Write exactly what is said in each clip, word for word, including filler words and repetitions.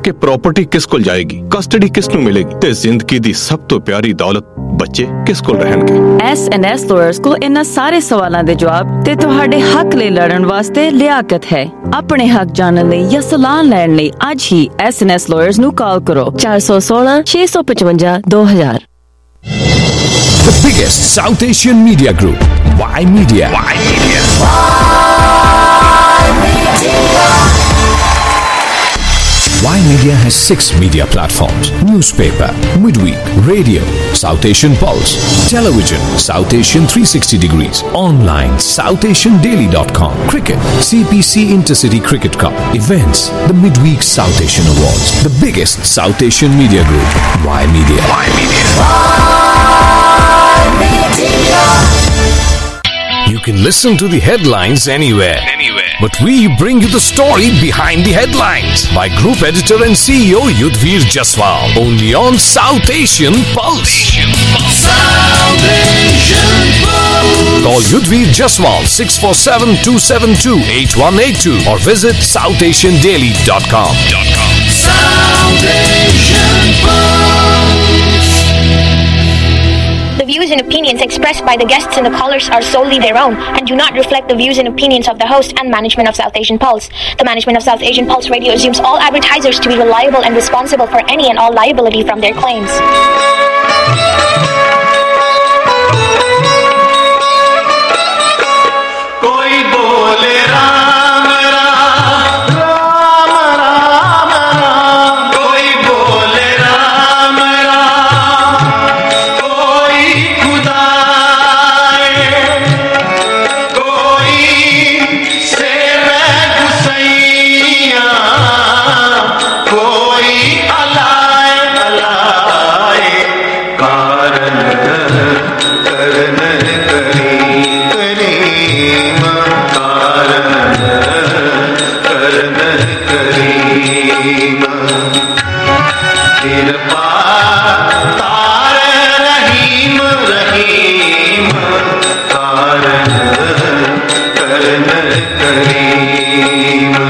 कि प्रॉपर्टी किस कोल जाएगी, कस्टडी किस नूं मिलेगी ते जिंदगी दी सब तो प्यारी दौलत बच्चे किस कोल रहणगे। एस एन एस लॉयर्स को इन्हां सारे सवालां दे जवाब ते तुहाडे हक लई लड़न वास्ते लियाकत है। अपने हक जानन लई या सलाह लैण लई अज ही एस एन एस लॉयर्स नूं कॉल करो चार सौ सोलह छे सौ पचवंजा दो हजार। The biggest South Asian media group, Y Media. Y Media. Y Media. Y Media has six media platforms: newspaper, midweek, radio, South Asian Pulse, television, South Asian three sixty degrees, online, south asian daily dot com, cricket, C P C Intercity Cricket Cup, events, the midweek South Asian Awards. The biggest South Asian media group, Y Media. Y Media. Y Media. You can listen to the headlines anywhere. Anywhere. But we bring you the story behind the headlines by Group Editor and C E O Yudhvir Jaswal. Only on South Asian Pulse. South Asian Pulse. Call Yudhvir Jaswal six four seven two seven two eight one eight two or visit south asian daily dot com. South Asian Pulse. The views and opinions expressed by the guests and the callers are solely their own and do not reflect the views and opinions of the host and management of South Asian Pulse. The management of South Asian Pulse Radio assumes all advertisers to be reliable and responsible for any and all liability from their claims. Koi bole Ram Ram Ram Ram Ram, koi bole Ram Ram, koi Khuda hai, koi Sere Husaiya, koi Alay Alay, Karan Karan Kari Kareem, Karan Karan Kareem, Kirpa Tar Rahim Rahim, Karan Karan Kareem.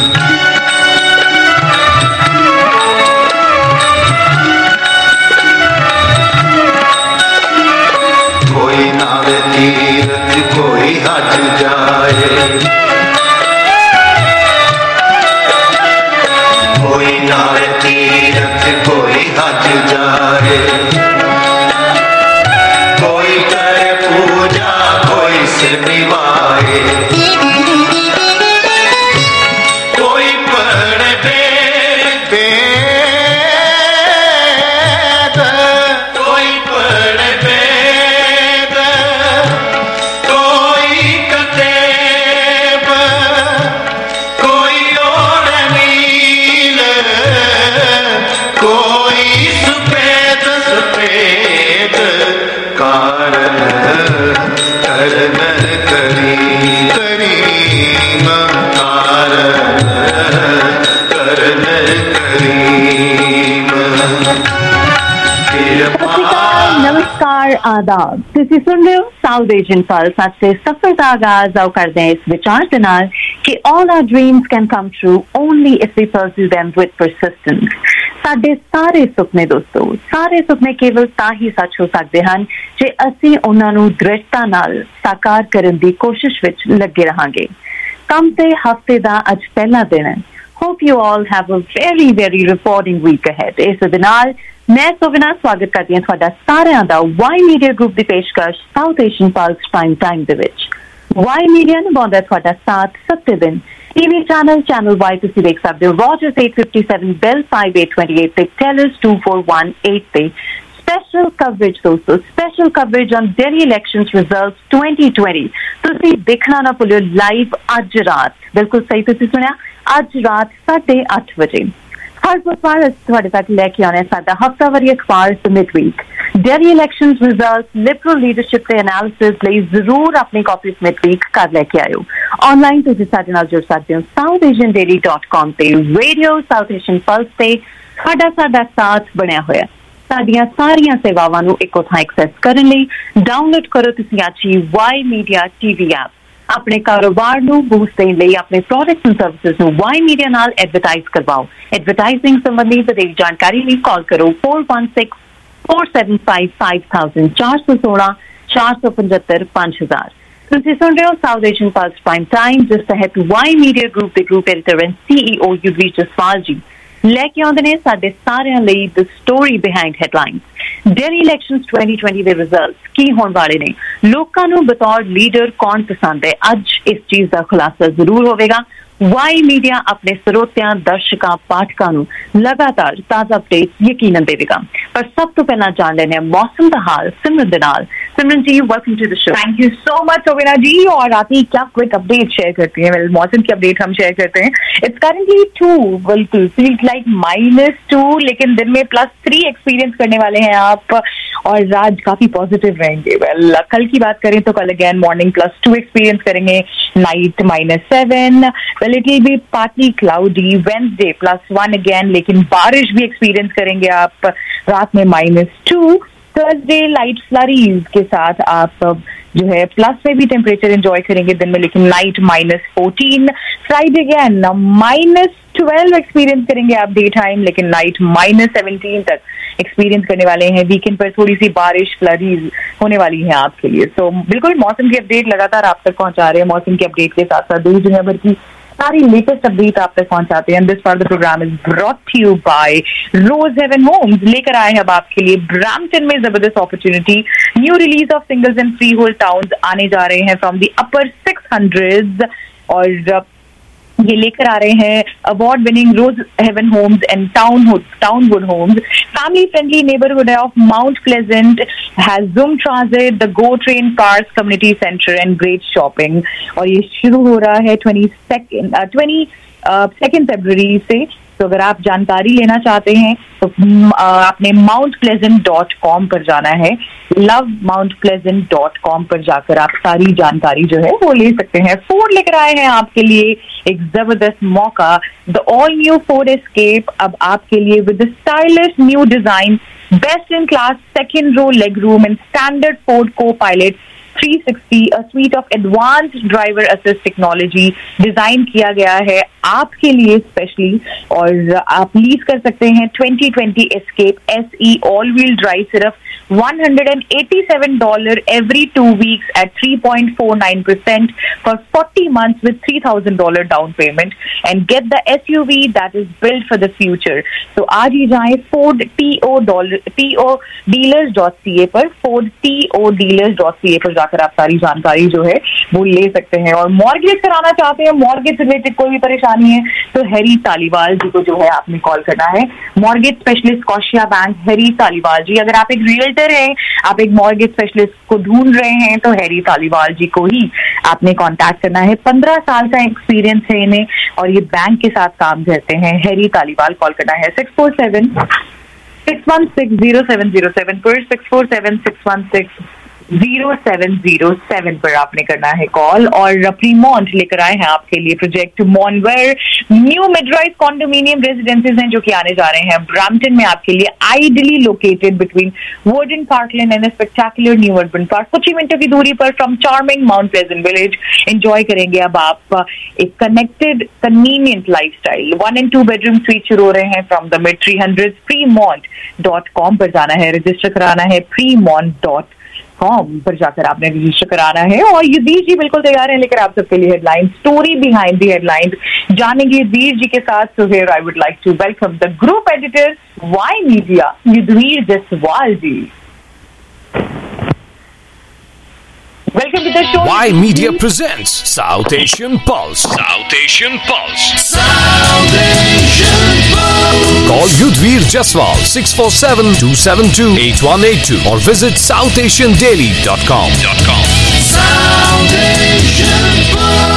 कोई नावे तीरथ कोई हज जाए, कोई नावे तीरथ कोई हज जाए, कोई करे पूजा कोई सिर निभाए, कोई पढ़े वेद वेद, कोई पढ़े वेद, कोई कतेब, कोई ओढ़ नील, कोई सफेद सफेद, कारण करण करी करीम, कारण करण करीम। नमस्कार आदाब, तुसी सुन रहे हो साउथ एशियन पल्स। आज से सफर का आगाज आओ करते हैं इस विचार के नाल कि all our dreams can come true only if we pursue them with persistence। ਸਾਡੇ ਸਾਰੇ ਸੁਪਨੇ ਦੋਸਤੋ, ਸਾਰੇ ਸੁਪਨੇ ਕੇਵਲ ਤਾਂ ਹੀ ਸੱਚ ਹੋ ਸਕਦੇ ਹਨ ਜੇ ਅਸੀਂ ਉਹਨਾਂ ਨੂੰ ਦ੍ਰਿੜਤਾ ਨਾਲ ਸਾਕਾਰ ਕਰਨ ਦੀ ਕੋਸ਼ਿਸ਼ ਵਿੱਚ ਲੱਗੇ ਰਹਾਂਗੇ। ਕੰਮ ਤੇ ਹਫਤੇ ਦਾ ਅੱਜ ਪਹਿਲਾ ਦਿਨ ਹੈ। Hope you all have a very very rewarding week ahead। ਇਸ ਦੇ ਨਾਲ मैं सोविना स्वागत करती हूं ਤੁਹਾਡਾ ਸਾਰਿਆਂ ਦਾ ਵਾਈ ਮੀਡੀਆ ਗਰੁੱਪ ਦੀ ਪੇਸ਼ਕਸ਼ South Asian Pulse prime time ਦੇ ਵਿੱਚ। ਵਾਈ ਮੀਡੀਆ ਨਿਭਾਉਂਦਾ ਤੁਹਾਡਾ ਸਾਥ ਸੱਤੇ ਦਿਨ ਟੀਵੀ ਚੈਨਲ ਚੈਨਲ ਵਾਈ ਤੁਸੀਂ ਦੇਖ ਸਕਦੇ ਹੋ Rogers eight fifty-seven, Bell five eight two eight ਤੇ ਟੈਲਰਸ two four one eight ਤੇ। Special coverage ਦੋਸਤੋ, special coverage on Delhi elections results twenty twenty। ਤੁਸੀਂ ਦੇਖਣਾ ਨਾ ਭੁੱਲਿਓ ਲਾਈਵ ਅੱਜ ਰਾਤ, ਬਿਲਕੁਲ ਸਹੀ ਤੁਸੀਂ ਸੁਣਿਆ, ਅੱਜ ਰਾਤ ਸਾਢੇ ਅੱਠ ਵਜੇ। ਹਰ ਬੁੱਧਵਾਰ ਅਸੀਂ ਤੁਹਾਡੇ ਤੱਕ ਲੈ ਕੇ ਆਉਣਾ ਸਾਡਾ ਹਫ਼ਤਾਵਾਰੀ ਅਖਬਾਰ Midweek. Delhi elections result, liberal leadership ਤੇ ਐਨਾਲਿਸਿਸ ਲਈ ਜ਼ਰੂਰ ਆਪਣੀ ਕਾਪੀ ਮਿਡਵੀਕ ਕਰ ਲੈ ਕੇ ਆਇਓ। ਆਨਲਾਈਨ ਤੁਸੀਂ ਸਾਡੇ ਨਾਲ ਜੁੜ ਸਕਦੇ ਹੋ South Asian daily dot com ਤੇ, ਰੇਡੀਓ ਸਾਊਥ ਏਸ਼ੀਅਨ ਪਲਸ ਤੇ ਸਾਡਾ ਸਾਡਾ ਸਾਥ ਬਣਿਆ ਹੋਇਆ। ਸਾਡੀਆਂ ਸਾਰੀਆਂ ਸੇਵਾਵਾਂ ਨੂੰ ਇੱਕੋ ਥਾਂ ਐਕਸੈਸ ਕਰਨ ਲਈ ਡਾਊਨਲੋਡ ਕਰੋ ਤੁਸੀਂ ਅੱਜ ਹੀ ਵਾਈ ਮੀਡੀਆ ਟੀਵੀ ਐਪ। अपने कारोबार ਨੂੰ ਬੂਸਟ ਦੇਣ ਲਈ ਆਪਣੇ ਪ੍ਰੋਡਕਟਸ ਐਂਡ ਸਰਵਿਸਿਜ਼ ਨੂੰ ਵਾਈ ਮੀਡੀਆ ਨਾਲ ਐਡਵਰਟਾਈਜ਼ ਕਰਵਾਓ। ਐਡਵਰਟਾਈਜ਼ਿੰਗ ਸੰਬੰਧੀ ਵਧੇਰੇ ਜਾਣਕਾਰੀ ਲਈ ਕਾਲ ਕਰੋ four one six four seven five five thousand ਚਾਰ ਸੌ ਸੋਲਾਂ ਚਾਰ ਸੌ ਪਝੱਤਰ ਪੰਜ ਹਜ਼ਾਰ। ਤੁਸੀਂ ਸੁਣ ਰਹੇ ਹੋ South Asian Pulse prime time, ਜਿਸ ਤਹਿਤ ਵਾਈ ਮੀਡੀਆ ਗਰੁੱਪ ਦੇ group editor and CEO Yudhvir Jaswal ji ਲੈ ਕੇ ਆਉਂਦੇ ਨੇ ਸਾਡੇ ਸਾਰਿਆਂ ਲਈ the story behind headlines. Delhi elections twenty twenty ਦੇ ਰਿਜ਼ਲਟਸ ਕੀ ਹੋਣ ਵਾਲੇ ਨੇ, ਲੋਕਾਂ ਨੂੰ ਬਤੌਰ ਲੀਡਰ ਕੌਣ ਪਸੰਦ ਹੈ, ਅੱਜ ਇਸ ਚੀਜ਼ ਦਾ ਖੁਲਾਸਾ ਜ਼ਰੂਰ ਹੋਵੇਗਾ। ਵਾਈ ਮੀਡੀਆ ਆਪਣੇ ਸਰੋਤਿਆਂ, ਦਰਸ਼ਕਾਂ, ਪਾਠਕਾਂ ਨੂੰ ਲਗਾਤਾਰ ਤਾਜ਼ਾ ਅਪਡੇਟ ਯਕੀਨਨ ਦੇਵੇਗਾ। ਪਰ ਸਭ ਤੋਂ ਪਹਿਲਾਂ ਜਾਣ ਲੈਂਦੇ ਹਾਂ ਮੌਸਮ ਦਾ ਹਾਲ ਸਿਮਰਨ ਦੇ ਨਾਲ। Simran ji, welcome to the show. Thank you so much Sobina ji. और आती क्या क्विक अपडेट शेयर करती हैं, well, मौसम की अपडेट हम शेयर करते हैं। इट्स करंटली टू, बिल्कुल फील्स लाइक माइनस टू, लेकिन दिन में प्लस थ्री एक्सपीरियंस करने वाले हैं आप, और आज काफी पॉजिटिव रहेंगे। वेल well, कल की बात करें तो कल again morning plus two experience करेंगे, night minus seven, well it will be partly cloudy. Wednesday plus one again, लेकिन बारिश भी एक्सपीरियंस करेंगे आप, रात में minus two. Thursday light flurries के साथ आप जो है प्लस में भी टेम्परेचर एंजॉय करेंगे दिन में, लेकिन night minus fourteen. Friday again minus twelve experience करेंगे आप डे टाइम, लेकिन नाइट माइनस सेवनटीन तक एक्सपीरियंस करने वाले हैं। वीकेंड पर थोड़ी सी बारिश फ्लरीज होने वाली है आपके लिए। सो so, बिल्कुल मौसम की अपडेट लगातार आप तक पहुंचा रहे हैं। मौसम की अपडेट के साथ साथ देश दुनिया भर की सारी लेटेस्ट अपडेट आप तक पहुंचाते हैं। This part of the programme is brought to you by Rose Haven Homes. लेकर आए हैं अब आपके लिए ब्रैम्पटन में जबरदस्त opportunity. New release of singles and freehold towns आने जा रहे हैं from the upper six hundred, और ये लेकर आ रहे हैं award winning Rose Haven Homes and townhood Townwood Homes. Family friendly neighbourhood of Mount Pleasant has Zum transit, the go train cars community centre and great shopping. और ये शुरू हो रहा है ट्वेंटी सेकेंड ट्वेंटी सेकेंड फरवरी से। तो अगर आप जानकारी लेना चाहते हैं तो आपने माउंट प्लेजेंट डॉट कॉम पर जाना है। Love Mount Pleasant dot com पर जाकर आप सारी जानकारी जो है वो ले सकते हैं। फोर्ड लेकर आए हैं आपके लिए एक जबरदस्त मौका, the all new Ford Escape, अब आपके लिए with stylish new design, best in class second row legroom and standard Ford copilot three sixty, a suite of advanced driver assist technology design किया गया है आपके लिए specially. और आप लीज कर सकते हैं twenty twenty Escape S E all wheel drive सिर्फ one hundred eighty-seven dollars every two weeks at three point four nine percent for forty months with three thousand dollars down payment, and get the S U V that is built for the future. So आज ही जाएं Ford T O dealers dot C A पर, Ford T O dealers dot C A पर जाकर आप सारी जानकारी जो है वो ले सकते हैं। और मॉर्गेज कराना चाहते हैं, मॉर्गेज से रिलेटेड कोई भी परेशानी है तो हैरी तालीवाल जी को जो है आपने कॉल करना है। Mortgage specialist Scotiabank, Harry Taliwal ji. अगर आप एक रियल्टर हैं, आप एक मॉर्गेज स्पेशलिस्ट को ढूंढ रहे हैं तो हैरी तालीवाल जी को ही आपने कांटेक्ट करना है। पंद्रह साल का एक्सपीरियंस है इन्हें और ये बैंक के साथ काम करते हैं। हैरी तालीवाल, कॉल करना है six four seven six one six zero seven zero seven पर, six four seven six one six zero seven zero seven पर आपने करना है कॉल। और प्रीमॉन्ट लेकर आए हैं आपके लिए project Monware, new mid rise condominium residences हैं जो कि आने जा रहे हैं ब्रैम्पटन में आपके लिए, ideally located between Worden parkland and spectacular new urban park. कुछ ही मिनटों की दूरी पर from charming Mount Pleasant village. Enjoy करेंगे अब आप एक connected convenient lifestyle. One and two bedroom suite शुरू हो रहे हैं from the mid three hundred. Premont dot com पर जाना है, रजिस्टर कराना है प्रीमॉन्ट डॉट कॉम पर जाकर आपने रजिस्टर कराना है। और युधवीर जी बिल्कुल तैयार हैं लेकर आप सबके लिए headline, story behind the headline जानेंगे युधवीर जी के साथ। So here I would like to welcome the group editor Y Media, Yudhvir Jaswal ji. Welcome to the show. Y Media presents South Asian Pulse. South Asian Pulse. South Asian Pulse. Call Yudhvir Jaswal six four seven two seven two eight one eight two or visit south asian daily dot com. South Asian Pulse.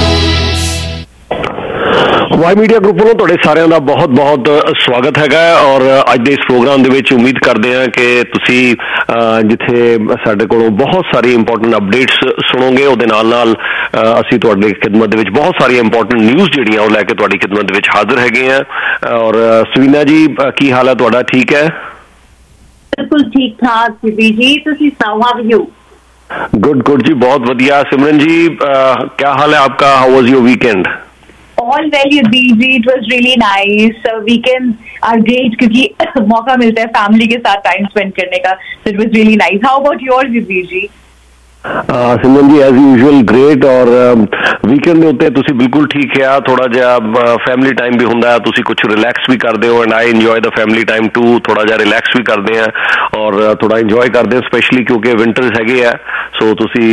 Y Media group ਵੱਲੋਂ ਤੁਹਾਡੇ ਸਾਰਿਆਂ ਦਾ ਬਹੁਤ ਬਹੁਤ ਸਵਾਗਤ ਹੈਗਾ। ਔਰ ਅੱਜ ਦੇ ਇਸ ਪ੍ਰੋਗਰਾਮ ਦੇ ਵਿੱਚ ਉਮੀਦ ਕਰਦੇ ਹਾਂ ਕਿ ਤੁਸੀਂ ਜਿੱਥੇ ਸਾਡੇ ਕੋਲੋਂ ਬਹੁਤ ਸਾਰੀ ਇੰਪੋਰਟੈਂਟ ਅਪਡੇਟਸ ਸੁਣੋਗੇ, ਉਹਦੇ ਨਾਲ ਨਾਲ ਅਸੀਂ ਤੁਹਾਡੀ ਖਿਦਮਤ ਦੇ ਵਿੱਚ ਬਹੁਤ ਸਾਰੀਆਂ ਇੰਪੋਰਟੈਂਟ ਨਿਊਜ਼ ਜਿਹੜੀਆਂ ਉਹ ਲੈ ਕੇ ਤੁਹਾਡੀ ਖਿਦਮਤ ਦੇ ਵਿੱਚ ਹਾਜ਼ਰ ਹੈਗੇ ਹਾਂ। ਔਰ ਸਵੀਨਾ ਜੀ ਕੀ ਹਾਲ ਹੈ ਤੁਹਾਡਾ? ਠੀਕ ਹੈ? ਬਿਲਕੁਲ ਠੀਕ ਠਾਕ ਜੀ। ਤੁਸੀਂ ਸੁਣਾਓ, how are you? Good good जी, बहुत बढ़िया। सिमरन जी uh, क्या हाल है आपका? How was your weekend? All well, Yudhi. It was really nice. Uh, weekends are great क्योंकि मौका मिलता है फैमिली के साथ टाइम स्पेंड करने का. So it was really nice. How about yours, Yudhi जी? Simran ji as usual great. और ਵੀਕਐਂਡ ਦੇ ਉੱਤੇ ਤੁਸੀਂ ਬਿਲਕੁਲ ਠੀਕ ਕਿਹਾ, ਥੋੜਾ ਜਿਹਾ ਫੈਮਿਲੀ ਟਾਈਮ ਵੀ ਹੁੰਦਾ ਹੈ, ਤੁਸੀਂ ਕੁਝ ਰਿਲੈਕਸ ਵੀ ਕਰਦੇ ਹੋ, and I enjoy the family time too. ਥੋੜਾ ਜਿਹਾ ਰਿਲੈਕਸ ਵੀ ਕਰਦੇ ਆ ਔਰ ਥੋੜਾ ਇੰਜੋਏ ਕਰਦੇ ਆ, ਸਪੈਸ਼ਲੀ ਕਿਉਂਕਿ ਵਿੰਟਰਸ ਹੈਗੇ ਆ, ਸੋ ਤੁਸੀਂ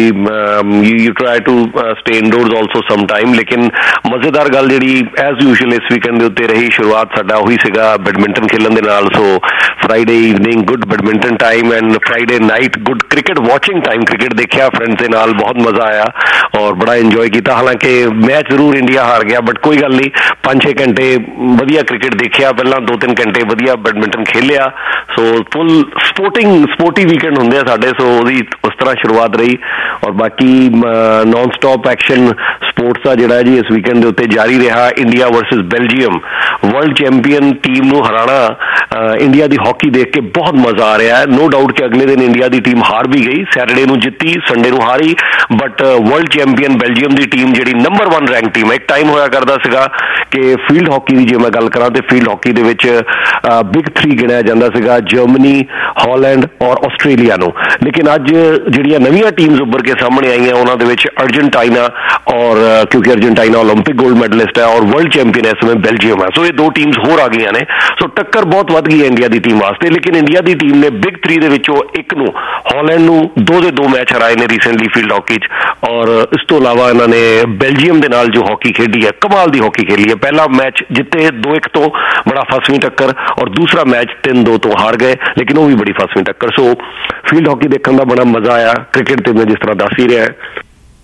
you try to stay indoors also some time. ਲੇਕਿਨ ਮਜ਼ੇਦਾਰ ਗੱਲ ਜਿਹੜੀ ਐਜ਼ ਯੂਜੂਅਲ ਇਸ ਵੀਕਐਂਡ ਦੇ ਉੱਤੇ ਰਹੀ, ਸ਼ੁਰੂਆਤ ਸਾਡਾ ਉਹੀ ਸੀਗਾ ਬੈਡਮਿੰਟਨ ਖੇਲਣ ਦੇ ਨਾਲ। So Friday evening good badminton time and Friday night good cricket watching time. Cricket देखा फ्रेंड्स के नाल, बहुत मजा आया और बड़ा इंजॉय किया। हालांकि मैच जरूर इंडिया हार गया बट कोई गल नहीं, पांच छे घंटे वधिया क्रिकेट देखा, पहला दो तीन घंटे वधिया बैडमिंटन खेलिया। So full sporting sporty weekend होंगे साडे, सो उहदी उस तरह शुरुआत रही। और बाकी नॉन स्टॉप एक्शन स्पोर्ट्स का जिहड़ा जी इस वीकेंड के उत्ते जारी रहा। India versus Belgium, world champion team नूं हराना, इंडिया की हॉकी देख के बहुत मजा आ रहा है। नो डाउट कि अगले दिन इंडिया की टीम हार भी गई, सैटरडे नूं जित्ती, संडे नूं हारी, बट वर्ल्ड चैंपीयन बेल्जियम की टीम जिहड़ी नंबर वन रैंक टीम है। एक टाइम होया करदा सीगा कि फील्ड हॉकी की जे मैं गल करां तो फील्ड हॉकी दे विच बिग थ्री गिणिया जांदा सीगा, जर्मनी, हॉलैंड और आस्ट्रेलिया नूं। लेकिन अज जिहड़ियां नवीं टीम्स उभर के सामने आईयां उन्हां दे विच अर्जेंटाइना, और क्योंकि अर्जेंटाइना ओलंपिक गोल्ड मैडलिस्ट है और वर्ल्ड चैंपीयन इस समय बेल्जियम है, सो ये दो टीम्स होर आ गई ने। सो टक्कर बहुत वध गई है इंडिया की टीम वास्ते। लेकिन इंडिया की टीम ने बिग थ्री दे विचों एक नूं हॉलैंड नूं दो दे दो मैच हराए ने रिसेंटली फील्ड हॉकी च, और इस तो इलावा इन्होंने बेल्जियम के नाल जो हॉकी खेडी है, कमाल की हॉकी खेली है। पहला मैच जिते दो एक तो बड़ा फसवीं टक्कर, और दूसरा मैच तीन दो तो हार गए, लेकिन वो भी बड़ी फसवीं टक्कर। सो फील्ड हॉकी देखने का बड़ा मजा आया। क्रिकेट तो मैं जिस तरह दस ही रहा है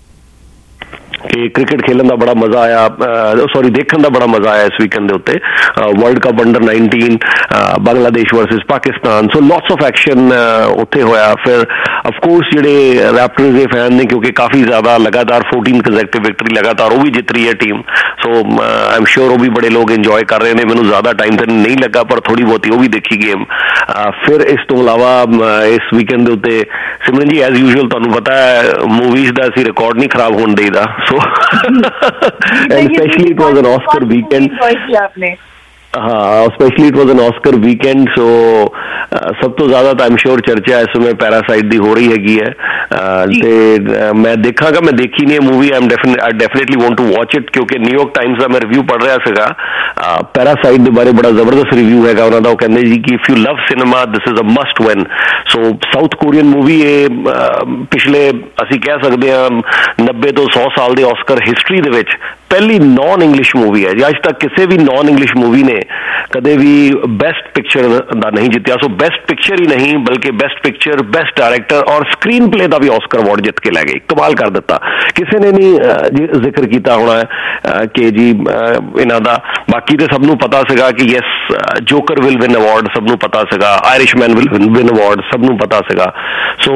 कि क्रिकेट खेलन का बड़ा मजा आया, सॉरी देखने का बड़ा मजा आया इस वीकेंड के उत्ते। World cup under nineteen, Bangladesh versus Pakistan, so lots of action उत्थे होया। फिर ऑफकोर्स जिहड़े रैप्टर्स के फैन ने, क्योंकि काफ़ी ज़्यादा लगातार फोर्टीन कंसेक्टिव विक्टरी लगातार वो भी जित रही है team, so I am sure वो भी बड़े लोग इंजॉय कर रहे हैं। मैंने ज़्यादा टाइम तो नहीं लगा पर थोड़ी बहुती वो भी देखी गेम। फिर इस तो इलावा इस वीकेंड के उत्ते सिमरन जी एज यूजुअल तुहानूं पता है मूवीज़ का असीं रिकॉर्ड नहीं खराब होने देईदा, so and especially it was an Oscar weekend. हाँ, especially it was an Oscar weekend. So सब तो ज्यादा तो आई एम श्योर चर्चा इस समय पैरासाइट की हो रही हैगी है। ते uh, मैं देखागा, मैं देखी नहीं है movie, I am I definitely want to watch it, क्योंकि न्यूयॉर्क टाइम्स का मैं रिव्यू पढ़ रहा सीगा पैरासाइट के बारे, बड़ा जबरदस्त रिव्यू है उन्होंने। वो कहते जी कि if you love cinema this is a must win. So South Korean movie है, पिछले असी कह सकते हैं नब्बे तो सौ साल के ऑस्कर हिस्टरी दे विच पहली नॉन इंग्लिश मूवी है। अज तक किसी भी नॉन इंग्लिश मूवी ने कदे भी बेस्ट पिक्चर का नहीं जितया। सो बेस्ट पिक्चर ही नहीं बल्कि बेस्ट पिक्चर, बेस्ट डायरेक्टर और स्क्रीन प्ले का भी ऑस्कर अवार्ड जित के लै गए। कमाल कर दिता, किसी ने नहीं जिक्र किया होना है कि जी इन्हां दा। बाकी तो सबनों पता सीगा कि yes Joker will win award, सबनों पता सीगा, आयरिशमैन विल विन अवार्ड, सबनों पता सीगा। सो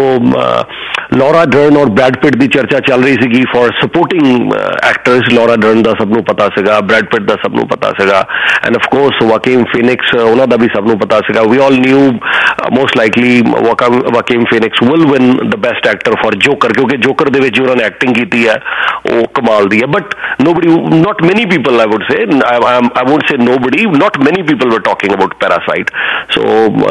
लॉरा डर्न और ब्रैड पिट की चर्चा चल रही सी for supporting actors. Laura Dern का सबनों पता सीगा, ब्रैड पिट का सबनों पता सीगा, and of course Joaquin Phoenix उन्हां दा भी सबनों पता सीगा। We all knew most likely Joaquin Phoenix will win the best actor for Joker, क्योंकि जोकर दे विच उन्होंने एक्टिंग की है वो कमाल दी है। But nobody, not many people I would say, I would say nobody, not many people were talking about Parasite. So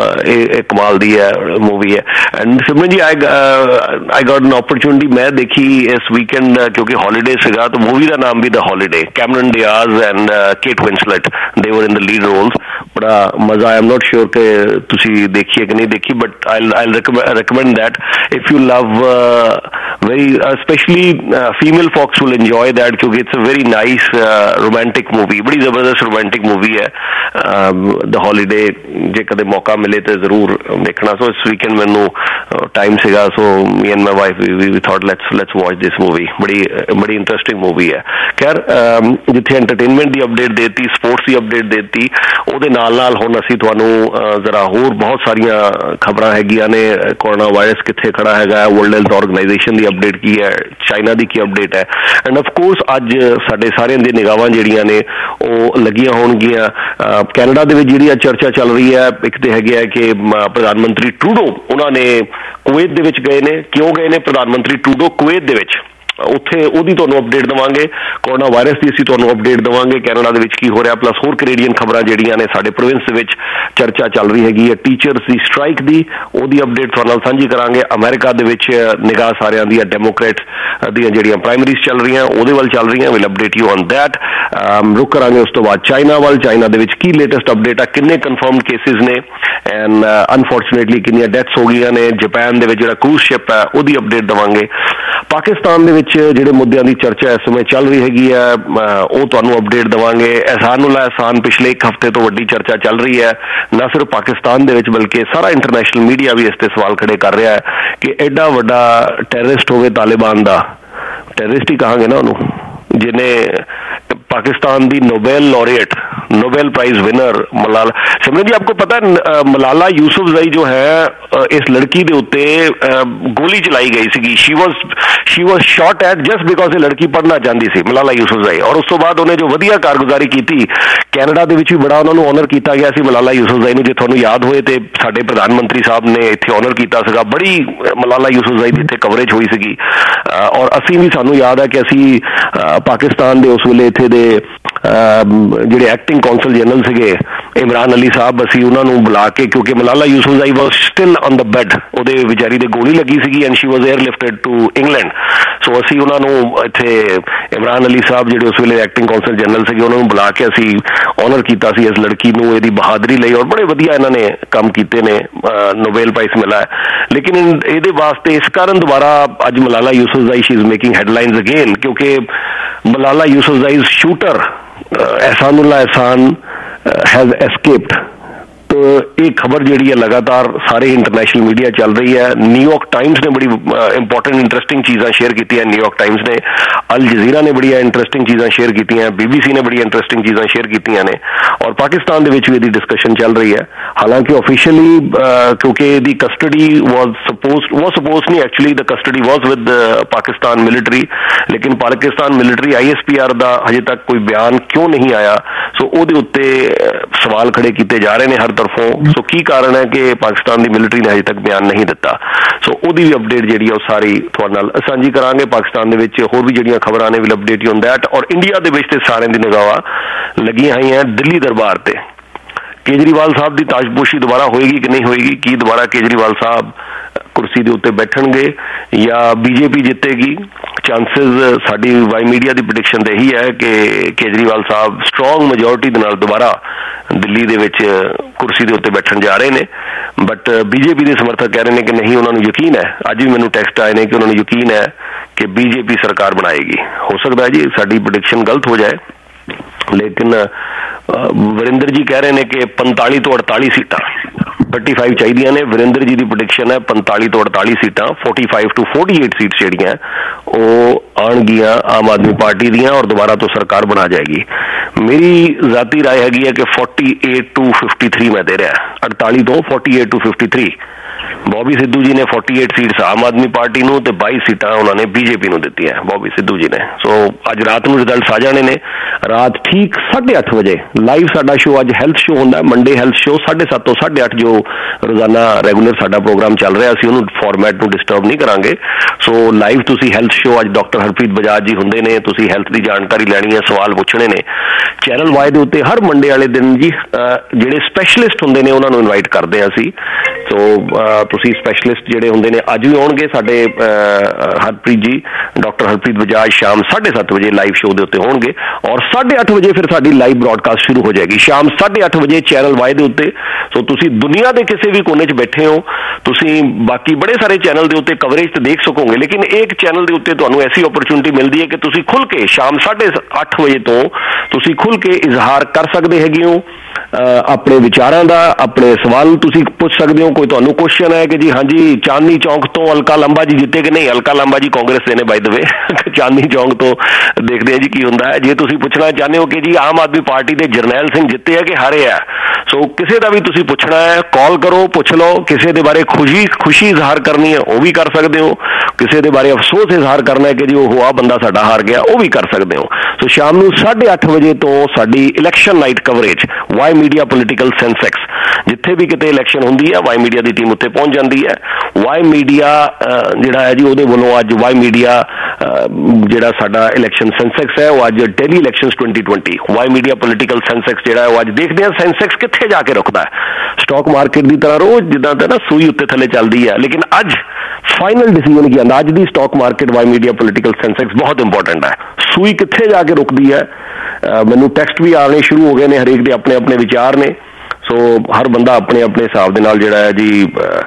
कमाल दी है मूवी है। And Simran ji I I got an opportunity, मैं देखी इस वीकेंड क्योंकि हॉलीडे सीगा, तो मूवी का नाम भी the Holiday, Cameron Diaz and Kate Winslet, they were in the lead roles. बड़ा मजा आया। आई एम नॉट श्योर कि तुसी देखी है कि नहीं देखी, but I I recommend that if you love very especially female folks will enjoy that, क्योंकि it's a very nice romantic movie, बड़ी जबरदस्त रोमांटिक मूवी है द हॉलीडे। जे कदे मौका मिले तो जरूर देखना। सो इस वीकेंड मैनू टाइम सीगा, so me and my wife we thought let's let's watch this movie. बड़ी बड़ी इंटरेस्टिंग मूवी है। खैर जिथे एंटरटेनमेंट की अपडेट देती, स्पोर्ट्स की अपडेट देती, ਉਹਦੇ ਨਾਲ ਨਾਲ ਹੁਣ ਅਸੀਂ ਤੁਹਾਨੂੰ ਜ਼ਰਾ ਹੋਰ ਬਹੁਤ ਸਾਰੀਆਂ ਖਬਰਾਂ ਹੈਗੀਆਂ ਨੇ। ਕੋਰੋਨਾ ਵਾਇਰਸ ਕਿੱਥੇ ਖੜਾ ਹੈਗਾ, ਵਰਲਡ ਹੈਲਥ ਆਰਗੇਨਾਈਜੇਸ਼ਨ ਦੀ ਅਪਡੇਟ ਕੀ ਹੈ, ਚਾਈਨਾ ਦੀ ਕੀ ਅਪਡੇਟ ਹੈ, ਐਂਡ ਆਫ ਕੋਰਸ ਅੱਜ ਸਾਡੇ ਸਾਰਿਆਂ ਦੀ ਨਿਗਾਹਾਂ ਜਿਹੜੀਆਂ ਨੇ ਉਹ ਲੱਗੀਆਂ ਹੋਣਗੀਆਂ ਕੈਨੇਡਾ ਦੇ ਵਿੱਚ ਜਿਹੜੀ ਚਰਚਾ ਚੱਲ ਰਹੀ ਹੈ। ਇੱਕ ਤੇ ਹੈਗੇ ਹੈ ਕਿ ਪ੍ਰਧਾਨ ਮੰਤਰੀ ਟਰੂਡੋ ਉਹਨਾਂ ਨੇ ਕੁਵੈਤ ਦੇ ਵਿੱਚ ਗਏ ਨੇ। ਕਿਉਂ ਗਏ ਨੇ? ਪ੍ਰਧਾਨ ਮੰਤਰੀ ਟਰੂਡੋ ਕੁਵੈਤ ਦੇ ਵਿੱਚ, ਉੱਥੇ ਉਹਦੀ ਤੁਹਾਨੂੰ ਅਪਡੇਟ ਦੇਵਾਂਗੇ। ਕੋਰੋਨਾ ਵਾਇਰਸ ਦੀ ਅਸੀਂ ਤੁਹਾਨੂੰ ਅਪਡੇਟ ਦੇਵਾਂਗੇ, ਕੈਨੇਡਾ ਦੇ ਵਿੱਚ ਕੀ ਹੋ ਰਿਹਾ, ਪਲੱਸ ਹੋਰ ਕੈਨੇਡੀਅਨ ਖਬਰਾਂ ਜਿਹੜੀਆਂ ਨੇ ਸਾਡੇ ਪ੍ਰੋਵਿੰਸ ਦੇ ਵਿੱਚ ਚਰਚਾ ਚੱਲ ਰਹੀ ਹੈਗੀ ਹੈ ਟੀਚਰਸ ਦੀ ਸਟ੍ਰਾਈਕ ਦੀ, ਉਹਦੀ ਅਪਡੇਟ ਤੁਹਾਡੇ ਨਾਲ ਸਾਂਝੀ ਕਰਾਂਗੇ। ਅਮਰੀਕਾ ਦੇ ਵਿੱਚ ਨਿਗਾਹ ਸਾਰਿਆਂ ਦੀ ਡੈਮੋਕ੍ਰੇਟ ਦੀਆਂ ਜਿਹੜੀਆਂ ਪ੍ਰਾਇਮਰੀਜ਼ ਚੱਲ ਰਹੀਆਂ ਉਹਦੇ ਵੱਲ ਚੱਲ ਰਹੀਆਂ, will update you on that. ਰੁਕ ਕਰਾਂਗੇ ਉਸ ਤੋਂ ਬਾਅਦ ਚਾਈਨਾ ਵੱਲ, ਚਾਈਨਾ ਦੇ ਵਿੱਚ ਕੀ ਲੇਟੈਸਟ ਅਪਡੇਟ ਆ, ਕਿੰਨੇ ਕਨਫਰਮਡ ਕੇਸਿਸ ਨੇ ਐਂਡ ਅਨਫੋਰਚੂਨੇਟਲੀ ਕਿੰਨੀਆਂ ਡੈਥਸ ਹੋ ਗਈਆਂ ਨੇ। ਜਾਪਾਨ ਦੇ ਵਿੱਚ ਜਿਹੜਾ ਕਰੂਜ਼ ਸ਼ਿਪ ਹੈ ਉਹਦੀ ਅਪਡੇਟ ਦੇਵਾਂਗੇ। ਪਾਕਿਸਤਾਨ ਦੇ ਵਿੱਚ ਜਿਹੜੇ ਮੁੱਦਿਆਂ ਦੀ ਚਰਚਾ ਇਸ ਸਮੇਂ ਚੱਲ ਰਹੀ ਹੈਗੀ ਹੈ ਉਹ ਤੁਹਾਨੂੰ ਅਪਡੇਟ ਦੇਵਾਂਗੇ। ਅਹਿਸਾਨੁੱਲਾ ਅਹਿਸਾਨ ਪਿਛਲੇ ਇੱਕ ਹਫ਼ਤੇ ਤੋਂ ਵੱਡੀ ਚਰਚਾ ਚੱਲ ਰਹੀ ਹੈ, ਨਾ ਸਿਰਫ ਪਾਕਿਸਤਾਨ ਦੇ ਵਿੱਚ ਬਲਕਿ ਸਾਰਾ ਇੰਟਰਨੈਸ਼ਨਲ ਮੀਡੀਆ ਵੀ ਇਸ ਤੇ ਸਵਾਲ ਖੜੇ ਕਰ ਰਿਹਾ ਹੈ ਕਿ ਐਡਾ ਵੱਡਾ ਟੈਰਰਿਸਟ ਹੋਵੇ ਤਾਲਿਬਾਨ ਦਾ, ਟੈਰਰਿਸਟ ਹੀ ਕਹਾਂਗੇ ਨਾ ਉਹਨੂੰ, ਜਿਹਨੇ पाकिस्तान दी Nobel laureate, Nobel prize winner Malala, Simran ji आपको पता है मलाला यूसुफजई जो है इस लड़की के उत्ते गोली चलाई गई सी, she was she was shot at just because ये लड़की पढ़ना चाहती सी, मलाला यूसुफजई। और उस तो बाद उन्हें जो वधिया कारगुजारी की कैनेडा दे विच भी बड़ा उन्होंने ऑनर किया गया सी मलाला यूसुफजई नूं, जे तुहानूं याद होए ते साडे प्रधान मंत्री साहब ने इत्थे ऑनर किया सीगा, बड़ी मलाला यूसुफजई दी इत्थे कवरेज हुई सीगी। और असीं भी सानूं याद है कि असीं पाकिस्तान दे उस वेले इत्थे दे ਜਿਹੜੇ ਐਕਟਿੰਗ ਕੌਂਸਲ ਜਨਰਲ ਸੀਗੇ ਇਮਰਾਨ ਅਲੀ ਸਾਹਿਬ, ਅਸੀਂ ਉਹਨਾਂ ਨੂੰ ਬੁਲਾ ਕੇ, ਕਿਉਂਕਿ Malala Yousafzai was still on the bed, ਉਹਦੇ ਵਿਚਾਰੀ ਦੇ ਗੋਲੀ ਲੱਗੀ ਸੀਗੀ and she was airlifted to England. So ਅਸੀਂ ਉਹਨਾਂ ਨੂੰ ਇੱਥੇ ਇਮਰਾਨ ਅਲੀ ਸਾਹਿਬ ਜਿਹੜੇ ਉਸ ਵੇਲੇ ਐਕਟਿੰਗ ਕੌਂਸਲ ਜਨਰਲ ਸੀਗੇ ਉਹਨਾਂ ਨੂੰ ਬੁਲਾ ਕੇ ਅਸੀਂ ਔਨਰ ਕੀਤਾ ਸੀ ਇਸ ਲੜਕੀ ਨੂੰ, ਇਹਦੀ ਬਹਾਦਰੀ ਲਈ, ਔਰ ਬੜੇ ਵਧੀਆ ਇਹਨਾਂ ਨੇ ਕੰਮ ਕੀਤੇ ਨੇ, ਨੋਬੇਲ ਪ੍ਰਾਈਜ਼ ਮਿਲਾ। ਲੇਕਿਨ ਇਹਦੇ ਵਾਸਤੇ ਇਸ ਕਾਰਨ ਦੁਬਾਰਾ ਅੱਜ Malala Yousafzai she is making headlines again, ਕਿਉਂਕਿ ਮਲਾਲਾ ਯੂਸੁਫਜ਼ਈ ਸ਼ੂਟਰ एहसानुल्ला एहसान हैज एस्केप्ड। तो ये खबर जी है लगातार सारे इंटरनेशनल मीडिया चल रही है। न्यूयॉर्क टाइम्स ने बड़ी इंपॉर्टेंट इंटरेस्टिंग चीज़ां शेयर की हैं, न्यूयॉर्क टाइम्स ने, अल जजीरा ने बड़ी इंटरेस्टिंग चीज़ां शेयर की हैं, बीबीसी ने बड़ी इंटरेस्टिंग चीज़ां शेयर की हैं, और पाकिस्तान दे विच भी इहदी डिस्कशन चल रही है। हालांकि ऑफिशियली क्योंकि the custody was suppose was suppose नहीं, actually the custody was with Pakistan military, लेकिन Pakistan military I S P R का हजे तक कोई बयान क्यों नहीं आया, सो ਉਹਦੇ ਉੱਤੇ सवाल खड़े किए जा रहे हैं हर तरफों। सो की कारण है कि पाकिस्तान की मिलिटरी ने अजे तक बयान नहीं दिता, सो ਉਹਦੀ भी अपडेट जी सारी ਤੁਹਾਡੇ ਨਾਲ ਸਾਂਝੀ ਕਰਾਂਗੇ। पाकिस्तान ਦੇ ਵਿੱਚ ਹੋਰ ਵੀ ਜਿਹੜੀਆਂ ਖਬਰਾਂ ਨੇ विल अपडेट ऑन दैट। और इंडिया ਦੇ ਵਿੱਚ ਤੇ ਸਾਰਿਆਂ ਦੀ ਨਿਗਾਹਾਂ ਲੱਗੀਆਂ ਹੋਈਆਂ ਦਿੱਲੀ ਦਰਬਾਰ ਤੇ। केजरीवाल साहब की ताजपोशी दोबारा होएगी कि नहीं होएगी, की दोबारा केजरीवाल साहब कुर्सी के उत्ते बैठणगे या बीजेपी जितेगी? चांसेस साडी वाई मीडिया की प्रेडिक्शन तो यही है कि केजरीवाल साहब स्ट्रोंग मेजोरिटी दे नाल दोबारा दिल्ली दे विच कुर्सी के उत्ते बैठण जा रहे हैं, बट बीजेपी के समर्थक कह रहे हैं कि नहीं, उन्होंने यकीन है, अज भी मैनूं टैक्सट आए हैं कि उन्होंने यकीन है कि बीजेपी सरकार बनाएगी। हो सकता है जी साडी प्रेडिक्शन गलत हो जाए, लेकिन वरिंदर जी कह रहे हैं कि पैंताली तो अड़ताली सीटां थर्टी फाइव चाहिए ने। वरिंदर जी की प्रोडिक्शन है पैंताली तो अड़ताली सीटां, forty five to forty eight seats ਜਿਹੜੀਆਂ ਉਹ ਆਣਗੀਆਂ आम आदमी पार्टी ਦੀਆਂ और दोबारा तो सरकार बना जाएगी। मेरी ज़ाती राय हैगी है कि forty eight to fifty three मैं दे रहा, अड़ताली तो forty eight to fifty three. Bobby Sidhu ji ने फोर्टी एट सीट्स आम आदमी पार्टी ਨੂੰ ਤੇ बाईस सीटां उन्होंने बीजेपी ਨੂੰ ਦਿੱਤੀਆਂ, बॉबी सिद्धू जी ने। सो ਅੱਜ ਰਾਤ ਨੂੰ ਰਿਜ਼ਲਟਸ ਆ ਜਾਣੇ ਨੇ। ਰਾਤ ठीक साढ़े अठ बजे लाइव साडा शो अज हैल्थ शो होंदा, मंडे हैल्थ शो साढ़े सत्त तो साढ़े अठ जो रोजाना रेगूलर साडा प्रोग्राम चल रहा, असीं उहनूं फॉर्मेट नूं डिस्टर्ब नहीं करांगे। सो लाइव तुसीं हैल्थ शो अज डॉक्टर हरप्रीत बजाज जी हुंदे ने, तुसीं हैल्थ की जानकारी लैनी है, सवाल पुछने ने। चैनल वाई दे उत्ते हर मंडे वाले दिन जी जिहड़े स्पैशलिस्ट हुंदे ने उहनां नूं इनवाइट करदे हां असीं। सो तुसीं स्पैशलिस्ट जिहड़े हुंदे ने अज भी आउणगे साडे हरप्रीत जी, डॉक्टर हरप्रीत बजाज शाम साढ़े सत्त बजे लाइव शो के उत्ते होणगे, और साढ़े अठ बजे फिर साडी लाइव ब्रॉडकास्ट शुरू हो जाएगी शाम साढ़े अठ बजे चैनल वाई दे उत्ते। सो तुसीं दुनिया के किसी भी कोने च बैठे हो, तुसीं बाकी बड़े सारे चैनल के उत्ते कवरेज तो देख सकोगे, लेकिन एक चैनल के उत्ते तुहानूं ऐसी अपॉर्चुनिटी मिलती है कि तुसीं खुल के शाम साढ़े अठ बजे तो तुसीं खुल के इजहार कर सकते हैगे हो अपने विचारों का, अपने सवाल तुसीं पुछ सकते हो। कोई तुहानूं क्वेश्चन है कि जी हाँ जी चांदनी चौक तो अलका लांबा जी जिते कि नहीं, अलका लांबा जी कांग्रेस दे ने by the way Chandni Chowk तो देखते हैं जी की हुंदा है। जे तुसीं पुछना चाहते हो कि जी आम आदमी पार्टी के जरनैल सिंह जिते है कि हारे है, सो किसी का भी तुसीं पुछना है कॉल करो, पुछ लो। किसी के बारे खुशी खुशी इजहार करनी है वो भी कर सकते हो, ਕਿਸੇ ਦੇ ਬਾਰੇ ਅਫਸੋਸ ਇਜ਼ਹਾਰ ਕਰਨਾ ਹੈ ਕਿ ਜੀ ਉਹ ਆ ਬੰਦਾ ਸਾਡਾ ਹਾਰ ਗਿਆ, ਉਹ ਵੀ ਕਰ ਸਕਦੇ ਹੋ। ਸੋ ਸ਼ਾਮ ਨੂੰ ਸਾਢੇ ਅੱਠ ਵਜੇ ਤੋਂ ਸਾਡੀ election night coverage Y Media political Sensex, ਜਿੱਥੇ ਵੀ ਕਿਤੇ ਇਲੈਕਸ਼ਨ ਹੁੰਦੀ ਹੈ ਵਾਈ ਮੀਡੀਆ ਦੀ ਟੀਮ ਉੱਥੇ ਪਹੁੰਚ ਜਾਂਦੀ ਹੈ। ਵਾਈ ਮੀਡੀਆ ਜਿਹੜਾ ਹੈ ਜੀ ਉਹਦੇ ਵੱਲੋਂ ਅੱਜ ਵਾਈ ਮੀਡੀਆ ਜਿਹੜਾ ਸਾਡਾ ਇਲੈਕਸ਼ਨ ਸੈਂਸੈਕਸ ਹੈ ਉਹ ਅੱਜ daily elections twenty twenty Y Media political Sensex ਜਿਹੜਾ ਹੈ ਉਹ ਅੱਜ ਦੇਖਦੇ ਹਾਂ ਸੈਂਸੈਕਸ ਕਿੱਥੇ ਜਾ ਕੇ ਰੁਕਦਾ ਹੈ। ਸਟਾਕ ਮਾਰਕੀਟ ਦੀ ਤਰ੍ਹਾਂ ਰੋਜ਼ ਜਿੱਦਾਂ ਤਾਂ ਨਾ ਸੂਈ ਉੱਤੇ ਥੱਲੇ ਚੱਲਦੀ ਹੈ, ਲੇਕਿਨ ਅੱਜ ਫਾਈਨਲ ਡਿਸੀਜਨ ਕੀ ਹੈ ਅੱਜ ਦੀ stock market Y Media political Sensex ਬਹੁਤ ਇੰਪੋਰਟੈਂਟ ਹੈ। ਸੂਈ ਕਿੱਥੇ ਜਾ ਕੇ ਰੁਕਦੀ ਹੈ, ਮੈਨੂੰ ਟੈਕਸਟ ਵੀ ਆਉਣੇ ਸ਼ੁਰੂ ਹੋ ਗਏ ਨੇ, ਹਰੇਕ ਦੇ ਆਪਣੇ ਆਪਣੇ ਵਿਚਾਰ ਨੇ। ਸੋ ਹਰ ਬੰਦਾ ਆਪਣੇ ਆਪਣੇ ਹਿਸਾਬ ਦੇ ਨਾਲ ਜਿਹੜਾ ਹੈ ਜੀ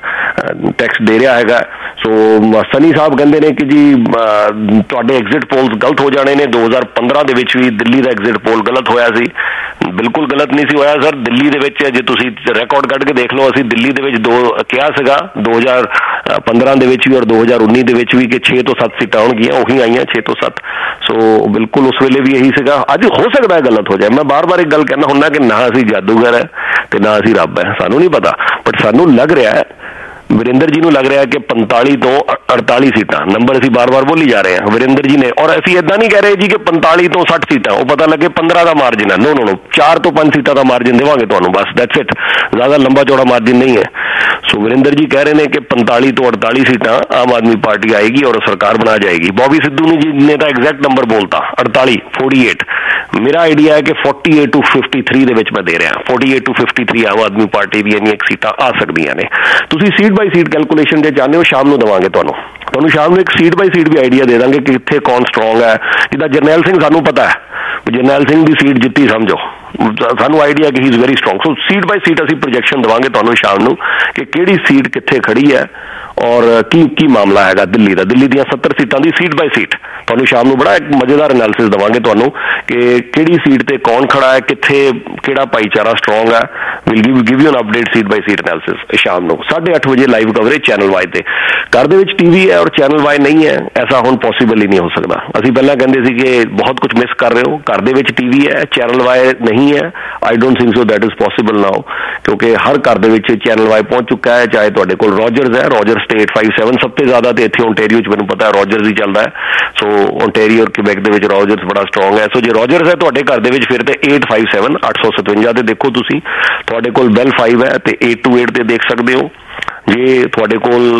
ਟੈਕਸਟ ਦੇ ਰਿਹਾ ਹੈਗਾ। ਸੋ ਸਨੀ ਸਾਹਿਬ ਕਹਿੰਦੇ ਨੇ ਕਿ ਜੀ ਤੁਹਾਡੇ ਐਗਜ਼ਿਟ ਪੋਲਸ ਗਲਤ ਹੋ ਜਾਣੇ ਨੇ। ਦੋ ਹਜ਼ਾਰ ਪੰਦਰਾਂ ਦੇ ਵਿੱਚ ਵੀ ਦਿੱਲੀ ਦਾ ਐਗਜ਼ਿਟ ਪੋਲ ਗਲਤ ਹੋਇਆ ਸੀ, ਬਿਲਕੁਲ ਗਲਤ ਨਹੀਂ ਸੀ ਹੋਇਆ ਸਰ। ਦਿੱਲੀ ਦੇ ਵਿੱਚ ਜੇ ਤੁਸੀਂ ਰਿਕਾਰਡ ਕੱਢ ਕੇ ਦੇਖ ਲਓ, ਅਸੀਂ ਦਿੱਲੀ ਦੇ ਵਿੱਚ ਦੋ ਕਿਹਾ ਸੀਗਾ ਦੋ ਹਜ਼ਾਰ ਪੰਦਰਾਂ ਦੇ ਵਿੱਚ ਵੀ ਔਰ ਦੋ ਹਜ਼ਾਰ ਉੱਨੀ ਦੇ ਵਿੱਚ ਵੀ ਕਿ ਛੇ ਤੋਂ ਸੱਤ ਸੀਟਾਂ ਆਉਣਗੀਆਂ, ਉਹੀ ਆਈਆਂ ਛੇ ਤੋਂ ਸੱਤ। ਸੋ ਬਿਲਕੁਲ ਉਸ ਵੇਲੇ ਵੀ ਇਹੀ ਸੀਗਾ। ਅੱਜ ਹੋ ਸਕਦਾ ਹੈ ਗਲਤ ਹੋ ਜਾਏ। ਮੈਂ ਬਾਰ ਬਾਰ ਇੱਕ ਗੱਲ ਕਹਿਣਾ ਹੁੰਦਾ ਕਿ ਨਾ ਅਸੀਂ ਜਾਦੂਗਰ ਹੈ ਤੇ ਨਾ ਅਸੀਂ ਰੱਬ ਹੈ, ਸਾਨੂੰ ਨਹੀਂ ਪਤਾ, ਬਟ ਸਾਨੂੰ ਲੱਗ ਰਿਹਾ ਹੈ ਵਰਿੰਦਰ ਜੀ ਨੂੰ ਲੱਗ ਰਿਹਾ ਕਿ ਪੰਤਾਲੀ ਤੋਂ ਅੜਤਾਲੀ ਸੀਟਾਂ ਨੰਬਰ ਅਸੀਂ ਬਾਰ-ਬਾਰ ਬੋਲੀ ਜਾ ਰਹੇ ਹਾਂ ਵਰਿੰਦਰ ਜੀ ਨੇ। ਔਰ ਅਸੀਂ ਇਦਾਂ ਨਹੀਂ ਕਹਿ ਰਹੇ ਜੀ ਕਿ ਪੰਤਾਲੀ ਤੋਂ ਸੱਠ ਸੀਟਾਂ, ਉਹ ਪਤਾ ਲੱਗੇ ਪੰਦਰਾਂ ਦਾ ਮਾਰਜਿਨ ਹੈ। ਨੋ ਨੋ ਨੋ ਚਾਰ ਤੋਂ ਪੰਜ ਸੀਟਾਂ ਦਾ ਮਾਰਜਿਨ ਦੇਵਾਂਗੇ ਤੁਹਾਨੂੰ, ਬਸ ਦੈਟਸ ਇਟ, ਜ਼ਿਆਦਾ ਲੰਬਾ ਚੌੜਾ ਮਾਰਜਿਨ ਨਹੀਂ ਹੈ। ਸੋ ਵਰਿੰਦਰ ਜੀ ਕਹਿ ਰਹੇ ਨੇ ਕਿ ਪੰਤਾਲੀ ਤੋਂ ਅੜਤਾਲੀ ਸੀਟਾਂ ਆਮ ਆਦਮੀ ਪਾਰਟੀ ਆਏਗੀ ਔਰ ਸਰਕਾਰ ਬਣਾ ਜਾਏਗੀ। ਬੌਬੀ ਸਿੱਧੂ ਨੇ ਜੀ ਨੇ ਤਾਂ ਐਗਜ਼ੈਕਟ ਨੰਬਰ ਬੋਲਤਾ ਅੜਤਾਲੀ, ਫੋਰਟੀ ਏਟ। ਮੇਰਾ ਆਈਡੀਆ ਹੈ ਕਿ forty eight to fifty three ਦੇ ਵਿੱਚ ਮੈਂ ਦੇ ਰਿਹਾ, forty eight to fifty three Aam Aadmi Party ਦੀਆਂ ਇੰਨੀਆਂ ਸੀਟਾਂ ਆ ਸਕਦੀਆਂ ਨੇ। ਤੁਸੀਂ ਸੀਟ ਬਾਈ ਸੀਟ ਕੈਲਕੂਲੇਸ਼ਨ ਜੇ ਚਾਹੁੰਦੇ ਹੋ ਸ਼ਾਮ ਨੂੰ ਦੇਵਾਂਗੇ ਤੁਹਾਨੂੰ ਤੁਹਾਨੂੰ ਸ਼ਾਮ ਨੂੰ ਇੱਕ ਸੀਟ ਬਾਈ ਸੀਟ ਵੀ ਆਈਡੀਆ ਦੇ ਦਾਂਗੇ ਕਿ ਕਿੱਥੇ ਕੌਣ ਸਟਰੋਂਗ ਹੈ। ਜਿੱਦਾਂ ਜਰਨੈਲ ਸਿੰਘ ਸਾਨੂੰ ਪਤਾ ਹੈ, ਜਰਨੈਲ ਸਿੰਘ ਦੀ ਸੀਟ ਜਿੱਤੀ ਸਮਝੋ, ਸਾਨੂੰ ਆਈਡੀਆ ਕਿ he is very strong. So seat by seat ਅਸੀਂ ਪ੍ਰੋਜੈਕਸ਼ਨ ਦੇਵਾਂਗੇ ਤੁਹਾਨੂੰ ਸ਼ਾਮ ਨੂੰ ਕਿ ਕਿਹੜੀ ਸੀਟ ਕਿੱਥੇ ਖੜੀ ਹੈ ਔਰ ਕੀ ਕੀ ਮਾਮਲਾ ਹੈਗਾ ਦਿੱਲੀ ਦਾ। ਦਿੱਲੀ ਦੀਆਂ ਸੱਤਰ ਸੀਟਾਂ ਦੀ ਸੀਟ ਬਾਈ ਸੀਟ ਤੁਹਾਨੂੰ ਸ਼ਾਮ ਨੂੰ ਬੜਾ ਇੱਕ ਮਜ਼ੇਦਾਰ ਐਨਾਲਿਸਿਸ ਦੇਵਾਂਗੇ ਤੁਹਾਨੂੰ ਕਿ ਕਿਹੜੀ ਸੀਟ ਤੇ ਕੌਣ ਖੜਾ ਹੈ, ਕਿੱਥੇ ਕਿਹੜਾ ਭਾਈਚਾਰਾ ਸਟਰੋਂਗ ਹੈ। Will give give you an update seat by seat analysis ਸ਼ਾਮ ਨੂੰ ਸਾਢੇ ਅੱਠ ਵਜੇ ਲਾਈਵ ਕਵਰੇਜ ਚੈਨਲ ਵਾਈ ਤੇ। ਘਰ ਦੇ ਵਿੱਚ ਟੀਵੀ ਹੈ ਔਰ ਚੈਨਲ ਵਾਈ ਨਹੀਂ ਹੈ, ਐਸਾ ਹੁਣ ਪੋਸੀਬਲ ਹੀ ਨਹੀਂ ਹੋ ਸਕਦਾ। ਅਸੀਂ ਪਹਿਲਾਂ ਕਹਿੰਦੇ ਸੀ ਕਿ ਬਹੁਤ ਕੁਝ ਮਿਸ ਕਰ ਰਹੇ ਹੋ, ਘਰ ਦੇ ਵਿੱਚ ਟੀਵੀ ਹੈ ਚੈਨਲ ਵਾਈ ਨਹੀਂ ਹੈ। I don't think so that is possible now, ਕਿਉਂਕਿ ਹਰ ਘਰ ਦੇ ਵਿੱਚ ਚੈਨਲ ਵਾਈ ਪਹੁੰਚ ਚੁੱਕਾ ਹੈ। ਚਾਹੇ ਤੁਹਾਡੇ ਕੋਲ ਰੋਜਰਸ ਹੈ, ਰੋਜਰਸ ਤੇ ਏਟ ਫਾਈਵ ਸੈਵਨ ਸਭ ਤੋਂ ਜ਼ਿਆਦਾ ਤੇ ਇੱਥੇ ਓਨਟੇਰੀਓ 'ਚ ਮੈਨੂੰ ਪਤਾ ਹੈ ਰੋਜਰਸ ਹੀ ਚੱਲਦਾ ਹੈ। ਸੋ ਓਨਟੇਰੀਓ ਔਰ ਕਿਬੈਕ ਦੇ ਵਿੱਚ ਰੋਜਰਸ ਬੜਾ ਸਟਰੋਂਗ ਹੈ। ਸੋ ਜੇ ਰੋਜਰਸ ਹੈ ਤੁਹਾਡੇ ਘਰ ਦੇ ਵਿੱਚ ਫਿਰ ਤੇ ਏਟ ਫਾਈਵ ਸੈਵਨ ਅੱਠ ਸੌ ਸਤਵੰਜਾ ਤੇ ਦੇਖੋ ਤੁਸੀਂ, ਤੁਹਾਡੇ ਕੋਲ ਬੈਲ ਫਾਈਵ ਹੈ ਤੇ ਏਟ ਟੂ ਏਟ ਤੇ ਦੇਖ ਸਕਦੇ ਹੋ। ਜੇ ਤੁਹਾਡੇ ਕੋਲ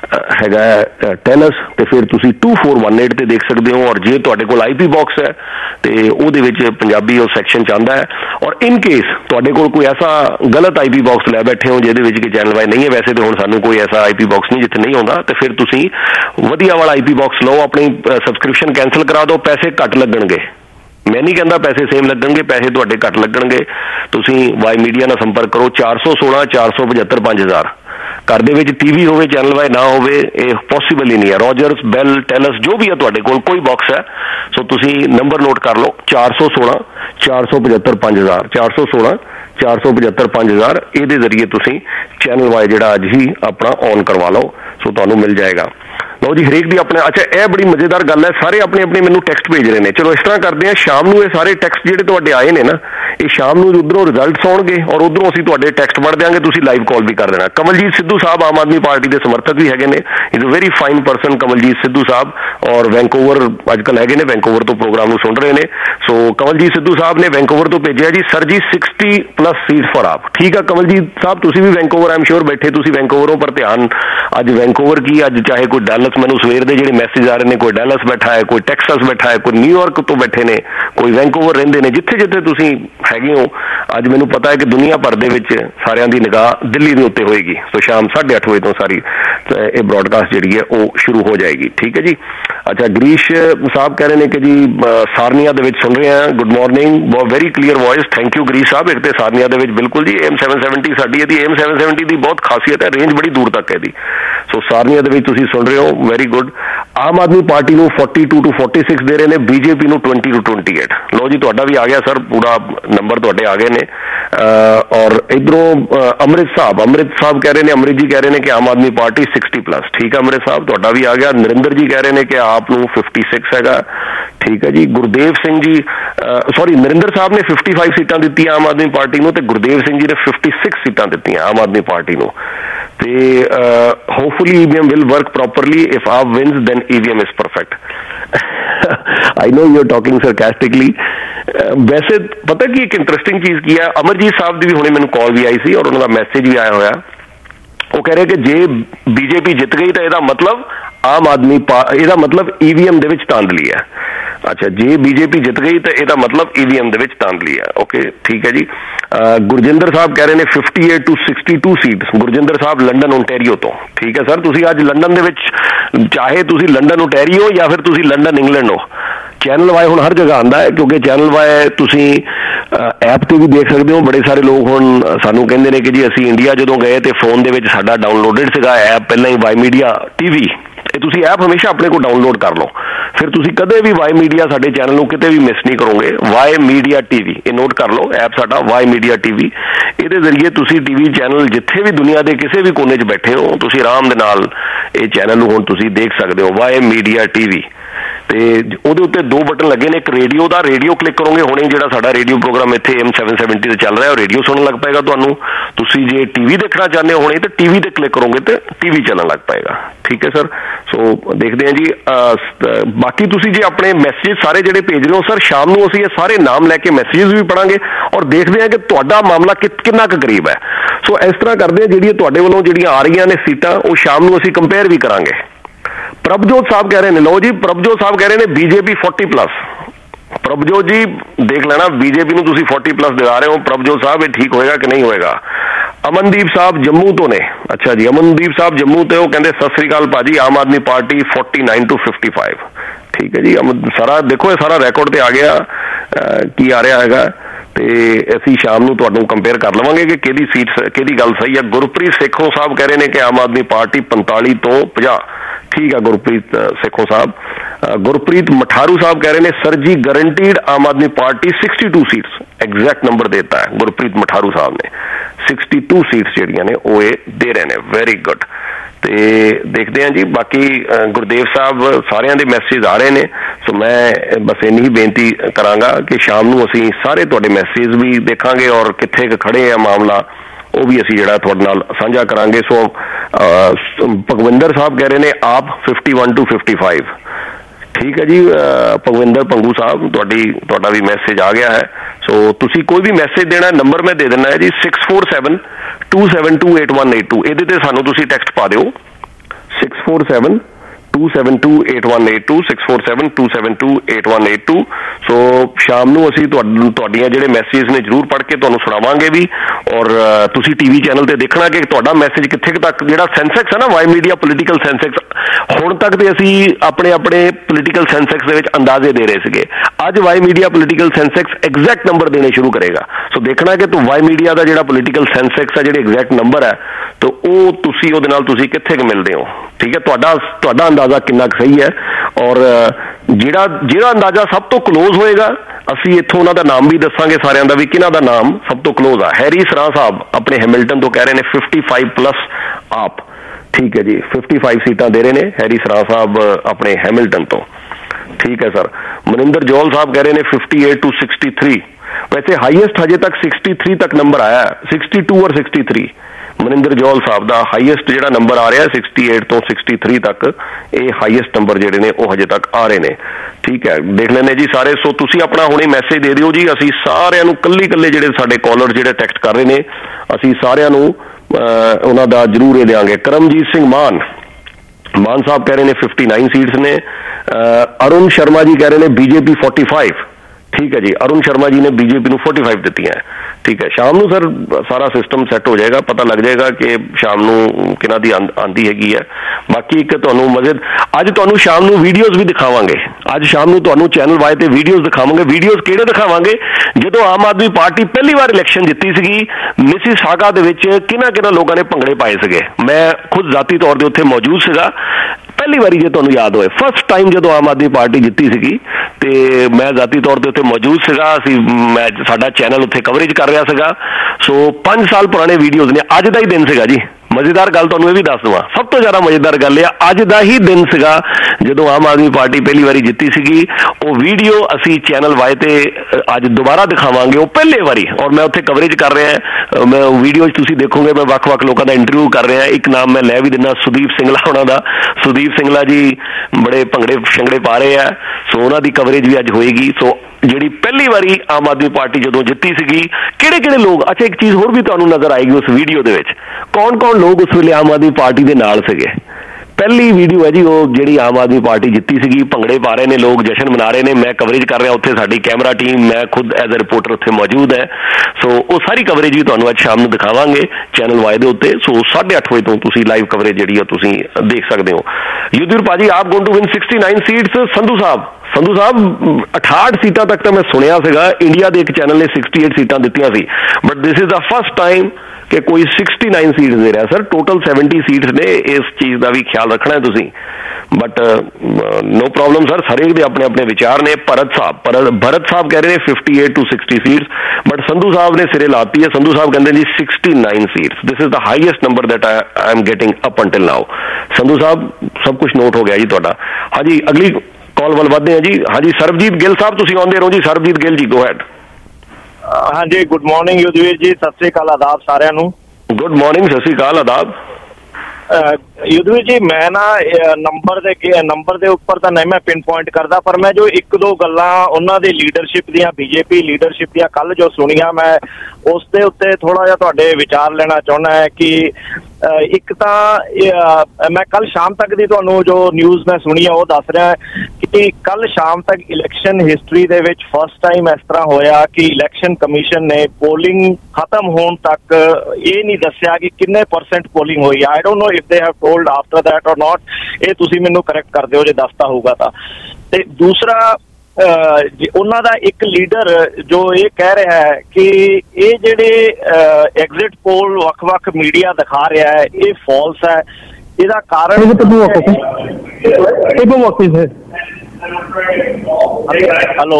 ਹੈਗਾ ਟੈਨਸ ਤੇ ਫਿਰ ਤੁਸੀਂ ਟੂ ਫੋਰ ਵਨ ਏਟ ਤੇ ਦੇਖ ਸਕਦੇ ਹੋ। ਔਰ ਜੇ ਤੁਹਾਡੇ ਕੋਲ ਆਈ ਪੀ ਬਾਕਸ ਹੈ ਤੇ ਉਹਦੇ ਵਿੱਚ ਪੰਜਾਬੀ ਉਹ ਸੈਕਸ਼ਨ ਚਾਹੁੰਦਾ ਹੈ। ਔਰ ਇਨ ਕੇਸ ਤੁਹਾਡੇ ਕੋਲ ਕੋਈ ਐਸਾ ਗਲਤ ਆਈ ਪੀ ਬਾਕਸ ਲੈ ਬੈਠੇ ਹੋ ਜਿਹਦੇ ਵਿੱਚ ਕਿ ਚੈਨਲ ਵਾਈ ਨਹੀਂ ਹੈ, ਵੈਸੇ ਤੇ ਹੁਣ ਸਾਨੂੰ ਕੋਈ ਐਸਾ ਆਈ ਪੀ ਬਾਕਸ ਨਹੀਂ ਜਿੱਥੇ ਨਹੀਂ ਆਉਂਦਾ, ਤੇ ਫਿਰ ਤੁਸੀਂ ਵਧੀਆ ਵਾਲਾ ਆਈ ਪੀ ਬਾਕਸ ਲਓ, ਆਪਣੀ ਸਬਸਕ੍ਰਿਪਸ਼ਨ ਕੈਂਸਲ ਕਰਾ ਦਿਓ, ਪੈਸੇ ਘੱਟ ਲੱਗਣਗੇ। ਮੈਂ ਨਹੀਂ ਕਹਿੰਦਾ ਪੈਸੇ ਸੇਮ ਲੱਗਣਗੇ, ਪੈਸੇ ਤੁਹਾਡੇ ਘੱਟ ਲੱਗਣਗੇ। ਤੁਸੀਂ ਵਾਈ ਮੀਡੀਆ ਨਾਲ ਸੰਪਰਕ ਕਰੋ ਚਾਰ ਸੌ ਸੋਲਾਂ ਚਾਰ ਸੌ ਪਝੱਤਰ ਪੰਜ ਹਜ਼ਾਰ। ਘਰ ਦੇ ਵਿੱਚ ਟੀਵੀ ਹੋਵੇ ਚੈਨਲ ਵਾਈ ਨਾ ਹੋਵੇ ਇਹ ਪੋਸੀਬਲ ਹੀ ਨਹੀਂ ਹੈ। ਰੋਜਰਸ ਬੈਲ ਟੈਲਸ ਜੋ ਵੀ ਹੈ ਤੁਹਾਡੇ ਕੋਲ ਕੋਈ ਬਾਕਸ ਹੈ, ਸੋ ਤੁਸੀਂ ਨੰਬਰ ਨੋਟ ਕਰ ਲਓ ਚਾਰ ਸੌ ਸੋਲਾਂ ਚਾਰ ਸੌ ਪਝੱਤਰ ਪੰਜ ਹਜ਼ਾਰ ਚਾਰ ਸੌ ਸੋਲਾਂ ਚਾਰ ਸੌ ਪਝੱਤਰ ਪੰਜ ਹਜ਼ਾਰ। ਇਹਦੇ ਜ਼ਰੀਏ ਤੁਸੀਂ ਚੈਨਲ ਵਾਈ ਜਿਹੜਾ ਅੱਜ ਹੀ ਆਪਣਾ ਔਨ ਕਰਵਾ ਲਓ, ਸੋ ਤੁਹਾਨੂੰ ਮਿਲ ਜਾਏਗਾ। ਲਓ ਜੀ ਹਰੇਕ ਦੀ ਆਪਣੇ ਅੱਛਾ ਇਹ ਬੜੀ ਮਜ਼ੇਦਾਰ ਗੱਲ ਹੈ, ਸਾਰੇ ਆਪਣੇ ਆਪਣੇ ਮੈਨੂੰ ਟੈਕਸਟ ਭੇਜ ਰਹੇ ਨੇ। ਚਲੋ ਇਸ ਤਰ੍ਹਾਂ ਕਰਦੇ ਹਾਂ, ਸ਼ਾਮ ਨੂੰ ਇਹ ਸਾਰੇ ਟੈਕਸਟ ਜਿਹੜੇ ਤੁਹਾਡੇ ਆਏ ਨੇ ਨਾ, ਇਹ ਸ਼ਾਮ ਨੂੰ ਉੱਧਰੋਂ ਰਿਜ਼ਲਟਸ ਆਉਣਗੇ ਔਰ ਉੱਧਰੋਂ ਅਸੀਂ ਤੁਹਾਡੇ ਟੈਕਸਟ ਪੜ੍ਹ ਦਿਆਂਗੇ, ਤੁਸੀਂ ਲਾਈਵ ਕਾਲ ਵੀ ਕਰ ਦੇਣਾ। ਕਮਲਜੀਤ ਸਿੱਧੂ ਸਾਹਿਬ ਆਮ ਆਦਮੀ ਪਾਰਟੀ ਦੇ ਸਮਰਥਕ ਵੀ ਹੈਗੇ ਨੇ, is a very fine person Kamaljit Sidhu Sahib, ਔਰ ਵੈਂਕੂਵਰ ਅੱਜ ਕੱਲ੍ਹ ਹੈਗੇ ਨੇ, ਵੈਂਕੂਵਰ ਤੋਂ ਪ੍ਰੋਗਰਾਮ ਨੂੰ ਸੁਣ ਰਹੇ ਨੇ। ਸੋ ਕਮਲਜੀਤ ਸਿੱਧੂ ਸਾਹਿਬ ਨੇ ਵੈਂਕੂਵਰ ਤੋਂ ਭੇਜਿਆ ਜੀ ਸਰ ਜੀ ਸਿਕਸਟੀ ਪਲੱਸ ਸੀਟ ਫॉर ਆਪ। ਠੀਕ ਆ ਕਮਲਜੀਤ ਸਾਹਿਬ, ਤੁਸੀਂ ਵੀ ਵੈਂਕੂਵਰ ਆਈ ਐਮ ਸ਼ੋਰ ਬੈਠੇ ਤੁਸੀਂ ਵੈਂਕੂਵਰੋਂ, ਪਰ ਧਿਆਨ ਅੱਜ ਵੈਂਕੂਵਰ ਕੀ ਅੱਜ ਚਾਹੇ ਕੋਈ ਡੈਲਸ, ਮੈਨੂੰ ਸਵੇਰ ਦੇ ਜਿਹੜੇ ਮੈਸੇਜ ਆ ਰਹੇ ਨੇ ਕੋਈ ਡੈਲਸ ਬੈਠਾ ਹੈ, ਕੋਈ ਟੈਕਸਸ ਬੈਠਾ ਹੈ, ਕੋਈ ਨਿਊਯਾਰਕ ਤੋਂ ਬੈਠੇ ਨੇ, ਕੋਈ ਵੈਂਕੂਵਰ ਰਹਿੰਦੇ ਨੇ, ਜਿੱਥੇ ਜਿੱਥੇ ਤੁਸੀਂ ਹੈਗੇ ਹੋ ਅੱਜ ਮੈਨੂੰ ਪਤਾ ਹੈ ਕਿ ਦੁਨੀਆ ਭਰ ਦੇ ਵਿੱਚ ਸਾਰਿਆਂ ਦੀ ਨਿਗਾਹ ਦਿੱਲੀ ਦੇ ਉੱਤੇ ਹੋਏਗੀ। ਸੋ ਸ਼ਾਮ ਸਾਢੇ ਅੱਠ ਵਜੇ ਤੋਂ ਸਾਰੀ ਇਹ ਬ੍ਰੌਡਕਾਸਟ ਜਿਹੜੀ ਹੈ ਉਹ ਸ਼ੁਰੂ ਹੋ ਜਾਏਗੀ। ਠੀਕ ਹੈ ਜੀ। ਅੱਛਾ ਗਰੀਸ਼ ਸਾਹਿਬ ਕਹਿ ਰਹੇ ਨੇ ਕਿ ਜੀ ਸਾਰਨੀਆ ਦੇ ਵਿੱਚ ਸੁਣ ਰਹੇ ਹਾਂ, ਗੁੱਡ ਮਾਰਨਿੰਗ, ਬਹੁਤ very clear voice, thank you Girish Sahib. ਇੱਕ ਤੇ ਸਾਰਨੀਆ ਦੇ ਵਿੱਚ ਬਿਲਕੁਲ ਜੀ ਏਮ ਸੈਵਨ ਸੈਵਨਟੀ ਸਾਡੀ ਇਹਦੀ ਏਮ ਸੈਵਨ ਸੈਵਨਟੀ ਦੀ ਬਹੁਤ ਖਾਸੀਅਤ ਹੈ, ਰੇਂਜ ਬੜੀ ਦੂਰ ਤੱਕ ਹੈ ਇਹਦੀ। ਸੋ ਸਾਰਨੀਆ ਦੇ ਵਿੱਚ ਤੁਸੀਂ ਸੁਣ ਰਹੇ ਹੋ, ਵੈਰੀ ਗੁੱਡ। ਆਮ ਆਦਮੀ ਪਾਰਟੀ ਨੂੰ forty two to forty six ਦੇ ਰਹੇ ਨੇ, ਬੀਜੇਪੀ ਨੂੰ ਟਵੈਂਟੀ ਟੂ ਟਵੈਂਟੀ ਏਟ। ਲਓ ਜੀ ਤੁਹਾਡਾ ਵੀ ਆ ਗਿਆ ਸਰ, ਪੂਰਾ ਨੰਬਰ ਤੁਹਾਡੇ ਆ ਗਏ ਨੇ। ਔਰ ਇਧਰੋਂ ਅੰਮ੍ਰਿਤ ਸਾਹਿਬ ਅੰਮ੍ਰਿਤ ਸਾਹਿਬ ਕਹਿ ਰਹੇ ਨੇ, ਅੰਮ੍ਰਿਤ ਜੀ ਕਹਿ ਰਹੇ ਨੇ ਕਿ ਆਮ ਆਦਮੀ ਪਾਰਟੀ ਸਿਕਸਟੀ ਪਲੱਸ। ਠੀਕ ਹੈ ਅੰਮ੍ਰਿਤ ਸਾਹਿਬ ਤੁਹਾਡਾ ਵੀ ਆ ਗਿਆ। ਨਰਿੰਦਰ ਜੀ ਕਹਿ ਰਹੇ ਨੇ ਕਿ ਆਪ ਨੂੰ ਫਿਫਟੀ ਸਿਕਸ ਹੈਗਾ। ਠੀਕ ਹੈ ਜੀ। ਗੁਰਦੇਵ ਸਿੰਘ ਜੀ ਸੌਰੀ ਨਰਿੰਦਰ ਸਾਹਿਬ ਨੇ ਫਿਫਟੀ ਫਾਈਵ ਸੀਟਾਂ ਦਿੱਤੀਆਂ ਆਮ ਆਦਮੀ ਪਾਰਟੀ ਨੂੰ, ਤੇ ਗੁਰਦੇਵ ਸਿੰਘ ਜੀ ਨੇ ਫਿਫਟੀ ਸਿਕਸ ਸੀਟਾਂ ਦਿੱਤੀਆਂ ਆਮ ਆਦਮੀ ਪਾਰਟੀ ਨੂੰ। ਤੇ hopefully E V M will work properly. If A A P wins, then E V M is perfect. I know you're talking sarcastically. ਵੈਸੇ ਪਤਾ ਕੀ ਇੱਕ ਇੰਟਰਸਟਿੰਗ ਚੀਜ਼ ਕੀ ਹੈ, ਅਮਰਜੀਤ ਸਾਹਿਬ ਦੀ ਵੀ ਹੁਣੇ ਮੈਨੂੰ ਕਾਲ ਵੀ ਆਈ ਸੀ ਔਰ ਉਹਨਾਂ ਦਾ ਮੈਸੇਜ ਵੀ ਆਇਆ ਹੋਇਆ। ਉਹ ਕਹਿ ਰਹੇ ਕਿ ਜੇ ਬੀਜੇਪੀ ਜਿੱਤ ਗਈ ਤਾਂ ਇਹਦਾ ਮਤਲਬ ਆਮ ਆਦਮੀ ਪਾ ਇਹਦਾ ਮਤਲਬ E V M ਦੇ ਵਿੱਚ ਧਾਂਦਲੀ ਹੈ। ਅੱਛਾ, ਜੇ ਬੀਜੇਪੀ ਜਿੱਤ ਗਈ ਤਾਂ ਇਹਦਾ ਮਤਲਬ E V M ਦੇ ਵਿੱਚ ਧਾਂਦਲੀ ਹੈ। ਓਕੇ, ਠੀਕ ਹੈ ਜੀ। ਗੁਰਜਿੰਦਰ ਸਾਹਿਬ ਕਹਿ ਰਹੇ ਨੇ fifty eight to sixty two seats. Gurjinder Sahib London Ontario ਤੋਂ। ਠੀਕ ਹੈ ਸਰ, ਤੁਸੀਂ ਅੱਜ ਲੰਡਨ ਦੇ ਵਿੱਚ, ਚਾਹੇ ਤੁਸੀਂ ਲੰਡਨ ਓਨਟਾਰੀਓ ਜਾਂ ਫਿਰ ਤੁਸੀਂ ਲੰਡਨ ਇੰਗਲੈਂਡ ਹੋ, ਚੈਨਲ ਵਾਈ ਹੁਣ ਹਰ ਜਗ੍ਹਾ ਆਉਂਦਾ ਹੈ, ਕਿਉਂਕਿ ਚੈਨਲ ਵਾਈ ਤੁਸੀਂ ਐਪ 'ਤੇ ਵੀ ਦੇਖ ਸਕਦੇ ਹੋ। ਬੜੇ ਸਾਰੇ ਲੋਕ ਹੁਣ ਸਾਨੂੰ ਕਹਿੰਦੇ ਨੇ ਕਿ ਜੀ ਅਸੀਂ ਇੰਡੀਆ ਜਦੋਂ ਗਏ ਤੇ ਫੋਨ ਦੇ ਵਿੱਚ ਸਾਡਾ ਡਾਊਨਲੋਡਡ ਸੀਗਾ ਐਪ ਪਹਿਲਾਂ ਹੀ ਵਾਈ ਮੀਡੀਆ ਟੀ ਵੀ। ਇਹ ਤੁਸੀਂ ਐਪ ਹਮੇਸ਼ਾ ਆਪਣੇ ਕੋਲ ਡਾਊਨਲੋਡ ਕਰ ਲਓ, ਫਿਰ ਤੁਸੀਂ ਕਦੇ ਵੀ ਵਾਈ ਮੀਡੀਆ ਸਾਡੇ ਚੈਨਲ ਨੂੰ ਕਿਤੇ ਵੀ ਮਿਸ ਨਹੀਂ ਕਰੋਗੇ। ਵਾਈ ਮੀਡੀਆ ਟੀ ਵੀ, ਇਹ ਨੋਟ ਕਰ ਲਓ ਐਪ ਸਾਡਾ ਵਾਈ ਮੀਡੀਆ ਟੀ ਵੀ। ਇਹਦੇ ਜ਼ਰੀਏ ਤੁਸੀਂ ਟੀ ਵੀ ਚੈਨਲ ਜਿੱਥੇ ਵੀ ਦੁਨੀਆ ਦੇ ਕਿਸੇ ਵੀ ਕੋਨੇ 'ਚ ਬੈਠੇ ਹੋ, ਤੁਸੀਂ ਆਰਾਮ ਦੇ ਨਾਲ ਇਹ ਚੈਨਲ ਨੂੰ ਹੁਣ ਤੁਸੀਂ ਦੇਖ ਸਕਦੇ ਹੋ, ਵਾਈ ਮੀਡੀਆ ਟੀ ਵੀ। ਤੇ ਉਹਦੇ ਉੱਤੇ ਦੋ ਬਟਨ ਲੱਗੇ ਨੇ, ਇੱਕ ਰੇਡੀਓ ਦਾ, ਰੇਡੀਓ ਕਲਿੱਕ ਕਰੋਗੇ ਹੁਣੇ ਜਿਹੜਾ ਸਾਡਾ ਰੇਡੀਓ ਪ੍ਰੋਗਰਾਮ ਇੱਥੇ ਐਮ ਸੈਵਨ ਸੈਵਨਟੀ ਤੇ ਚੱਲ ਰਿਹਾ ਉਹ ਰੇਡੀਓ ਸੁਣਨ ਲੱਗ ਪਏਗਾ ਤੁਹਾਨੂੰ। ਤੁਸੀਂ ਜੇ ਟੀਵੀ ਦੇਖਣਾ ਚਾਹੁੰਦੇ ਹੋ ਹੁਣੇ ਤਾਂ ਟੀਵੀ ਤੇ ਕਲਿੱਕ ਕਰੋਗੇ ਤੇ ਟੀਵੀ ਚੱਲਣ ਲੱਗ ਪਏਗਾ। ਠੀਕ ਹੈ ਸਰ, ਸੋ ਦੇਖਦੇ ਹਾਂ ਜੀ। ਬਾਕੀ ਤੁਸੀਂ ਜੇ ਆਪਣੇ ਮੈਸੇਜ ਸਾਰੇ ਜਿਹੜੇ ਭੇਜ ਰਹੇ ਹੋ ਸਰ, ਸ਼ਾਮ ਨੂੰ ਅਸੀਂ ਇਹ ਸਾਰੇ ਨਾਮ ਲੈ ਕੇ ਮੈਸੇਜ ਵੀ ਪੜਾਂਗੇ ਔਰ ਦੇਖਦੇ ਹਾਂ ਕਿ ਤੁਹਾਡਾ ਮਾਮਲਾ ਕਿੰਨਾ ਕੁ ਕਰੀਬ ਹੈ। ਸੋ ਇਸ ਤਰ੍ਹਾਂ ਕਰਦੇ ਹਾਂ, ਜਿਹੜੀਆਂ ਤੁਹਾਡੇ ਵੱਲੋਂ ਜਿਹੜੀਆਂ ਆ ਰਹੀਆਂ ਨੇ ਸੀਟਾਂ ਉਹ ਸ਼ਾਮ ਨੂੰ ਅਸੀਂ ਕੰਪੇਅਰ ਵੀ ਕਰਾਂਗੇ। ਪ੍ਰਭਜੋਤ ਸਾਹਿਬ ਕਹਿ ਰਹੇ ਨੇ, ਲਓ ਜੀ ਪ੍ਰਭਜੋਤ ਸਾਹਿਬ ਕਹਿ ਰਹੇ ਨੇ ਬੀਜੇਪੀ ਫੋਰਟੀ ਪਲੱਸ। ਪ੍ਰਭਜੋਤ ਜੀ ਦੇਖ ਲੈਣਾ, ਬੀਜੇਪੀ ਨੂੰ ਤੁਸੀਂ ਫੋਰਟੀ ਪਲੱਸ ਦਿਖਾ ਰਹੇ ਹੋ ਪ੍ਰਭਜੋਤ ਸਾਹਿਬ, ਇਹ ਠੀਕ ਹੋਏਗਾ ਕਿ ਨਹੀਂ ਹੋਏਗਾ। ਅਮਨਦੀਪ ਸਾਹਿਬ ਜੰਮੂ ਤੋਂ ਨੇ। ਅੱਛਾ ਜੀ, ਅਮਨਦੀਪ ਸਾਹਿਬ ਜੰਮੂ ਤੋਂ, ਉਹ ਕਹਿੰਦੇ ਸਤਿ ਸ੍ਰੀ ਅਕਾਲ ਭਾਜੀ, Aam Aadmi Party forty nine to fifty five. ਠੀਕ ਹੈ ਜੀ, ਸਾਰਾ ਦੇਖੋ ਇਹ ਸਾਰਾ ਰੈਕੋਰਡ ਤੇ ਆ ਗਿਆ ਕੀ ਆ ਰਿਹਾ ਹੈਗਾ, ਤੇ ਅਸੀਂ ਸ਼ਾਮ ਨੂੰ ਤੁਹਾਨੂੰ ਕੰਪੇਅਰ ਕਰ ਲਵਾਂਗੇ ਕਿ ਕਿਹਦੀ ਸੀਟ ਕਿਹਦੀ ਗੱਲ ਸਹੀ ਹੈ। ਗੁਰਪ੍ਰੀਤ ਸੇਖੋਂ ਸਾਹਿਬ ਕਹਿ ਰਹੇ ਨੇ ਕਿ ਆਮ ਆਦਮੀ ਪਾਰਟੀ ਪੰਤਾਲੀ ਤੋਂ ਪੰਜਾਹ। ਠੀਕ ਹੈ ਗੁਰਪ੍ਰੀਤ ਸੇਖੋਂ ਸਾਹਿਬ। ਗੁਰਪ੍ਰੀਤ ਮਠਾਰੂ ਸਾਹਿਬ ਕਹਿ ਰਹੇ ਨੇ ਸਰ ਜੀ guaranteed Aam Aadmi Party sixty two seats. Exact number ਦੇਤਾ ਹੈ ਗੁਰਪ੍ਰੀਤ ਮਠਾਰੂ ਸਾਹਿਬ ਨੇ, ਸਿਕਸਟੀ ਟੂ ਸੀਟਸ ਜਿਹੜੀਆਂ ਨੇ ਉਹ ਇਹ ਦੇ ਰਹੇ ਨੇ। Very good. ਤੇ ਦੇਖਦੇ ਹਾਂ ਜੀ ਬਾਕੀ ਗੁਰਦੇਵ ਸਾਹਿਬ ਸਾਰਿਆਂ ਦੇ ਮੈਸੇਜ ਆ ਰਹੇ ਨੇ। ਸੋ ਮੈਂ ਬਸ ਇੰਨੀ ਹੀ ਬੇਨਤੀ ਕਰਾਂਗਾ ਕਿ ਸ਼ਾਮ ਨੂੰ ਅਸੀਂ ਸਾਰੇ ਤੁਹਾਡੇ ਮੈਸੇਜ ਵੀ ਦੇਖਾਂਗੇ ਔਰ ਕਿੱਥੇ ਕੁ ਖੜੇ ਆ ਮਾਮਲਾ ਉਹ ਵੀ ਅਸੀਂ ਜਿਹੜਾ ਤੁਹਾਡੇ ਨਾਲ ਸਾਂਝਾ ਕਰਾਂਗੇ। ਸੋ ਭਗਵਿੰਦਰ ਸਾਹਿਬ ਕਹਿ ਰਹੇ ਨੇ AAP fifty one to fifty five. ਠੀਕ ਹੈ ਜੀ ਭਗਵਿੰਦਰ ਪੰਗੂ ਸਾਹਿਬ, ਤੁਹਾਡੀ ਤੁਹਾਡਾ ਵੀ ਮੈਸੇਜ ਆ ਗਿਆ ਹੈ। ਸੋ ਤੁਸੀਂ ਕੋਈ ਵੀ ਮੈਸੇਜ ਦੇਣਾ, ਨੰਬਰ ਮੈਂ ਦੇ ਦਿੰਦਾ ਹੈ ਜੀ six four seven two seven two eight one eight two. ਇਹਦੇ ਤੇ ਸਾਨੂੰ ਤੁਸੀਂ ਟੈਕਸਟ ਪਾ ਦਿਓ six four seven two seven two eight one eight two, six four seven two seven two eight one eight two. So ਸ਼ਾਮ ਨੂੰ ਅਸੀਂ ਤੁਹਾਨੂੰ ਤੁਹਾਡੀਆਂ ਜਿਹੜੇ ਮੈਸੇਜ ਨੇ ਜ਼ਰੂਰ ਪੜ੍ਹ ਕੇ ਤੁਹਾਨੂੰ ਸੁਣਾਵਾਂਗੇ ਵੀ, ਔਰ ਤੁਸੀਂ ਟੀਵੀ ਚੈਨਲ ਤੇ ਦੇਖਣਾ ਕਿ ਤੁਹਾਡਾ ਮੈਸੇਜ ਕਿੱਥੇ ਤੱਕ, ਜਿਹੜਾ ਸੈਂਸੈਕਸ ਹੈ ਨਾ ਵਾਈ ਮੀਡੀਆ ਪੋਲੀਟੀਕਲ ਸੈਂਸੈਕਸ, ਹੁਣ ਤੱਕ ਤੇ ਅਸੀਂ ਆਪਣੇ ਆਪਣੇ ਪੋਲੀਟੀਕਲ ਸੈਂਸੈਕਸ ਦੇ ਵਿੱਚ ਅੰਦਾਜ਼ੇ ਦੇ ਰਹੇ ਸੀਗੇ। ਅੱਜ Y Media political Sensex exact number ਦੇਣੇ ਸ਼ੁਰੂ ਕਰੇਗਾ। ਸੋ ਦੇਖਣਾ ਕਿ ਤੂੰ ਵਾਈ ਮੀਡੀਆ ਦਾ ਜਿਹੜਾ ਪੋਲੀਟੀਕਲ ਸੈਂਸੈਕਸ ਹੈ, ਜਿਹੜੇ ਐਗਜ਼ੈਕਟ ਨੰਬਰ ਹੈ, ਤਾਂ ਉਹ ਤੁਸੀਂ ਉਹਦੇ ਨਾਲ ਤੁਸੀਂ ਕਿੱਥੇ ਕੁ ਮਿਲਦੇ ਹੋ। ਠੀਕ ਹੈ, ਤੁਹਾਡਾ ਤੁਹਾਡਾ ਅੰਦਾਜ਼ਾ ਕਿੰਨਾ ਕੁ ਸਹੀ ਹੈ, ਔਰ ਜਿਹੜਾ ਜਿਹੜਾ ਅੰਦਾਜ਼ਾ ਸਭ ਤੋਂ ਕਲੋਜ਼ ਹੋਏਗਾ ਅਸੀਂ ਇੱਥੋਂ ਉਹਨਾਂ ਦਾ ਨਾਮ ਵੀ ਦੱਸਾਂਗੇ ਸਾਰਿਆਂ ਦਾ ਵੀ ਕਿਹਨਾਂ ਦਾ ਨਾਮ ਸਭ ਤੋਂ ਕਲੋਜ਼ ਆ। ਹੈਰੀ ਸਰਾਂ ਸਾਹਿਬ ਆਪਣੇ ਹੈਮਿਲਟਨ ਤੋਂ ਕਹਿ ਰਹੇ ਨੇ ਫਿਫਟੀ ਫਾਈਵ ਪਲੱਸ ਆਪ। ਠੀਕ ਹੈ ਜੀ, ਫਿਫਟੀ ਫਾਈਵ ਸੀਟਾਂ ਦੇ ਰਹੇ ਨੇ ਹੈਰੀ ਸਰਾਂ ਸਾਹਿਬ ਆਪਣੇ ਹੈਮਿਲਟਨ ਤੋਂ। ਠੀਕ ਹੈ ਸਰ। ਮਨਿੰਦਰ ਜੋਲ ਸਾਹਿਬ ਕਹਿ ਰਹੇ ਨੇ fifty eight to sixty three. ਵੈਸੇ ਹਾਈਐਸਟ ਹਜੇ ਤੱਕ ਸਿਕਸਟੀ ਥ੍ਰੀ ਤੱਕ ਨੰਬਰ ਆਇਆ, sixty two or sixty three. Maninder Jol Sahib ਦਾ ਹਾਈਐਸਟ ਜਿਹੜਾ ਨੰਬਰ ਆ ਰਿਹਾ ਸਿਕਸਟੀ ਏਟ ਤੋਂ ਸਿਕਸਟੀ ਥ੍ਰੀ ਤੱਕ, ਇਹ ਹਾਈਐਸਟ ਨੰਬਰ ਜਿਹੜੇ ਨੇ ਉਹ ਹਜੇ ਤੱਕ ਆ ਰਹੇ ਨੇ। ਠੀਕ ਹੈ, ਦੇਖ ਲੈਂਦੇ ਜੀ ਸਾਰੇ। ਸੋ ਤੁਸੀਂ ਆਪਣਾ ਹੁਣੇ ਮੈਸੇਜ ਦੇ ਦਿਓ ਜੀ, ਅਸੀਂ ਸਾਰਿਆਂ ਨੂੰ ਕੱਲੀ ਕੱਲੇ ਜਿਹੜੇ ਸਾਡੇ ਕਾਲਰ ਜਿਹੜੇ ਟੈਕਸਟ ਕਰ ਰਹੇ ਨੇ ਅਸੀਂ ਸਾਰਿਆਂ ਨੂੰ ਉਹਨਾਂ ਦਾ ਜ਼ਰੂਰ ਇਹ ਦਿਆਂਗੇ। ਕਰਮਜੀਤ ਸਿੰਘ ਮਾਨ ਮਾਨ ਸਾਹਿਬ ਕਹਿ ਰਹੇ ਨੇ ਫਿਫਟੀ ਨਾਈਨ ਸੀਟਸ ਨੇ। ਅਰੁਣ ਸ਼ਰਮਾ ਜੀ ਕਹਿ ਰਹੇ ਨੇ ਬੀਜੇਪੀ ਫੋਰਟੀ ਫਾਈਵ। ਠੀਕ ਹੈ ਜੀ, ਅਰੁਣ ਸ਼ਰਮਾ ਜੀ ਨੇ ਬੀਜੇਪੀ ਨੂੰ ਫੋਰਟੀ ਫਾਈਵ ਦਿੱਤੀਆਂ। ਠੀਕ ਹੈ, ਸ਼ਾਮ ਨੂੰ ਸਰ ਸਾਰਾ ਸਿਸਟਮ ਸੈੱਟ ਹੋ ਜਾਏਗਾ, ਪਤਾ ਲੱਗ ਜਾਏਗਾ ਕਿ ਸ਼ਾਮ ਨੂੰ ਕਿਹਨਾਂ ਦੀ ਆਂਦੀ ਹੈਗੀ ਹੈ। ਬਾਕੀ ਇੱਕ ਤੁਹਾਨੂੰ ਮਜ਼ੇਦ ਅੱਜ ਤੁਹਾਨੂੰ ਸ਼ਾਮ ਨੂੰ ਵੀਡੀਓਜ਼ ਵੀ ਦਿਖਾਵਾਂਗੇ। ਅੱਜ ਸ਼ਾਮ ਨੂੰ ਤੁਹਾਨੂੰ ਚੈਨਲ ਵਾਈ ਤੇ ਵੀਡੀਓਜ਼ ਦਿਖਾਵਾਂਗੇ। ਵੀਡੀਓਜ਼ ਕਿਹੜੇ ਦਿਖਾਵਾਂਗੇ? ਜਦੋਂ ਆਮ ਆਦਮੀ ਪਾਰਟੀ ਪਹਿਲੀ ਵਾਰ ਇਲੈਕਸ਼ਨ ਜਿੱਤੀ ਸੀਗੀ, ਮਿਸੀਸਾਗਾ ਦੇ ਵਿੱਚ ਕਿਹਨਾਂ ਕਿਹਨਾਂ ਲੋਕਾਂ ਨੇ ਭੰਗੜੇ ਪਾਏ ਸੀਗੇ। ਮੈਂ ਖੁਦ ਜ਼ਾਤੀ ਤੌਰ 'ਤੇ ਉੱਥੇ ਮੌਜੂਦ ਸੀਗਾ ਪਹਿਲੀ ਵਾਰੀ, ਜੇ ਤੁਹਾਨੂੰ ਯਾਦ ਹੋਏ ਫਸਟ ਟਾਈਮ ਜਦੋਂ ਆਮ ਆਦਮੀ ਪਾਰਟੀ ਜਿੱਤੀ ਸੀਗੀ, ਤੇ ਮੈਂ ਜ਼ਾਤੀ ਤੌਰ 'ਤੇ ਉੱਥੇ ਮੌਜੂਦ ਸੀਗਾ। ਅਸੀਂ ਮੈਂ ਸਾਡਾ ਚੈਨਲ ਉੱਥੇ ਕਵਰੇਜ ਕਰ ਰਿਹਾ ਸੀਗਾ। ਸੋ ਪੰਜ ਸਾਲ ਪੁਰਾਣੇ ਵੀਡੀਓਜ਼ ਨੇ, ਅੱਜ ਦਾ ਹੀ ਦਿਨ ਸੀਗਾ ਜੀ, ਮਜ਼ੇਦਾਰ ਗੱਲ ਤੁਹਾਨੂੰ ਇਹ ਵੀ ਦੱਸ ਦਵਾਂ, ਸਭ ਤੋਂ ਜ਼ਿਆਦਾ ਮਜ਼ੇਦਾਰ ਗੱਲ ਇਹ ਅੱਜ ਦਾ ਹੀ ਦਿਨ ਸੀਗਾ ਜਦੋਂ ਆਮ ਆਦਮੀ ਪਾਰਟੀ ਪਹਿਲੀ ਵਾਰੀ ਜਿੱਤੀ ਸੀਗੀ। ਉਹ ਵੀਡੀਓ ਅਸੀਂ ਚੈਨਲ ਵਾਈ ਤੇ ਅੱਜ ਦੁਬਾਰਾ ਦਿਖਾਵਾਂਗੇ, ਉਹ ਪਹਿਲੇ ਵਾਰੀ, ਔਰ ਮੈਂ ਉੱਥੇ ਕਵਰੇਜ ਕਰ ਰਿਹਾ। ਮੈਂ ਉਹ ਵੀਡੀਓ 'ਚ ਤੁਸੀਂ ਦੇਖੋਗੇ ਮੈਂ ਵੱਖ ਵੱਖ ਲੋਕਾਂ ਦਾ ਇੰਟਰਵਿਊ ਕਰ ਰਿਹਾ। ਇੱਕ ਨਾਮ ਮੈਂ ਲੈ ਵੀ ਦਿੰਦਾ ਸੁਦੀਪ ਸਿੰਗਲਾ ਉਹਨਾਂ ਦਾ। ਸੁਦੀਪ ਸਿੰਗਲਾ ਜੀ ਬੜੇ ਭੰਗੜੇ ਸ਼ੰਗੜੇ ਪਾ ਰਹੇ ਆ, ਸੋ ਉਹਨਾਂ ਦੀ ਕਵਰੇਜ ਵੀ ਅੱਜ ਹੋਏਗੀ। ਸੋ ਜਿਹੜੀ ਪਹਿਲੀ ਵਾਰੀ ਆਮ ਆਦਮੀ ਪਾਰਟੀ ਜਦੋਂ ਜਿੱਤੀ ਸੀਗੀ, ਕਿਹੜੇ ਕਿਹੜੇ ਲੋਕ, ਅੱਛਾ ਇੱਕ ਚੀਜ਼ ਹੋਰ ਵੀ ਤੁਹਾਨੂੰ ਨਜ਼ਰ ਆਏਗੀ ਉਸ ਵੀਡੀਓ ਦੇ ਵਿੱਚ, ਕੌਣ ਕੌਣ ਲੋਕ ਉਸ ਵੇਲੇ ਆਮ ਆਦਮੀ ਪਾਰਟੀ ਦੇ ਨਾਲ ਸੀਗੇ। ਪਹਿਲੀ ਵੀਡੀਓ ਹੈ ਜੀ ਉਹ ਜਿਹੜੀ ਆਮ ਆਦਮੀ ਪਾਰਟੀ ਜਿੱਤੀ ਸੀਗੀ, ਭੰਗੜੇ ਪਾ ਰਹੇ ਨੇ ਲੋਕ, ਜਸ਼ਨ ਮਨਾ ਰਹੇ ਨੇ। ਮੈਂ ਕਵਰੇਜ ਕਰ ਰਿਹਾ ਉੱਥੇ, ਸਾਡੀ ਕੈਮਰਾ ਟੀਮ, ਮੈਂ ਖੁਦ ਐਜ਼ ਅ ਰਿਪੋਰਟਰ ਉੱਥੇ ਮੌਜੂਦ ਹੈ। ਸੋ ਉਹ ਸਾਰੀ ਕਵਰੇਜ ਵੀ ਤੁਹਾਨੂੰ ਅੱਜ ਸ਼ਾਮ ਨੂੰ ਦਿਖਾਵਾਂਗੇ ਚੈਨਲ ਵਾਈ ਦੇ ਉੱਤੇ। ਸੋ ਸਾਢੇ ਅੱਠ ਵਜੇ ਤੋਂ ਤੁਸੀਂ ਲਾਈਵ ਕਵਰੇਜ ਜਿਹੜੀ ਆ ਤੁਸੀਂ ਦੇਖ ਸਕਦੇ ਹੋ। ਯੁੱਧਵੀਰ ਭਾਜੀ AAP going to win sixty nine seats. Sandhu Sahib Sandhu Sahib ਅਠਾਹਠ ਸੀਟਾਂ ਤੱਕ ਤਾਂ ਮੈਂ ਸੁਣਿਆ ਸੀਗਾ, ਇੰਡੀਆ ਦੇ ਇੱਕ ਚੈਨਲ ਨੇ ਸਿਕਸਟੀ ਏਟ ਸੀਟਾਂ ਦਿੱਤੀਆਂ ਸੀ, but this is the first time ਕਿ ਕੋਈ ਸਿਕਸਟੀ ਨਾਈਨ ਸੀਟਸ ਦੇ ਰਿਹਾ। ਸਰ ਟੋਟਲ ਸੈਵਨਟੀ ਸੀਟਸ ਨੇ, ਇਸ ਚੀਜ਼ ਦਾ ਵੀ ਖਿਆਲ ਰੱਖਣਾ ਹੈ ਤੁਸੀਂ, ਬਟ ਨੋ ਪ੍ਰੋਬਲਮ ਸਰ, ਹਰੇਕ ਦੇ ਆਪਣੇ ਆਪਣੇ ਵਿਚਾਰ ਨੇ। ਭਰਤ ਸਾਹਿਬ ਪਰ ਭਰਤ ਸਾਹਿਬ ਕਹਿ ਰਹੇ ਨੇ fifty eight to sixty seats, but Sandhu Sahib ਨੇ ਸਿਰੇ ਲਾਤੀ ਹੈ। ਸੰਧੂ ਸਾਹਿਬ ਕਹਿੰਦੇ ਜੀ sixty nine seats, this is the highest number that I am getting up until now. Sandhu Sahib ਸਭ ਕੁਝ ਨੋਟ ਹੋ ਗਿਆ ਜੀ ਤੁਹਾਡਾ। ਹਾਂਜੀ ਅਗਲੀ ਕਾਲ ਵੱਲ ਵੱਧਦੇ ਹਾਂ ਜੀ। ਹਾਂਜੀ ਸਰਬਜੀਤ ਗਿੱਲ ਸਾਹਿਬ ਤੁਸੀਂ ਆਉਂਦੇ ਰਹੋ ਜੀ। Sarabjit Gill ji go ahead. ਹਾਂਜੀ ਗੁੱਡ ਮਾਰਨਿੰਗ ਯੁੱਧਵੀਰ ਜੀ, ਸਤਿ ਸ੍ਰੀ ਅਕਾਲ, ਆਦਾਬ ਸਾਰਿਆਂ ਨੂੰ। ਗੁੱਡ ਮਾਰਨਿੰਗ, ਸਤਿ ਸ੍ਰੀ ਅਕਾਲ, ਆਦਾਬ। ਯੁੱਧਵੀਰ ਜੀ ਮੈਂ ਨਾ ਨੰਬਰ ਦੇ ਨੰਬਰ ਦੇ ਉੱਪਰ ਤਾਂ ਨਹੀਂ ਮੈਂ ਪਿਨ ਪੁਆਇੰਟ ਕਰਦਾ, ਪਰ ਮੈਂ ਜੋ ਇੱਕ ਦੋ ਗੱਲਾਂ ਉਹਨਾਂ ਦੀ ਲੀਡਰਸ਼ਿਪ ਦੀਆਂ, ਬੀਜੇਪੀ ਲੀਡਰਸ਼ਿਪ ਦੀਆਂ ਕੱਲ ਜੋ ਸੁਣੀਆਂ, ਮੈਂ ਉਸ ਦੇ ਉੱਤੇ ਥੋੜਾ ਜਿਹਾ ਤੁਹਾਡੇ ਵਿਚਾਰ ਲੈਣਾ ਚਾਹੁੰਦਾ ਹੈ। ਕਿ ਇੱਕ ਤਾਂ ਮੈਂ ਕੱਲ ਸ਼ਾਮ ਤੱਕ ਦੀ ਤੁਹਾਨੂੰ ਜੋ ਨਿਊਜ਼ ਮੈਂ ਸੁਣੀ ਹੈ ਉਹ ਦੱਸ ਰਿਹਾ ਕਿ ਕੱਲ ਸ਼ਾਮ ਤੱਕ ਇਲੈਕਸ਼ਨ ਹਿਸਟਰੀ ਦੇ ਵਿੱਚ ਫਸਟ ਟਾਈਮ ਇਸ ਤਰ੍ਹਾਂ ਹੋਇਆ ਕਿ ਇਲੈਕਸ਼ਨ ਕਮਿਸ਼ਨ ਨੇ ਪੋਲਿੰਗ ਖਤਮ ਹੋਣ ਤੱਕ ਇਹ ਨਹੀਂ ਦੱਸਿਆ ਕਿ ਕਿੰਨੇ ਪਰਸੈਂਟ ਪੋਲਿੰਗ ਹੋਈ। I don't know if they have told after that or not, ਇਹ ਤੁਸੀਂ ਮੈਨੂੰ ਕਰੈਕਟ ਕਰ ਦਿਓ ਜੇ ਦੱਸਦਾ ਹੋਊਗਾ ਤਾਂ। ਤੇ ਦੂਸਰਾ ਉਹਨਾਂ ਦਾ ਇੱਕ ਲੀਡਰ ਜੋ ਇਹ ਕਹਿ ਰਿਹਾ ਹੈ ਕਿ ਇਹ ਜਿਹੜੇ ਐਗਜ਼ਿਟ ਪੋਲ ਵੱਖ-ਵੱਖ ਮੀਡੀਆ ਦਿਖਾ ਰਿਹਾ ਹੈ ਇਹ ਫਾਲਸ ਹੈ। ਇਹਦਾ ਕਾਰਨ ਹੈਲੋ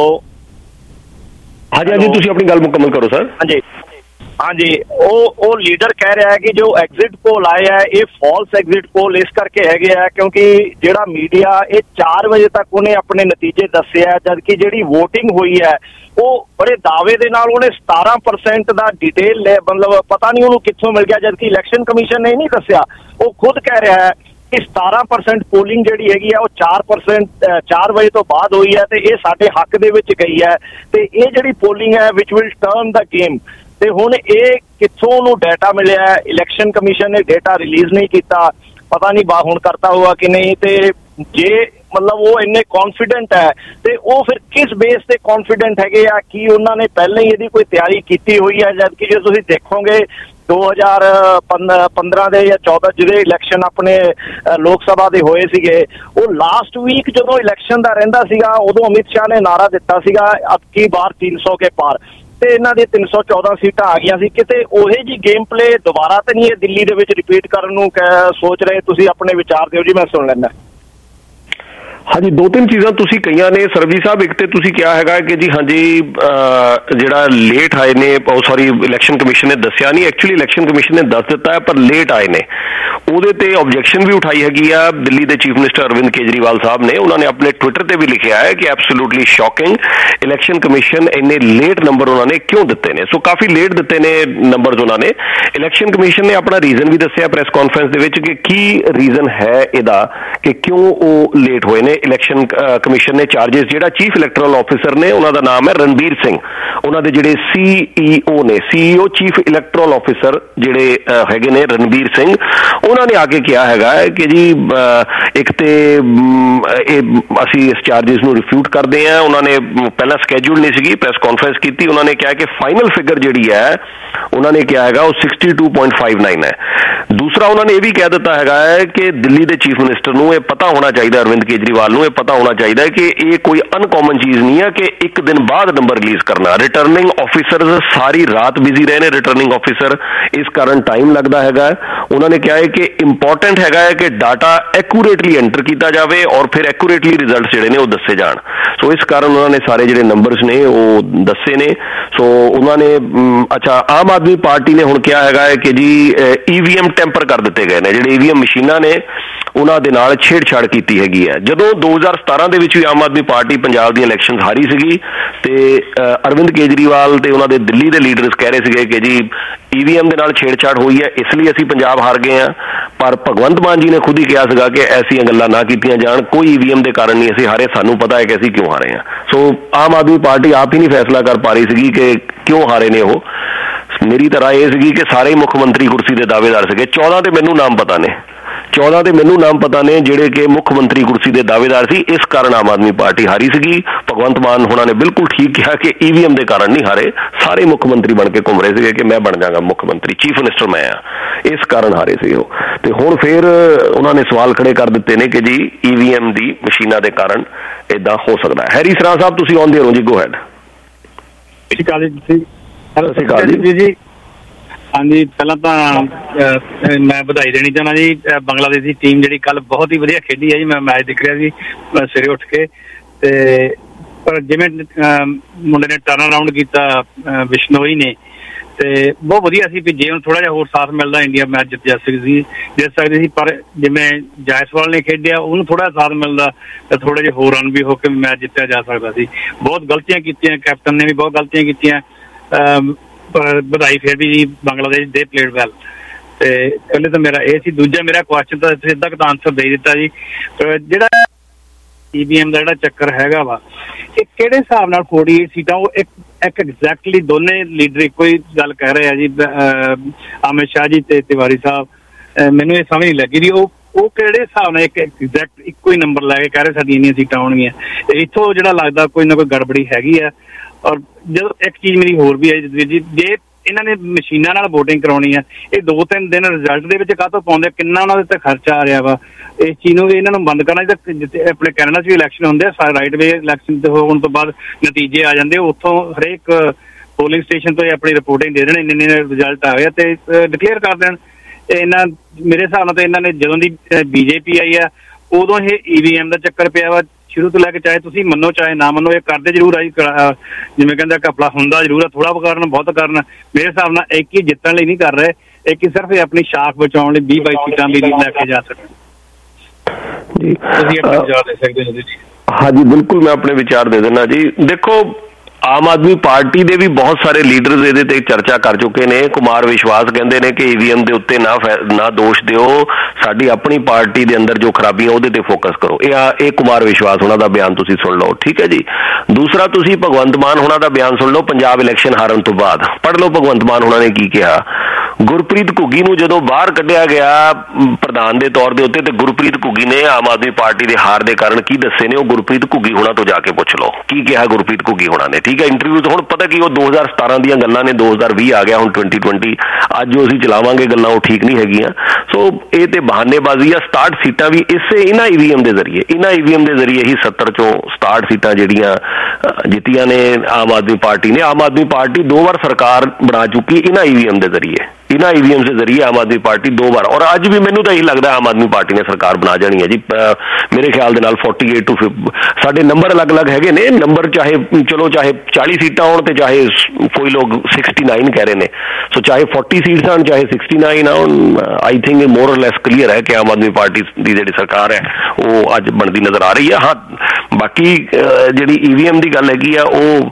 ਹਾਂਜੀ ਹਾਂਜੀ ਤੁਸੀਂ ਆਪਣੀ ਗੱਲ ਮੁਕੰਮਲ ਕਰੋ ਸਰ। ਹਾਂਜੀ ਹਾਂਜੀ ਉਹ ਉਹ ਲੀਡਰ ਕਹਿ ਰਿਹਾ ਹੈ ਕਿ ਜੋ ਐਗਜ਼ਿਟ ਪੋਲ ਆਏ ਹੈ ਇਹ ਫਾਲਸ ਐਗਜ਼ਿਟ ਪੋਲ ਇਸ ਕਰਕੇ ਹੈਗੇ ਆ ਕਿਉਂਕਿ ਜਿਹੜਾ ਮੀਡੀਆ ਇਹ ਚਾਰ ਵਜੇ ਤੱਕ ਉਹਨੇ ਆਪਣੇ ਨਤੀਜੇ ਦੱਸੇ ਆ, ਜਦਕਿ ਜਿਹੜੀ ਵੋਟਿੰਗ ਹੋਈ ਹੈ ਉਹ ਬੜੇ ਦਾਅਵੇ ਦੇ ਨਾਲ ਉਹਨੇ ਸਤਾਰਾਂ ਪਰਸੈਂਟ ਦਾ ਡਿਟੇਲ ਲੈ, ਮਤਲਬ ਪਤਾ ਨਹੀਂ ਉਹਨੂੰ ਕਿੱਥੋਂ ਮਿਲ ਗਿਆ, ਜਦਕਿ ਇਲੈਕਸ਼ਨ ਕਮਿਸ਼ਨ ਨੇ ਨਹੀਂ ਦੱਸਿਆ। ਉਹ ਖੁਦ ਕਹਿ ਰਿਹਾ ਹੈ ਕਿ ਸਤਾਰਾਂ ਪਰਸੈਂਟ ਪੋਲਿੰਗ ਜਿਹੜੀ ਹੈਗੀ ਆ ਉਹ ਚਾਰ ਪਰਸੈਂਟ ਚਾਰ ਵਜੇ ਤੋਂ ਬਾਅਦ ਹੋਈ ਹੈ ਤੇ ਇਹ ਸਾਡੇ ਹੱਕ ਦੇ ਵਿੱਚ ਗਈ ਹੈ ਤੇ ਇਹ ਜਿਹੜੀ ਪੋਲਿੰਗ ਹੈ which will turn the game. ਤੇ ਹੁਣ ਇਹ ਕਿੱਥੋਂ ਉਹਨੂੰ ਡਾਟਾ ਮਿਲਿਆ? ਇਲੈਕਸ਼ਨ ਕਮਿਸ਼ਨ ਨੇ ਡਾਟਾ ਰਿਲੀਜ਼ ਨਹੀਂ ਕੀਤਾ, ਪਤਾ ਨਹੀਂ ਬਾ ਹੁਣ ਕਰਤਾ ਹੋਊਗਾ ਕਿ ਨਹੀਂ। ਤੇ ਜੇ ਮਤਲਬ ਉਹ ਇੰਨੇ ਕੌਨਫੀਡੈਂਟ ਹੈ ਤੇ ਉਹ ਫਿਰ ਕਿਸ ਬੇਸ ਤੇ ਕੌਨਫੀਡੈਂਟ ਹੈਗੇ ਆ? ਕੀ ਉਹਨਾਂ ਨੇ ਪਹਿਲਾਂ ਹੀ ਇਹਦੀ ਕੋਈ ਤਿਆਰੀ ਕੀਤੀ ਹੋਈ ਹੈ? ਜਦਕਿ ਜੇ ਤੁਸੀਂ ਦੇਖੋਗੇ ਦੋ ਹਜ਼ਾਰ ਪੰਦਰਾਂ ਦੇ ਜਾਂ ਚੌਦਾਂ ਜਿਹੜੇ ਇਲੈਕਸ਼ਨ ਆਪਣੇ ਲੋਕ ਸਭਾ ਦੇ ਹੋਏ ਸੀਗੇ, ਉਹ ਲਾਸਟ ਵੀਕ ਜਦੋਂ ਇਲੈਕਸ਼ਨ ਦਾ ਰਹਿੰਦਾ ਸੀਗਾ ਉਦੋਂ ਅਮਿਤ ਸ਼ਾਹ ਨੇ ਨਾਰਾ ਦਿੱਤਾ ਸੀਗਾ ਅਬ ਕੀ ਬਾਰ ਤਿੰਨ ਸੌ ਕੇ ਪਾਰ, ਤੇ ਇਹਨਾਂ ਦੀ ਤਿੰਨ ਸੌ ਚੌਦਾਂ ਸੀਟਾਂ ਆ ਗਈਆਂ ਸੀ। ਕਿਤੇ ਉਹੇ ਜੀ ਗੇਮ ਪਲੇ ਦੁਬਾਰਾ ਤਾਂ ਨਹੀਂ ਇਹ ਦਿੱਲੀ ਦੇ ਵਿੱਚ ਰਿਪੀਟ ਕਰਨ ਨੂੰ ਸੋਚ ਰਹੇ? ਤੁਸੀਂ ਆਪਣੇ ਵਿਚਾਰ ਦਿਓ ਜੀ, ਮੈਂ ਸੁਣ ਲੈਂਦਾ। ਹਾਂਜੀ ਦੋ ਤਿੰਨ ਚੀਜ਼ਾਂ ਤੁਸੀਂ ਕਹੀਆਂ ਨੇ ਸਰਬਜੀਤ ਸਾਹਿਬ। ਇੱਕ ਤੇ ਤੁਸੀਂ ਕਿਹਾ ਹੈਗਾ ਕਿ ਜੀ ਹਾਂਜੀ ਜਿਹੜਾ ਲੇਟ ਆਏ ਨੇ, ਉਹ ਸੌਰੀ ਇਲੈਕਸ਼ਨ ਕਮਿਸ਼ਨ ਨੇ ਦੱਸਿਆ ਨਹੀਂ, ਐਕਚੁਅਲੀ ਇਲੈਕਸ਼ਨ ਕਮਿਸ਼ਨ ਨੇ ਦੱਸ ਦਿੱਤਾ ਹੈ ਪਰ ਲੇਟ ਆਏ ਨੇ। ਉਹਦੇ ਤੇ ਆਬਜੈਕਸ਼ਨ ਵੀ ਉਠਾਈ ਹੈਗੀ ਆ ਦਿੱਲੀ ਦੇ ਚੀਫ ਮਿਨਿਸਟਰ ਅਰਵਿੰਦ ਕੇਜਰੀਵਾਲ ਸਾਹਿਬ ਨੇ। ਉਹਨਾਂ ਨੇ ਆਪਣੇ ਟਵਿੱਟਰ ਤੇ ਵੀ ਲਿਖਿਆ ਹੈ ਕਿ ਐਬਸੋਲੂਟਲੀ ਸ਼ੌਕਿੰਗ, ਇਲੈਕਸ਼ਨ ਕਮਿਸ਼ਨ ਇੰਨੇ ਲੇਟ ਨੰਬਰ ਉਹਨਾਂ ਨੇ ਕਿਉਂ ਦਿੱਤੇ ਨੇ। ਸੋ ਕਾਫੀ ਲੇਟ ਦਿੱਤੇ ਨੇ ਨੰਬਰਸ ਉਹਨਾਂ ਨੇ। ਇਲੈਕਸ਼ਨ ਕਮਿਸ਼ਨ ਨੇ ਆਪਣਾ ਰੀਜ਼ਨ ਵੀ ਦੱਸਿਆ ਪ੍ਰੈਸ ਕਾਨਫਰੰਸ ਦੇ ਵਿੱਚ ਕਿ ਕੀ ਰੀਜ਼ਨ ਹੈ ਇਹਦਾ ਕਿ ਕਿਉਂ ਉਹ ਲੇਟ ਹੋਏ ਨੇ। ਇਲੈਕਸ਼ਨ ਕਮਿਸ਼ਨ ਨੇ ਚਾਰजेस, ਜਿਹੜਾ ਚੀਫ ਇਲੈਕਟਰਲ ਆਫਿਸਰ ਨੇ ਉਹਨਾਂ ਦਾ ਨਾਮ ਹੈ ਰਣਬੀਰ ਸਿੰਘ, ਉਹਨਾਂ ਦੇ ਜਿਹੜੇ ਸੀਈਓ ਨੇ, ਸੀਈਓ ਚੀਫ ਇਲੈਕਟਰਲ ਆਫਿਸਰ ਜਿਹੜੇ ਹੈਗੇ ਨੇ ਰਣਬੀਰ ਸਿੰਘ, ਉਹਨਾਂ ਨੇ ਆ ਕੇ ਕਿਹਾ ਹੈਗਾ ਕਿ ਜੀ ਇੱਕ ਤੇ ਇਹ ਅਸੀਂ ਇਸ ਚਾਰजेस ਨੂੰ ਰਿਫਿਊਟ ਕਰਦੇ ਹਾਂ। ਉਹਨਾਂ ਨੇ ਪਹਿਲਾਂ ਸਕੈਜੂਲ ਨਹੀਂ ਸੀਗੀ, ਪ੍ਰੈਸ ਕਾਨਫਰੰਸ ਕੀਤੀ, ਉਹਨਾਂ ਨੇ ਕਿਹਾ ਕਿ ਫਾਈਨਲ ਫਿਗਰ ਜਿਹੜੀ ਹੈ ਉਹਨਾਂ ਨੇ ਕਿਹਾ ਹੈਗਾ ਉਹ sixty two point five nine ਹੈ। ਦੂਸਰਾ ਉਹਨਾਂ ਨੇ ਇਹ ਵੀ ਕਹਿ ਦਿੱਤਾ ਹੈਗਾ ਹੈ ਕਿ ਦਿੱਲੀ ਦੇ ਚੀਫ ਮਿਨਿਸਟਰ ਨੂੰ ਇਹ ਪਤਾ ਹੋਣਾ ਚਾਹੀਦਾ, ਅਰਵਿੰਦ ਕੇਜਰੀਵਾਲ ਨੂੰ ਇਹ ਪਤਾ ਹੋਣਾ ਚਾਹੀਦਾ ਹੈ ਕਿ ਇਹ ਕੋਈ ਅਨਕਾਮਨ ਚੀਜ਼ ਨਹੀਂ ਹੈ ਕਿ ਇੱਕ ਦਿਨ ਬਾਅਦ ਨੰਬਰ ਰਿਲੀਜ਼ ਕਰਨਾ। ਰਿਟਰਨਿੰਗ ਆਫਿਸਰਸ ਸਾਰੀ ਰਾਤ ਬਿਜ਼ੀ ਰਹੇ ਨੇ, ਰਿਟਰਨਿੰਗ ਆਫਿਸਰ, ਇਸ ਕਾਰਨ ਟਾਈਮ ਲੱਗਦਾ ਹੈਗਾ। ਉਹਨਾਂ ਨੇ ਕਿਹਾ ਹੈ ਕਿ ਇੰਪੋਰਟੈਂਟ ਹੈਗਾ ਹੈ ਕਿ ਡਾਟਾ ਐਕੂਰੇਟਲੀ ਐਂਟਰ ਕੀਤਾ ਜਾਵੇ ਔਰ ਫਿਰ ਐਕੂਰੇਟਲੀ ਰਿਜ਼ਲਟਸ ਜਿਹੜੇ ਨੇ ਉਹ ਦੱਸੇ ਜਾਣ। ਸੋ ਇਸ ਕਾਰਨ ਉਹਨਾਂ ਨੇ ਸਾਰੇ ਜਿਹੜੇ ਨੰਬਰਸ ਨੇ ਉਹ ਦੱਸੇ ਨੇ। ਸੋ ਉਹਨਾਂ ਨੇ ਅੱਛਾ ਆਮ ਆਦਮੀ ਪਾਰਟੀ ਨੇ ਹੁਣ ਕਿਹਾ ਹੈਗਾ ਹੈ ਕਿ ਜੀ ਈ ਵੀ ਐਮ ਟੈਂਪਰ ਕਰ ਦਿੱਤੇ ਗਏ ਨੇ, ਜਿਹੜੇ ਈ ਵੀ ਐਮ ਮਸ਼ੀਨਾਂ ਨੇ ਉਹਨਾਂ ਦੇ ਨਾਲ ਛੇੜਛਾੜ ਕੀਤੀ ਹੈਗੀ ਹੈ। ਜਦੋਂ ਦੋ ਹਜ਼ਾਰ ਸਤਾਰਾਂ ਦੇ ਵਿੱਚ ਵੀ ਆਮ ਆਦਮੀ ਪਾਰਟੀ ਪੰਜਾਬ ਦੀਆਂ ਇਲੈਕਸ਼ਨ ਹਾਰੀ ਸੀਗੀ ਤੇ ਅਰਵਿੰਦ ਕੇਜਰੀਵਾਲ ਤੇ ਉਹਨਾਂ ਦੇ ਦਿੱਲੀ ਦੇ ਲੀਡਰਸ ਕਹਿ ਰਹੇ ਸੀਗੇ ਕਿ ਜੀ ਈ ਵੀ ਐਮ ਦੇ ਨਾਲ ਛੇੜਛਾੜ ਹੋਈ ਹੈ, ਇਸ ਲਈ ਅਸੀਂ ਪੰਜਾਬ ਹਾਰ ਗਏ ਹਾਂ। ਪਰ ਭਗਵੰਤ ਮਾਨ ਜੀ ਨੇ ਖੁਦ ਹੀ ਕਿਹਾ ਸੀਗਾ ਕਿ ਐਸੀਆਂ ਗੱਲਾਂ ਨਾ ਕੀਤੀਆਂ ਜਾਣ, ਕੋਈ ਈ ਵੀ ਐਮ ਦੇ ਕਾਰਨ ਨਹੀਂ ਅਸੀਂ ਹਾਰੇ, ਸਾਨੂੰ ਪਤਾ ਹੈ ਕਿ ਅਸੀਂ ਕਿਉਂ ਹਾਰੇ ਹਾਂ। ਸੋ ਆਮ ਆਦਮੀ ਪਾਰਟੀ ਆਪ ਹੀ ਨਹੀਂ ਫੈਸਲਾ ਕਰ ਪਾ ਰਹੀ ਸੀਗੀ ਕਿ ਕਿਉਂ ਹਾਰੇ ਨੇ ਉਹ। ਮੇਰੀ ਤਰ੍ਹਾਂ ਇਹ ਸੀਗੀ ਕਿ ਸਾਰੇ ਮੁੱਖ ਮੰਤਰੀ ਕੁਰਸੀ ਦੇ ਦਾਅਵੇਦਾਰ ਸੀਗੇ। ਚੌਦਾਂ ਤੇ ਮੈਨੂੰ ਨਾਮ ਪਤਾ ਨੇ ਚੌਦਾਂ ਤੇ ਮੈਨੂੰ ਨਾਮ ਪਤਾ ਨੇ ਜਿਹੜੇ ਕਿ ਮੁੱਖ ਮੰਤਰੀ ਕੁਰਸੀ ਦੇ ਦਾਅਵੇਦਾਰ ਸੀ। ਇਸ ਕਾਰਨ ਆਮ ਆਦਮੀ ਪਾਰਟੀ ਹਾਰੀ ਸੀਗੀ। ਭਗਵੰਤ ਮਾਨ ਹੋਣਾ ਨੇ ਬਿਲਕੁਲ ਠੀਕ ਕਿਹਾ ਕਿ ਈ ਵੀ ਐਮ ਦੇ ਕਾਰਨ ਨਹੀਂ ਹਾਰੇ, ਸਾਰੇ ਮੁੱਖ ਮੰਤਰੀ ਬਣ ਕੇ ਘੁੰਮ ਰਹੇ ਸੀਗੇ ਕਿ ਮੈਂ ਬਣ ਜਾਵਾਂਗਾ ਮੁੱਖ ਮੰਤਰੀ, ਚੀਫ ਮਿਨਿਸਟਰ ਮੈਂ ਆ, ਇਸ ਕਾਰਨ ਹਾਰੇ ਸੀ ਉਹ। ਤੇ ਹੁਣ ਫਿਰ ਉਹਨਾਂ ਨੇ ਸਵਾਲ ਖੜੇ ਕਰ ਦਿੱਤੇ ਨੇ ਕਿ ਜੀ ਈ ਵੀ ਐਮ ਦੀ ਮਸ਼ੀਨਾਂ ਦੇ ਕਾਰਨ ਇਦਾਂ ਹੋ ਸਕਦਾ ਹੈ। ਹੈਰੀ ਸਰਾਂ ਸਾਹਿਬ ਤੁਸੀਂ ਆਉਂਦੇ ਹੋ ਜੀ, ਗੋ ਹੈਡ। ਸਤਿ ਸ਼੍ਰੀ ਅਕਾਲ ਜੀ। ਜੀ ਹਾਂਜੀ, ਪਹਿਲਾਂ ਤਾਂ ਮੈਂ ਵਧਾਈ ਦੇਣੀ ਚਾਹੁੰਦਾ ਜੀ ਬੰਗਲਾਦੇਸ਼ ਦੀ ਟੀਮ ਜਿਹੜੀ ਕੱਲ ਬਹੁਤ ਹੀ ਵਧੀਆ ਖੇਡੀ ਹੈ ਜੀ। ਮੈਂ ਮੈਚ ਦੇਖ ਰਿਹਾ ਸੀ ਸਵੇਰੇ ਉੱਠ ਕੇ, ਤੇ ਪਰ ਜਿਵੇਂ ਮੁੰਡੇ ਨੇ ਟਰਨ ਅਰਾਊਂਡ ਕੀਤਾ ਬਿਸ਼ਨੋਈ ਨੇ, ਤੇ ਬਹੁਤ ਵਧੀਆ ਸੀ ਵੀ ਜੇ ਹੁਣ ਥੋੜਾ ਜਿਹਾ ਹੋਰ ਸਾਥ ਮਿਲਦਾ ਇੰਡੀਆ ਮੈਚ ਜਿੱਤ ਜਾ ਸਕਦੀ ਜਿੱਤ ਸਕਦੀ ਸੀ। ਪਰ ਜਿਵੇਂ ਜਾਇਸਵਾਲ ਨੇ ਖੇਡਿਆ ਉਹਨੂੰ ਥੋੜਾ ਸਾਥ ਮਿਲਦਾ ਤਾਂ ਥੋੜੇ ਜਿਹੇ ਹੋਰ ਰਨ ਵੀ ਹੋ ਕੇ ਮੈਚ ਜਿੱਤਿਆ ਜਾ ਸਕਦਾ ਸੀ। ਬਹੁਤ ਗਲਤੀਆਂ ਕੀਤੀਆਂ, ਕੈਪਟਨ ਨੇ ਵੀ ਬਹੁਤ ਗਲਤੀਆਂ ਕੀਤੀਆਂ, ਪਰ ਵਧਾਈ ਫਿਰ ਵੀ ਜੀ ਬੰਗਲਾਦੇਸ਼ ਦੇ ਪਲੇਡ ਵੈਲ। ਤੇ ਪਹਿਲੇ ਤਾਂ ਮੇਰਾ ਇਹ ਸੀ। ਦੂਜਾ ਮੇਰਾ ਕੁਐਸਚਨ ਤਾਂ ਸਿੱਧਾ ਤਾਂ ਆਨਸਰ ਦੇ ਦਿੱਤਾ ਜੀ। ਜਿਹੜਾ ਈ ਵੀ ਐਮ ਦਾ ਜਿਹੜਾ ਚੱਕਰ ਹੈਗਾ ਵਾ, ਇਹ ਕਿਹੜੇ ਹਿਸਾਬ ਨਾਲ ਅਠਤਾਲੀ ਸੀਟਾਂ ਉਹ ਇੱਕ ਇੱਕ ਐਗਜ਼ੈਕਟਲੀ ਦੋਨੇ ਲੀਡਰ ਇੱਕੋ ਹੀ ਗੱਲ ਕਹਿ ਰਹੇ ਆ ਜੀ, ਅਮਿਤ ਸ਼ਾਹ ਜੀ ਤੇ ਤਿਵਾਰੀ ਸਾਹਿਬ। ਮੈਨੂੰ ਇਹ ਸਮਝ ਨਹੀਂ ਲੱਗੀ ਵੀ ਉਹ ਉਹ ਕਿਹੜੇ ਹਿਸਾਬ ਨਾਲ ਇੱਕ ਐਗਜ਼ੈਕਟ ਇੱਕੋ ਹੀ ਨੰਬਰ ਲੈ ਕੇ ਕਹਿ ਰਹੇ ਸਾਡੀਆਂ ਇੰਨੀਆਂ ਸੀਟਾਂ ਆਉਣਗੀਆਂ। ਇੱਥੋਂ ਜਿਹੜਾ ਲੱਗਦਾ ਕੋਈ ਨਾ ਕੋਈ ਗੜਬੜੀ ਹੈਗੀ ਆ। ਔਰ ਜਦੋਂ ਇੱਕ ਚੀਜ਼ ਮੇਰੀ ਹੋਰ ਵੀ ਹੈ ਜੀ, ਜੇ ਇਹਨਾਂ ਨੇ ਮਸ਼ੀਨਾਂ ਨਾਲ ਵੋਟਿੰਗ ਕਰਾਉਣੀ ਹੈ, ਇਹ ਦੋ ਤਿੰਨ ਦਿਨ ਰਿਜ਼ਲਟ ਦੇ ਵਿੱਚ ਕਾਹਤੋਂ ਪਾਉਂਦੇ, ਕਿੰਨਾ ਉਹਨਾਂ ਦੇ ਤੇ ਖਰਚਾ ਆ ਰਿਹਾ ਵਾ। ਇਸ ਚੀਜ਼ ਨੂੰ ਵੀ ਇਹਨਾਂ ਨੂੰ ਬੰਦ ਕਰਨਾ ਚਾਹੀਦਾ। ਜਿੱਥੇ ਆਪਣੇ ਕੈਨੇਡਾ 'ਚ ਵੀ ਇਲੈਕਸ਼ਨ ਹੁੰਦੇ ਆ, ਰਾਈਟ ਵੇ ਇਲੈਕਸ਼ਨ ਤੇ ਹੋਣ ਤੋਂ ਬਾਅਦ ਨਤੀਜੇ ਆ ਜਾਂਦੇ, ਉੱਥੋਂ ਹਰੇਕ ਪੋਲਿੰਗ ਸਟੇਸ਼ਨ ਤੋਂ ਆਪਣੀ ਰਿਪੋਰਟਿੰਗ ਦੇ ਦੇਣ, ਇੰਨੇ ਇੰਨੇ ਰਿਜ਼ਲਟ ਆ ਗਏ ਤੇ ਡਿਕਲੇਅਰ ਕਰ ਦੇਣ। ਇਹਨਾਂ ਮੇਰੇ ਹਿਸਾਬ ਨਾਲ ਤਾਂ ਇਹਨਾਂ ਨੇ ਜਦੋਂ ਦੀ ਬੀਜੇਪੀ ਆਈ ਆ ਉਦੋਂ ਇਹ ਈ ਵੀ ਐਮ ਦਾ ਚੱਕਰ ਪਿਆ ਵਾ ਸ਼ੁਰੂ ਤੋਂ ਲੈ ਕੇ, ਚਾਹੇ ਤੁਸੀਂ ਮੰਨੋ ਚਾਹੇ ਨਾ ਮੰਨੋ, ਇਹ ਕਰਦੇ ਜ਼ਰੂਰ ਆ ਜੀ। ਜਿਵੇਂ ਕਹਿੰਦਾ ਘਪਲਾ ਹੁੰਦਾ ਜ਼ਰੂਰ ਆ, ਥੋੜਾ ਕਰਨ ਬਹੁਤ ਕਰਨ। ਮੇਰੇ ਹਿਸਾਬ ਨਾਲ ਇੱਕ ਹੀ ਜਿੱਤਣ ਲਈ ਨਹੀਂ ਕਰ ਰਹੇ, ਇੱਕ ਹੀ ਸਿਰਫ ਆਪਣੀ ਸ਼ਾਖ ਬਚਾਉਣ ਲਈ ਵੀਹ ਬਾਈ ਸੀਟਾਂ ਵੀ ਲੈ ਕੇ ਜਾ ਸਕਣ ਜੀ। ਤੁਸੀਂ ਆਪਣੇ ਵਿਚਾਰ ਦੇ ਸਕਦੇ ਹੋ ਜੀ। ਹਾਂਜੀ ਬਿਲਕੁਲ, ਮੈਂ ਆਪਣੇ ਵਿਚਾਰ ਦੇ ਦਿੰਦਾ ਜੀ। ਦੇਖੋ ਆਮ ਆਦਮੀ ਪਾਰਟੀ ਦੇ ਵੀ ਬਹੁਤ ਸਾਰੇ ਲੀਡਰਸ ਇਹਦੇ ਤੇ ਚਰਚਾ ਕਰ ਚੁੱਕੇ ਨੇ। ਕੁਮਾਰ ਵਿਸ਼ਵਾਸ ਕਹਿੰਦੇ ਨੇ ਕਿ ਈ ਵੀ ਐਮ ਦੇ ਉੱਤੇ ਨਾ ਨਾ ਦੋਸ਼ ਦਿਓ, ਸਾਡੀ ਆਪਣੀ ਪਾਰਟੀ ਦੇ ਅੰਦਰ ਜੋ ਖਰਾਬੀਆਂ ਉਹਦੇ ਤੇ ਫੋਕਸ ਕਰੋ। ਇਹ ਇਹ ਕੁਮਾਰ ਵਿਸ਼ਵਾਸ ਉਹਨਾਂ ਦਾ ਬਿਆਨ ਤੁਸੀਂ ਸੁਣ ਲਓ, ਠੀਕ ਹੈ ਜੀ। ਦੂਸਰਾ ਤੁਸੀਂ ਭਗਵੰਤ ਮਾਨ ਹੋਣਾ ਦਾ ਬਿਆਨ ਸੁਣ ਲਓ ਪੰਜਾਬ ਇਲੈਕਸ਼ਨ ਹਾਰਨ ਤੋਂ ਬਾਅਦ। ਪੜ੍ਹ ਲਓ ਭਗਵੰਤ ਮਾਨ ਹੋਣਾ ਨੇ ਕੀ ਕਿਹਾ। ਗੁਰਪ੍ਰੀਤ ਘੁੱਗੀ ਨੂੰ ਜਦੋਂ ਬਾਹਰ ਕੱਢਿਆ ਗਿਆ ਪ੍ਰਧਾਨ ਦੇ ਤੌਰ ਦੇ ਉੱਤੇ, ਤੇ ਗੁਰਪ੍ਰੀਤ ਘੁੱਗੀ ਨੇ ਆਮ ਆਦਮੀ ਪਾਰਟੀ ਦੇ ਹਾਰ ਦੇ ਕਾਰਨ ਕੀ ਦੱਸੇ ਨੇ, ਉਹ ਗੁਰਪ੍ਰੀਤ ਘੁੱਗੀ ਹੋਣਾ ਤੋਂ ਜਾ ਕੇ ਪੁੱਛ ਲਓ ਕੀ ਕਿਹਾ ਗੁਰਪ੍ਰੀਤ ਘੁੱਗੀ ਹੋਣਾ ਨੇ, ਠੀਕ ਹੈ। ਇੰਟਰਵਿਊ ਤੋਂ ਹੁਣ ਪਤਾ ਕੀ ਉਹ ਦੋ ਹਜ਼ਾਰ ਸਤਾਰਾਂ ਦੀਆਂ ਗੱਲਾਂ ਨੇ, ਦੋ ਹਜ਼ਾਰ ਵੀਹ ਆ ਗਿਆ ਹੁਣ ਟਵੈਂਟੀ ਟਵੈਂਟੀ, ਅੱਜ ਜੋ ਅਸੀਂ ਚਲਾਵਾਂਗੇ ਗੱਲਾਂ ਉਹ ਠੀਕ ਨਹੀਂ ਹੈਗੀਆਂ। ਸੋ ਇਹ ਤੇ ਬਹਾਨੇਬਾਜ਼ੀ ਆ। ਸਤਾਹਠ ਸੀਟਾਂ ਵੀ ਇਸੇ ਇਹਨਾਂ ਈ ਵੀ ਐਮ ਦੇ ਜ਼ਰੀਏ ਇਹਨਾਂ ਈ ਵੀ ਐਮ ਦੇ ਜ਼ਰੀਏ ਹੀ ਸੱਤਰ ਚੋਂ ਸਤਾਹਠ ਸੀਟਾਂ ਜਿਹੜੀਆਂ ਜਿੱਤੀਆਂ ਨੇ ਆਮ ਆਦਮੀ ਪਾਰਟੀ ਨੇ। ਆਮ ਆਦਮੀ ਪਾਰਟੀ ਦੋ ਵਾਰ ਸਰਕਾਰ ਬਣਾ ਚੁੱਕੀ ਇਹਨਾਂ ਈ ਵੀ ਐਮ ਦੇ ਜ਼ਰੀਏ, ਇਹਨਾਂ ਈ ਵੀ ਐਮ ਦੇ ਜ਼ਰੀਏ ਆਮ ਆਦਮੀ ਪਾਰਟੀ ਦੋ ਵਾਰ। ਔਰ ਅੱਜ ਵੀ ਮੈਨੂੰ ਤਾਂ ਇਹੀ ਲੱਗਦਾ ਆਮ ਆਦਮੀ ਪਾਰਟੀ ਨੇ ਸਰਕਾਰ ਬਣਾ ਜਾਣੀ ਹੈ ਜੀ। ਮੇਰੇ ਖਿਆਲ ਦੇ ਨਾਲ ਅੜਤਾਲੀ ਟੂ ਸਾਡੇ ਨੰਬਰ ਅਲੱਗ-ਅਲੱਗ ਹੈਗੇ ਨੇ, ਨੰਬਰ ਚਾਹੇ ਚਲੋ ਚਾਹੇ ਚਾਲੀ ਸੀਟਾਂ ਹੋਣ ਤੇ ਚਾਹੇ ਕੋਈ ਲੋਕ ਉਨਤਾਲੀ ਕਹਿ ਰਹੇ ਨੇ। ਸੋ ਚਾਹੇ ਚਾਲੀ ਸੀਟਸ ਆਣ ਚਾਹੇ ਉਨਤਾਲੀ ਆਉਣ, ਆਈ ਥਿੰਕ ਇਹ ਮੋਰ ਔਰ ਲੈਸ ਕਲੀਅਰ ਹੈ ਕਿ ਆਮ ਆਦਮੀ ਪਾਰਟੀ ਦੀ ਜਿਹੜੀ ਸਰਕਾਰ ਹੈ ਉਹ ਅੱਜ ਬਣਦੀ ਨਜ਼ਰ ਆ ਰਹੀ ਹੈ। ਹਾਂ ਬਾਕੀ ਜਿਹੜੀ ਈ ਵੀ ਐਮ ਦੀ ਗੱਲ ਹੈਗੀ ਆ ਉਹ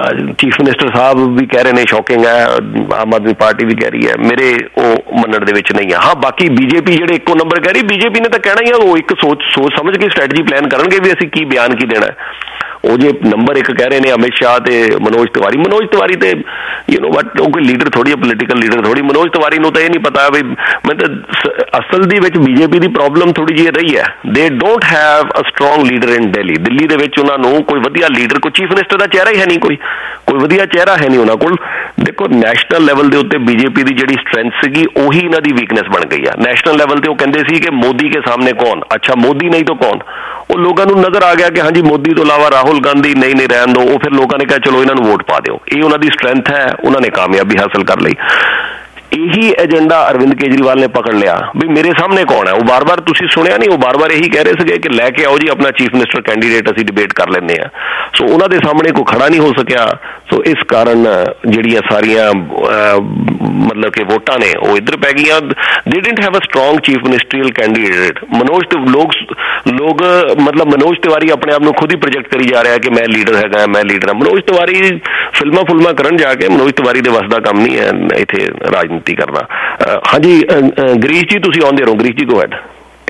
ਚੀਫ ਮਿਨਿਸਟਰ ਸਾਹਿਬ ਵੀ ਕਹਿ ਰਹੇ ਨੇ ਸ਼ੌਕਿੰਗ ਹੈ, ਆਮ ਆਦਮੀ ਪਾਰਟੀ ਵੀ ਕਹਿ ਰਹੀ ਹੈ, ਮੇਰੇ ਉਹ ਮੰਨਣ ਦੇ ਵਿੱਚ ਨਹੀਂ ਆ। ਹਾਂ ਬਾਕੀ ਬੀਜੇਪੀ ਜਿਹੜੇ ਇੱਕੋ ਨੰਬਰ ਕਹਿ ਰਹੀ, ਬੀਜੇਪੀ ਨੇ ਤਾਂ ਕਹਿਣਾ ਹੀ ਆ, ਉਹ ਇੱਕ ਸੋਚ ਸੋਚ ਸਮਝ ਕੇ ਸਟ੍ਰੈਟਜੀ ਪਲਾਨ ਕਰਨਗੇ ਵੀ ਅਸੀਂ ਕੀ ਬਿਆਨ ਕੀ ਦੇਣਾ। ਉਹ ਜੇ ਨੰਬਰ ਇੱਕ ਕਹਿ ਰਹੇ ਨੇ ਅਮਿਤ ਸ਼ਾਹ ਤੇ ਮਨੋਜ ਤਿਵਾਰੀ, ਮਨੋਜ ਤਿਵਾਰੀ ਤੇ ਯੂ ਨੋ ਬਟ ਉਹ ਕੋਈ ਲੀਡਰ ਥੋੜੀ, ਪੋਲੀਟੀਕਲ ਲੀਡਰ ਥੋੜੀ। ਮਨੋਜ ਤਿਵਾਰੀ ਨੂੰ ਤਾਂ ਇਹ ਨਹੀਂ ਪਤਾ ਵੀ ਮੈਂ ਤਾਂ ਅਸਲ ਦੇ ਵਿੱਚ ਬੀਜੇਪੀ ਦੀ ਪ੍ਰੋਬਲਮ ਥੋੜੀ ਜਿਹੀ ਰਹੀ ਹੈ, they don't have a strong leader in Delhi. Delhi ਦੇ ਵਿੱਚ ਉਹਨਾਂ ਨੂੰ ਕੋਈ ਵਧੀਆ ਲੀਡਰ, ਕੋਈ ਚੀਫ ਮਿਨਿਸਟਰ ਦਾ ਚਿਹਰਾ ਹੀ ਹੈ ਨਹੀਂ, ਕੋਈ ਕੋਈ ਵਧੀਆ ਚਿਹਰਾ ਹੈ ਨਹੀਂ ਉਹਨਾਂ ਕੋਲ। ਦੇਖੋ ਨੈਸ਼ਨਲ ਲੈਵਲ ਦੇ ਉੱਤੇ ਬੀਜੇਪੀ ਦੀ ਜਿਹੜੀ ਸਟਰੈਂਥ ਸੀਗੀ ਉਹੀ ਇਹਨਾਂ ਦੀ ਵੀਕਨੈਸ ਬਣ ਗਈ ਆ। ਨੈਸ਼ਨਲ ਲੈਵਲ ਤੇ ਉਹ ਕਹਿੰਦੇ ਸੀ ਕਿ ਮੋਦੀ ਕੇ ਸਾਹਮਣੇ ਕੌਣ, ਅੱਛਾ ਮੋਦੀ ਨਹੀਂ ਤਾਂ ਕੌਣ। ਉਹ ਲੋਕਾਂ ਨੂੰ ਨਜ਼ਰ ਆ ਗਿਆ ਕਿ ਹਾਂਜੀ ਮੋਦੀ ਤੋਂ ਇਲਾਵਾ ਰਾਹੁਲ ਗਾਂਧੀ ਨਹੀਂ ਨਹੀਂ ਰਹਿਣ ਦਿਓ। ਉਹ ਫਿਰ ਲੋਕਾਂ ਨੇ ਕਿਹਾ ਚਲੋ ਇਹਨਾਂ ਨੂੰ ਵੋਟ ਪਾ ਦਿਓ। ਇਹ ਉਹਨਾਂ ਦੀ ਸਟਰੈਂਥ ਹੈ, ਉਹਨਾਂ ਨੇ ਕਾਮਯਾਬੀ ਹਾਸਲ ਕਰ ਲਈ। यही एजेंडा अरविंद केजरीवाल ने पकड़ लिया भी मेरे सामने कौन है। वो बार बार तुसी सुनिया नहीं, वो बार बार यही कह रहे थे कि लैके आओ जी अपना चीफ मिनिस्टर कैंडीडेट असीं डिबेट कर लेंदे आ। सो उन्हां दे सामने कोई खड़ा नहीं हो सकिया। सो इस कारण जिहड़ियां सारियां मतलब कि वोटां ने वो इधर पै गईयां। They didn't have a strong chief ministerial candidate. Manoj लोग लोग मतलब मनोज तिवारी अपने आप को खुद ही प्रोजेक्ट करी जा रहा है कि मैं लीडर हैगा, मैं लीडर हाँ। मनोज तिवारी फिल्मां फुल्मां करन जाके मनोज तिवारी दे वस दा काम नहीं है इत्थे राजनीति करना। हाँ जी गिरीश जी तुसीं आउंदे रहो। Girish ji go ahead.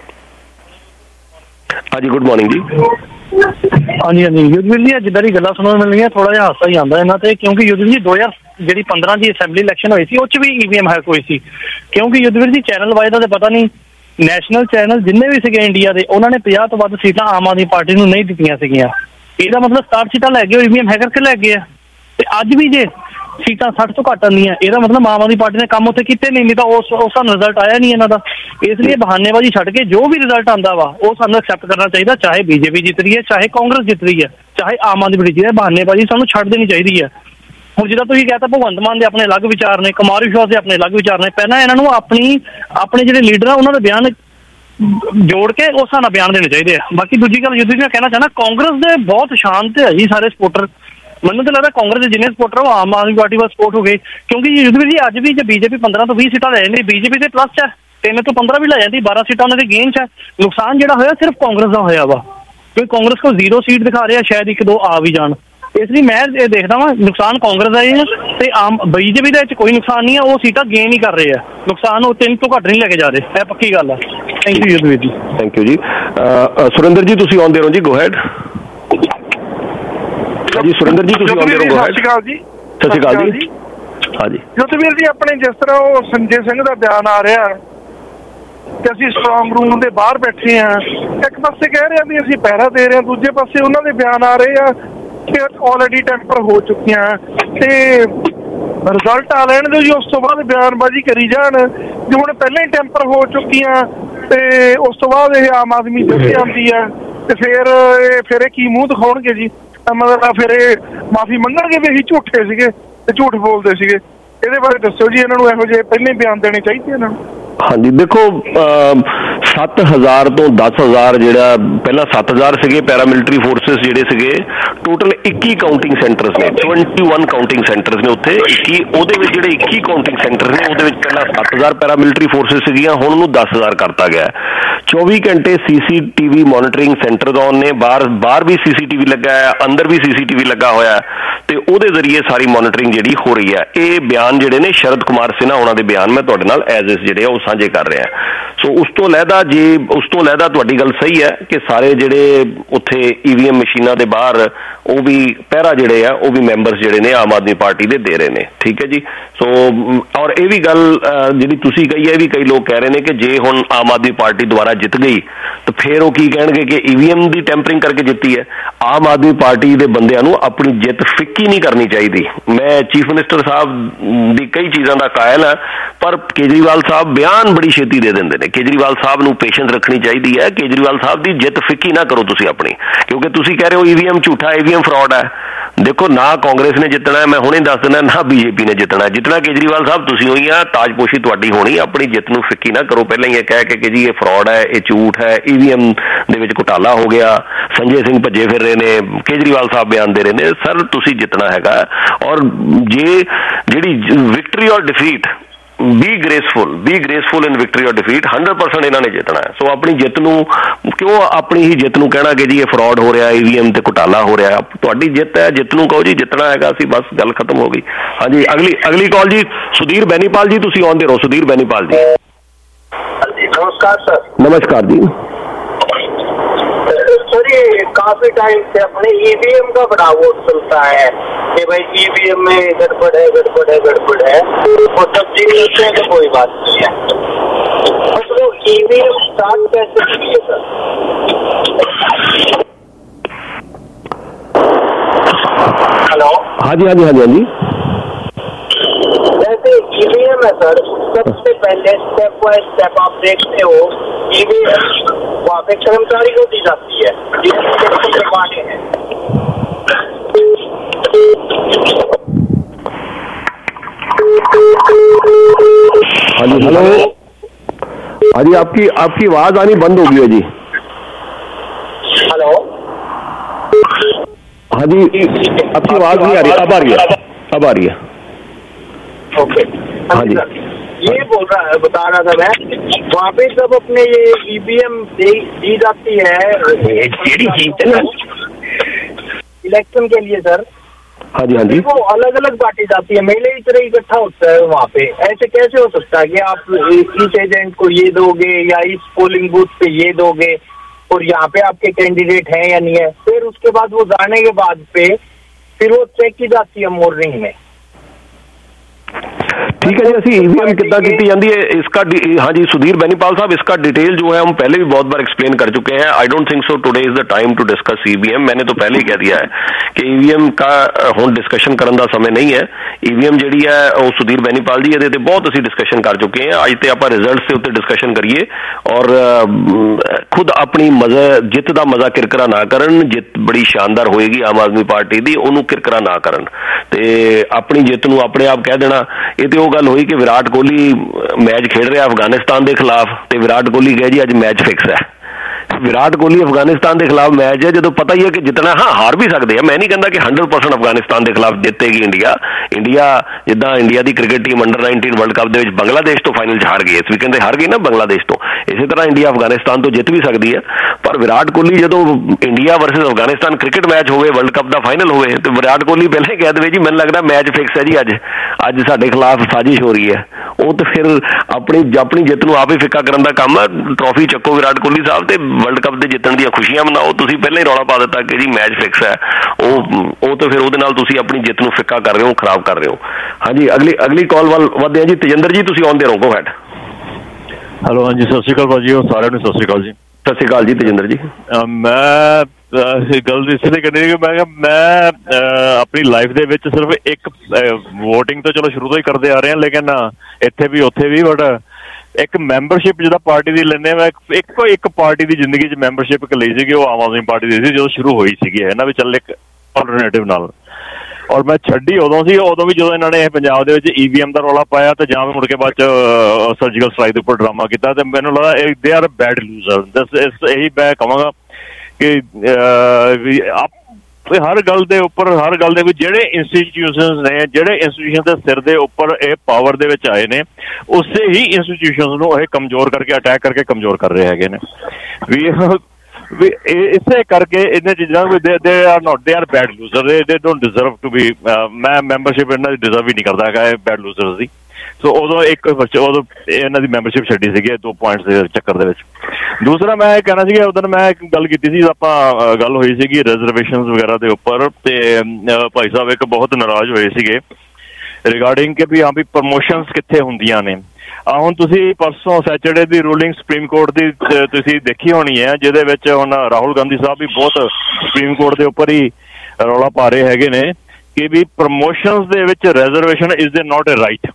हाँ जी गुड मॉर्निंग जी। हाँ जी हाँ जी युद्धवीर जी जिद्दां दी गल्लां सुणन मिल रही थोड़ा जिहा हासा ही आंदा इन्हां ते, क्योंकि युद्धवीर जी दो हज़ार ਜਿਹੜੀ पंद्रह ਦੀ ਅਸੈਂਬਲੀ ਇਲੈਕਸ਼ਨ ਹੋਈ ਸੀ ਉਹ 'ਚ ਵੀ ਈਵੀਐਮ ਹੈਕ ਹੋਈ ਸੀ। ਕਿਉਂਕਿ युद्धवीर जी ਚੈਨਲ ਵਾਈਜ਼ ਦਾ ਤਾਂ ਪਤਾ ਨਹੀਂ, ਨੈਸ਼ਨਲ ਚੈਨਲ ਜਿੰਨੇ ਵੀ ਸੀਗੇ ਇੰਡੀਆ ਦੇ ਉਹਨਾਂ ਨੇ ਪੰਜਾਹ ਤੋਂ ਵੱਧ ਸੀਟਾਂ ਆਮ ਆਦਮੀ ਪਾਰਟੀ ਨੂੰ ਨਹੀਂ ਦਿੱਤੀਆਂ ਸੀਗੀਆਂ। ਇਹਦਾ ਮਤਲਬ ਸਤਾਹਠ ਸੀਟਾਂ ਲੈ ਗਏ, ਈਵੀਐਮ ਹੈਕ ਕਰਕੇ ਲੈ ਗਏ ਆ। ਤੇ ਅੱਜ ਵੀ ਜੇ ਸੀਟਾਂ ਸੱਠ ਤੋਂ ਘੱਟ ਆਉਂਦੀਆਂ ਇਹਦਾ ਮਤਲਬ ਆਮ ਆਦਮੀ ਪਾਰਟੀ ਨੇ ਕੰਮ ਉੱਥੇ ਕੀਤੇ ਨਹੀਂ, ਨਹੀਂ ਤਾਂ ਉਸ ਉਸ ਸਾਨੂੰ ਰਿਜ਼ਲਟ ਆਇਆ ਨਹੀਂ ਇਹਨਾਂ ਦਾ। ਇਸ ਲਈ ਬਹਾਨੇਬਾਜ਼ੀ ਛੱਡ ਕੇ ਜੋ ਵੀ ਰਿਜ਼ਲਟ ਆਉਂਦਾ ਵਾ ਉਹ ਸਾਨੂੰ ਐਕਸੈਪਟ ਕਰਨਾ ਚਾਹੀਦਾ, ਚਾਹੇ ਬੀਜੇਪੀ ਜਿੱਤ ਰਹੀ ਹੈ, ਚਾਹੇ ਕਾਂਗਰਸ ਜਿੱਤ ਰਹੀ ਹੈ, ਚਾਹੇ ਆਮ ਆਦਮੀ ਪਾਰਟੀ ਜਿੱਤ ਰਹੀ ਹੈ। ਬਹਾਨੇਬਾਜ਼ੀ ਸਾਨੂੰ ਛੱਡ ਦੇਣੀ ਚਾਹੀਦੀ ਹੈ। ਹੁਣ ਜਿੱਦਾਂ ਤੁਸੀਂ ਕਹਿਤਾ ਭਗਵੰਤ ਮਾਨ ਦੇ ਆਪਣੇ ਅਲੱਗ ਵਿਚਾਰ ਨੇ, ਕੁਮਾਰ ਵਿਸ਼ਵਾਸ ਦੇ ਆਪਣੇ ਅਲੱਗ ਵਿਚਾਰ ਨੇ। ਪਹਿਲਾਂ ਇਹਨਾਂ ਨੂੰ ਆਪਣੀ ਆਪਣੇ ਜਿਹੜੇ ਲੀਡਰ ਆ ਉਹਨਾਂ ਦੇ ਬਿਆਨ ਜੋੜ ਕੇ ਉਸ ਹਿਸਾਬ ਨਾਲ ਬਿਆਨ ਦੇਣੇ ਚਾਹੀਦੇ ਆ। ਬਾਕੀ ਦੂਜੀ ਗੱਲ ਯੁੱਧ ਮੈਂ ਕਹਿਣਾ ਚਾਹੁੰਦਾ, ਕਾਂਗਰਸ ਦੇ ਬਹੁਤ ਸ਼ਾਂਤ ਹੈ ਜੀ ਸਾਰੇ ਸਪੋਰਟਰ। ਮੈਨੂੰ ਤਾਂ ਲੱਗਦਾ ਕਾਂਗਰਸ ਦੇ ਜਿੰਨੇ ਸਪੋਰਟਰ ਉਹ ਆਮ ਆਦਮੀ ਪਾਰਟੀ ਵੱਲ ਸਪੋਰਟ ਹੋ ਗਏ, ਕਿਉਂਕਿ ਯੁੱਧਵੀਰ ਜੀ ਅੱਜ ਵੀ ਜੇ ਬੀਜੇਪੀ ਪੰਦਰਾਂ ਤੋਂ ਵੀਹ ਸੀਟਾਂ ਲੈ ਜਾਂਦੀ, ਬੀਜੇਪੀ ਦੇ ਪਲੱਸ 'ਚ ਹੈ, ਤਿੰਨ ਤੋਂ ਪੰਦਰਾਂ ਵੀ ਲੈ ਜਾਂਦੀ, ਬਾਰਾਂ ਸੀਟਾਂ ਉਹਨਾਂ ਦੇ ਗੇਨ 'ਚ ਹੈ। ਨੁਕਸਾਨ ਜਿਹੜਾ ਹੋਇਆ ਸਿਰਫ ਕਾਂਗਰਸ ਦਾ ਹੋਇਆ ਵਾ, ਕਿਉਂਕਿ ਕਾਂਗਰਸ ਕੋਲ ਜ਼ੀਰੋ ਸੀਟ ਦਿਖਾ ਰਿਹਾ, ਸ਼ਾਇਦ ਇੱਕ ਦੋ ਆ ਵੀ ਜਾਣ। ਇਸ ਲਈ ਮੈਂ ਇਹ ਦੇਖਦਾ ਵਾਂ ਨੁਕਸਾਨ ਕਾਂਗਰਸ ਦਾ ਹੀ ਹੈ ਤੇ ਆਮ ਬੀਜੇਪੀ ਦੇ ਵਿੱਚ ਕੋਈ ਨੁਕਸਾਨ ਨਹੀਂ ਹੈ। ਉਹ ਸੀਟਾਂ ਗੇਨ ਹੀ ਕਰ ਰਹੇ ਆ, ਨੁਕਸਾਨ ਉਹ ਤਿੰਨ ਤੋਂ ਘੱਟ ਨਹੀਂ ਲੈ ਕੇ ਜਾ ਰਹੇ, ਇਹ ਪੱਕੀ ਗੱਲ ਹੈ। ਥੈਂਕ ਯੂ ਯੁੱਧਵੀਰ ਜੀ। ਥੈਂਕ ਯੂ ਜੀ। ਸੁਰਿੰਦਰ ਜੀ ਤੁਸੀਂ ਆਉਂਦੇ ਰਹੋ ਜੀ, ਗੋ ਹੈਡ। ਜੀ ਸੁਰਿੰਦਰ ਜੀ ਤੁਸੀਂ ਆਉਂਦੇ ਰਹੋ, ਗੋ ਹੈਡ। ਸਤਿ ਸ਼੍ਰੀ ਅਕਾਲ ਜੀ। ਸਤਿ ਸ਼੍ਰੀ ਅਕਾਲ ਜੀ। ਹਾਂ ਜੀ ਯੁੱਧਵੀਰ ਜੀ, ਆਪਣੇ ਜਿਸ ਤਰ੍ਹਾਂ ਉਹ ਸੰਜੇ ਸਿੰਘ ਦਾ ਬਿਆਨ ਆ ਰਿਹਾ ਕਿ ਅਸੀਂ ਸਟਰੋਂਗ ਰੂਮ ਦੇ ਬਾਹਰ ਬੈਠੇ ਹਾਂ, ਇੱਕ ਪਾਸੇ ਕਹਿ ਰਹੇ ਆ ਵੀ ਅਸੀਂ ਪਹਿਰਾ ਦੇ ਰਹੇ ਹਾਂ, ਦੂਜੇ ਪਾਸੇ ਉਹਨਾਂ ਦੇ ਬਿਆਨ ਆ ਰਹੇ ਆ ਕਿ ਆਲਰੇਡੀ ਟੈਂਪਰ ਹੋ ਚੁੱਕੀਆਂ ਤੇ ਰਿਜ਼ਲਟ ਆ ਲੈਣ ਦਿਓ ਜੀ, ਉਸ ਤੋਂ ਬਾਅਦ ਬਿਆਨਬਾਜ਼ੀ ਕਰੀ ਜਾਣ। ਜੇ ਹੁਣ ਪਹਿਲਾਂ ਹੀ ਟੈਂਪਰ ਹੋ ਚੁੱਕੀਆਂ ਤੇ ਉਸ ਤੋਂ ਬਾਅਦ ਇਹ ਆਮ ਆਦਮੀ ਜਿੱਤ ਜਾਂਦੀ ਆ ਤੇ ਫਿਰ ਇਹ ਫਿਰ ਇਹ ਕੀ ਮੂੰਹ ਦਿਖਾਉਣਗੇ ਜੀ? ਮਤਲਬ ਫਿਰ ਇਹ ਮਾਫੀ ਮੰਗਣਗੇ ਵੀ ਅਸੀਂ ਝੂਠੇ ਸੀਗੇ ਤੇ ਝੂਠ ਬੋਲਦੇ ਸੀਗੇ। ਇਹਦੇ ਬਾਰੇ ਦੱਸੋ ਜੀ, ਇਹਨਾਂ ਨੂੰ ਇਹੋ ਜਿਹੇ ਪਹਿਲਾਂ ਹੀ ਬਿਆਨ ਦੇਣੇ ਚਾਹੀਦੇ ਇਹਨਾਂ ਨੂੰ। ਹਾਂਜੀ ਦੇਖੋ ਸੱਤ ਹਜ਼ਾਰ ਤੋਂ ਦਸ ਹਜ਼ਾਰ ਜਿਹੜਾ ਪਹਿਲਾਂ ਸੱਤ ਹਜ਼ਾਰ ਸੀਗੇ ਪੈਰਾਮਿਲਟਰੀ ਫੋਰਸਿਸ ਜਿਹੜੇ ਸੀਗੇ, ਟੋਟਲ ਇੱਕੀ ਕਾਊਂਟਿੰਗ ਸੈਂਟਰਸ ਨੇ, ਇਕੱਤੀ ਕਾਊਂਟਿੰਗ ਸੈਂਟਰਸ ਨੇ ਉੱਥੇ ਇੱਕੀ। ਉਹਦੇ ਵਿੱਚ ਜਿਹੜੇ ਇੱਕੀ ਕਾਊਂਟਿੰਗ ਸੈਂਟਰ ਨੇ ਉਹਦੇ ਵਿੱਚ ਪਹਿਲਾਂ ਸੱਤ ਹਜ਼ਾਰ ਪੈਰਾਮਿਲਟਰੀ ਫੋਰਸਿਸ ਸੀਗੀਆਂ, ਹੁਣ ਉਹਨੂੰ ਦਸ ਹਜ਼ਾਰ ਕਰਤਾ ਗਿਆ। ਚੌਵੀ ਘੰਟੇ ਸੀਸੀਟੀਵੀ ਮੋਨੀਟਰਿੰਗ ਸੈਂਟਰ ਔਨ ਨੇ, ਬਾਹਰ ਬਾਹਰ ਵੀ ਸੀਸੀਟੀਵੀ ਲੱਗਾ ਹੈ, ਅੰਦਰ ਵੀ ਸੀਸੀਟੀਵੀ ਲੱਗਾ ਹੋਇਆ ਤੇ ਉਹਦੇ ਜ਼ਰੀਏ ਸਾਰੀ ਮੋਨੀਟਰਿੰਗ ਜਿਹੜੀ ਹੋ ਰਹੀ ਹੈ। ਇਹ ਬਿਆਨ ਜਿਹੜੇ ਨੇ ਸ਼ਰਦ ਕੁਮਾਰ ਸਿਨਹਾ ਉਹਨਾਂ ਦੇ ਬਿਆਨ ਮੈਂ ਤੁਹਾਡੇ ਨਾਲ ਐਜ਼ ਇਸ ਜਿਹੜੇ ਉਹ ਸਾਂਝੇ ਕਰ ਰਿਹਾ। ਸੋ ਉਸ ਤੋਂ ਲਹਿਦਾ ਜੇ ਉਸ ਤੋਂ ਲਹਿਦਾ ਤੁਹਾਡੀ ਗੱਲ ਸਹੀ ਹੈ ਕਿ ਸਾਰੇ ਜਿਹੜੇ ਉੱਥੇ ਈਵੀਐਮ ਮਸ਼ੀਨਾਂ ਦੇ ਬਾਹਰ ਉਹ ਵੀ ਪਹਿਰਾ ਜਿਹੜੇ ਆ ਉਹ ਵੀ ਮੈਂਬਰਸ ਜਿਹੜੇ ਨੇ ਆਮ ਆਦਮੀ ਪਾਰਟੀ ਦੇ ਦੇ ਰਹੇ ਨੇ। ਠੀਕ ਹੈ ਜੀ। ਸੋ ਔਰ ਇਹ ਵੀ ਗੱਲ ਜਿਹੜੀ ਤੁਸੀਂ ਕਹੀ ਹੈ, ਇਹ ਵੀ ਕਈ ਲੋਕ ਕਹਿ ਰਹੇ ਨੇ ਕਿ ਜੇ ਹੁਣ ਆਮ ਆਦਮੀ ਪਾਰਟੀ ਦੁਬਾਰਾ ਜਿੱਤ ਗਈ ਤਾਂ ਫਿਰ ਉਹ ਕੀ ਕਹਿਣਗੇ ਕਿ ਈਵੀਐਮ ਦੀ ਟੈਂਪਰਿੰਗ ਕਰਕੇ ਜਿੱਤੀ ਹੈ। ਆਮ ਆਦਮੀ ਪਾਰਟੀ ਦੇ ਬੰਦਿਆਂ ਨੂੰ ਆਪਣੀ ਜਿੱਤ ਫਿੱਕੀ ਨਹੀਂ ਕਰਨੀ ਚਾਹੀਦੀ। ਮੈਂ ਚੀਫ ਮਿਨਿਸਟਰ ਸਾਹਿਬ ਦੀ ਕਈ ਚੀਜ਼ਾਂ ਦਾ ਕਾਇਲ ਹਾਂ, ਪਰ ਕੇਜਰੀਵਾਲ ਸਾਹਿਬ ਬਿਆਨ ਬੜੀ ਛੇਤੀ ਦੇ ਦਿੰਦੇ ਨੇ। ਕੇਜਰੀਵਾਲ ਸਾਹਿਬ ਨੂੰ ਪੇਸ਼ੈਂਸ ਰੱਖਣੀ ਚਾਹੀਦੀ ਹੈ। ਕੇਜਰੀਵਾਲ ਸਾਹਿਬ ਦੀ ਜਿੱਤ ਫਿੱਕੀ ਨਾ ਕਰੋ ਤੁਸੀਂ ਆਪਣੀ, ਕਿਉਂਕਿ ਤੁਸੀਂ ਕਹਿ ਰਹੇ ਹੋ ਈਵੀਐਮ ਝੂਠਾ, ਈਵੀਐਮ ਫਰਾਡ ਹੈ। ਦੇਖੋ ਨਾ ਕਾਂਗਰਸ ਨੇ ਜਿੱਤਣਾ, ਮੈਂ ਹੁਣੇ ਦੱਸ ਦਿੰਦਾ, ਨਾ ਬੀਜੇਪੀ ਨੇ ਜਿੱਤਣਾ। ਜਿੱਤਣਾ ਕੇਜਰੀਵਾਲ ਸਾਹਿਬ ਤੁਸੀਂ ਹੋਈ ਆ, ਤਾਜਪੋਸ਼ੀ ਤੁਹਾਡੀ ਹੋਣੀ। ਆਪਣੀ ਜਿੱਤ ਨੂੰ ਫਿੱਕੀ ਨਾ ਕਰੋ ਪਹਿਲਾਂ ਹੀ ਇਹ ਕਹਿ ਕੇ ਕਿ ਜੀ ਇਹ ਫਰਾਡ ਹੈ, ਇਹ ਝੂਠ ਹੈ, ਈਵੀਐਮ ਦੇ ਵਿੱਚ ਘੁਟਾਲਾ ਹੋ ਗਿਆ, ਸੰਜੇ ਸਿੰਘ ਭੱਜੇ ਫਿਰ ਰਹੇ ਨੇ, ਕੇਜਰੀਵਾਲ ਸਾਹਿਬ ਬਿਆਨ ਦੇ ਰਹੇ ਨੇ। ਸਰ ਤੁਸੀਂ ਜਿੱਤਣਾ ਹੈਗਾ, ਔਰ ਜੇ ਜਿਹੜੀ victory or defeat be graceful be graceful in victory or defeat hundred percent ਇਹਨਾਂ ਨੇ ਜਿੱਤਣਾ ਹੈ। ਸੋ ਆਪਣੀ ਜਿੱਤ ਨੂੰ ਕਿਉਂ ਆਪਣੀ ਹੀ ਜਿੱਤ ਨੂੰ ਕਹਿਣਾ ਕਿ ਜੀ ਇਹ ਫਰਾਡ ਹੋ ਰਿਹਾ, ਈਵੀਐਮ ਤੇ ਘੁਟਾਲਾ ਹੋ ਰਿਹਾ। ਤੁਹਾਡੀ ਜਿੱਤ ਹੈ, ਜਿੱਤ ਨੂੰ ਕਹੋ ਜੀ ਜਿੱਤਣਾ ਹੈਗਾ ਅਸੀਂ, ਬਸ ਗੱਲ ਖਤਮ ਹੋ ਗਈ। ਹਾਂਜੀ ਅਗਲੀ ਅਗਲੀ ਕਾਲ ਜੀ ਸੁਧੀਰ ਬੈਨੀਪਾਲ ਜੀ, ਤੁਸੀਂ ਆਉਂਦੇ ਰਹੋ। ਸੁਧੀਰ ਬੈਨੀਪਾਲ ਜੀ। नमस्कार सर। नमस्कार जी। सर ये काफी टाइम से अपने ईवीएम का बड़ा वोट चलता है कि भाई ईवीएम में गड़बड़ है गड़बड़ है गड़बड़ है, और तब्दील करते हैं तो कोई बात नहीं है। मतलब ईवीएम स्टार्ट कैसे किए सर? हेलो। हाँ जी हाँ जी हाँ जी हाँ जी। जैसे ईवीएम है सर, सबसे पहले स्टेप बाय स्टेप आप देखते हो ईवीएम वहाँ पे कर्मचारी को दी जाती है, करवाने हैं। हाँ जी हेलो, हाँ जी आपकी आपकी आवाज आनी बंद हो गई है जी। हेलो, हाँ जी आपकी आवाज नहीं आ रही, अब आ रही है, अब आ रही है। ओके हाँ जी, ये बोल रहा बता रहा था मैं, वहाँ पे जब अपने ये ईवीएम दी जाती है इलेक्शन के लिए सर, हाँ जी हाँ जी, वो अलग अलग बांटी जाती है, मेले की तरह इकट्ठा होता है वहाँ पे। ऐसे कैसे हो सकता है कि आप इस एजेंट को ये दोगे या इस पोलिंग बूथ पे ये दोगे और यहाँ पे आपके कैंडिडेट हैं या नहीं है, फिर उसके बाद वो जाने के बाद पे फिर वो चेक की जाती है मॉर्निंग में। ठीक है जी, ਅਸੀਂ ईवीएम कितना की जाती है इसका, हाँ जी सुधीर बेनीपाल साहब, इसका डिटेल जो है हम पहले भी बहुत बार एक्सप्लेन कर चुके हैं। I don't think so today is the time to discuss EVM. मैंने तो पहले ही कह दिया है कि ईवीएम का हुण डिस्कशन करने का समय नहीं है। ईवीएम जी है वो सुधीर बेनीपाल जी ये बहुत असी डिस्कशन कर चुके हैं। अज तो आप रिजल्ट के उत्ते डिस्कशन करिए और खुद अपनी मजा जित का मजा किरकरा ना करन। जित बड़ी शानदार होएगी आम आदमी पार्टी की, उन्होंने किरकरा ना करन ते अपनी जित नूं अपने आप कह देना। ये तो गल हुई कि विराट कोहली मैच खेड रहा अफगानिस्तान के खिलाफ तो विराट कोहली कहे जी अज मैच फिक्स है। विराट कोहली अफगानिस्तान के खिलाफ मैच है, जो पता ही है कि जितना, हाँ हार भी सकते हैं, मैं नहीं कहता कि हंड्रेड परसेंट अफगानिस्तान के खिलाफ जीतेगी इंडिया। इंडिया जिदा इंडिया की cricket team under nineteen world cup के बांग्लादेश तो फाइनल हार गई, इस वीकेंड हार गई ना बांग्लादेश तो, इसी तरह इंडिया अफगानिस्तान तो जित भी सकती है। पर विराट कोहली जो India versus Afghanistan cricket match हो वर्ल्ड कप का फाइनल हो तो विराट कोहली पहले कह दे जी मैंने लगता मैच फिक्स है जी, अज अज साडे खिलाफ साजिश हो रही है। वो तो फिर अपनी अपनी जित नूं आप ही फिक्का करन दा काम है। ट्रॉफी चक्को विराट कोहली साहब ते वर्ल्ड कप दे जितण दी खुशियां मनाओ। तुसीं पहले ही रौला पा दिता कि जी मैच फिक्स है, वो तो फिर उहदे नाल तुसीं अपनी जित नूं फिक्का कर रहे हो, खराब कर रहे हो। हाँ जी अगली अगली कॉल वाल वधदे जी। तेजिंदर जी तुसीं ऑन दे रहो, गो हैड। हेलो हाँ जी सत श्री अकाल भाजी, सारिਆਂ ਨੂੰ सत श्री अकाल जी। सत श्री अकाल जी तेजिंदर जी। मैं गल इसलिए करनी है कि मैं मैं अपनी लाइफ दे विच सिर्फ एक वोटिंग तो चलो शुरू तो ही करते आ रहे हैं, लेकिन इत्थे भी उत्थे भी बट एक मैंबरशिप जिहड़ा पार्टी दी लैने मैं एक एक पार्टी दी जिंदगी च मैंबरशिप एक लई सीगी, वो आम आदमी पार्टी दी सी जो शुरू होई सीगी है ना भी चल एक अल्टरनेटिव नाल। और मैं छड्डी उदों सी उदों भी जो इन्होंने पंजाब दे विच ईवीएम दा रौला पाया तो जां मुड़ के बाद च सर्जिकल स्ट्राइक दे उपर ड्रामा कीता ते मैनूं लगदा दे आर बैड लूजर। दस यही मैं कहांगा कि आप हर गल दे उपर हर गल दे विच जेहड़े इंस्टीट्यूशनस ने जेहड़े इंस्टीट्यूशन दे सिर दे उपर ये पावर दे विच आए ने उससे ही इंस्टीट्यूशनस नूं ये कमजोर करके अटैक करके कमजोर कर रहे हैगे ने। वी इसे करके इन चीज़ों they are not they are bad loser, they don't deserve to be. मैं मैंबरशिप इन्हां दी डिजर्व ही नहीं करता है बैड लूजर्स दी। सो उदों एक उदों इन्हां दी मैंबरशिप छड्डी सीगी दो पॉइंट्स दे चक्कर दे विच। दूसरा मैं कहना सी उधर मैं एक गल कीती सी, आपां गल होई सीगी रिजर्वेशनस वगैरह दे उपर ते भाई साहब एक बहुत नाराज होए सीगे रिगार्डिंग कि भी हाँ भी प्रमोशनस कित्थे हुंदियां ने। ਹੁਣ ਤੁਸੀਂ परसों सैटरडे ਦੀ रूलिंग सुप्रीम कोर्ट ਦੀ ਤੁਸੀਂ ਦੇਖੀ ਹੋਣੀ ਹੈ, ਜਿਹਦੇ ਵਿੱਚ ਹੁਣ ਰਾਹੁਲ ਗਾਂਧੀ ਸਾਹਿਬ ਵੀ ਬਹੁਤ ਸੁਪਰੀਮ ਕੋਰਟ ਦੇ ਉੱਪਰ ਹੀ ਰੌਲਾ ਪਾ ਰਹੇ ਹੈਗੇ ਨੇ ਕਿ ਵੀ ਪ੍ਰਮੋਸ਼ਨਸ ਦੇ ਵਿੱਚ ਰਿਜ਼ਰਵੇਸ਼ਨ ਇਜ਼ ਦੇ ਨਾਟ ਅ ਰਾਈਟ।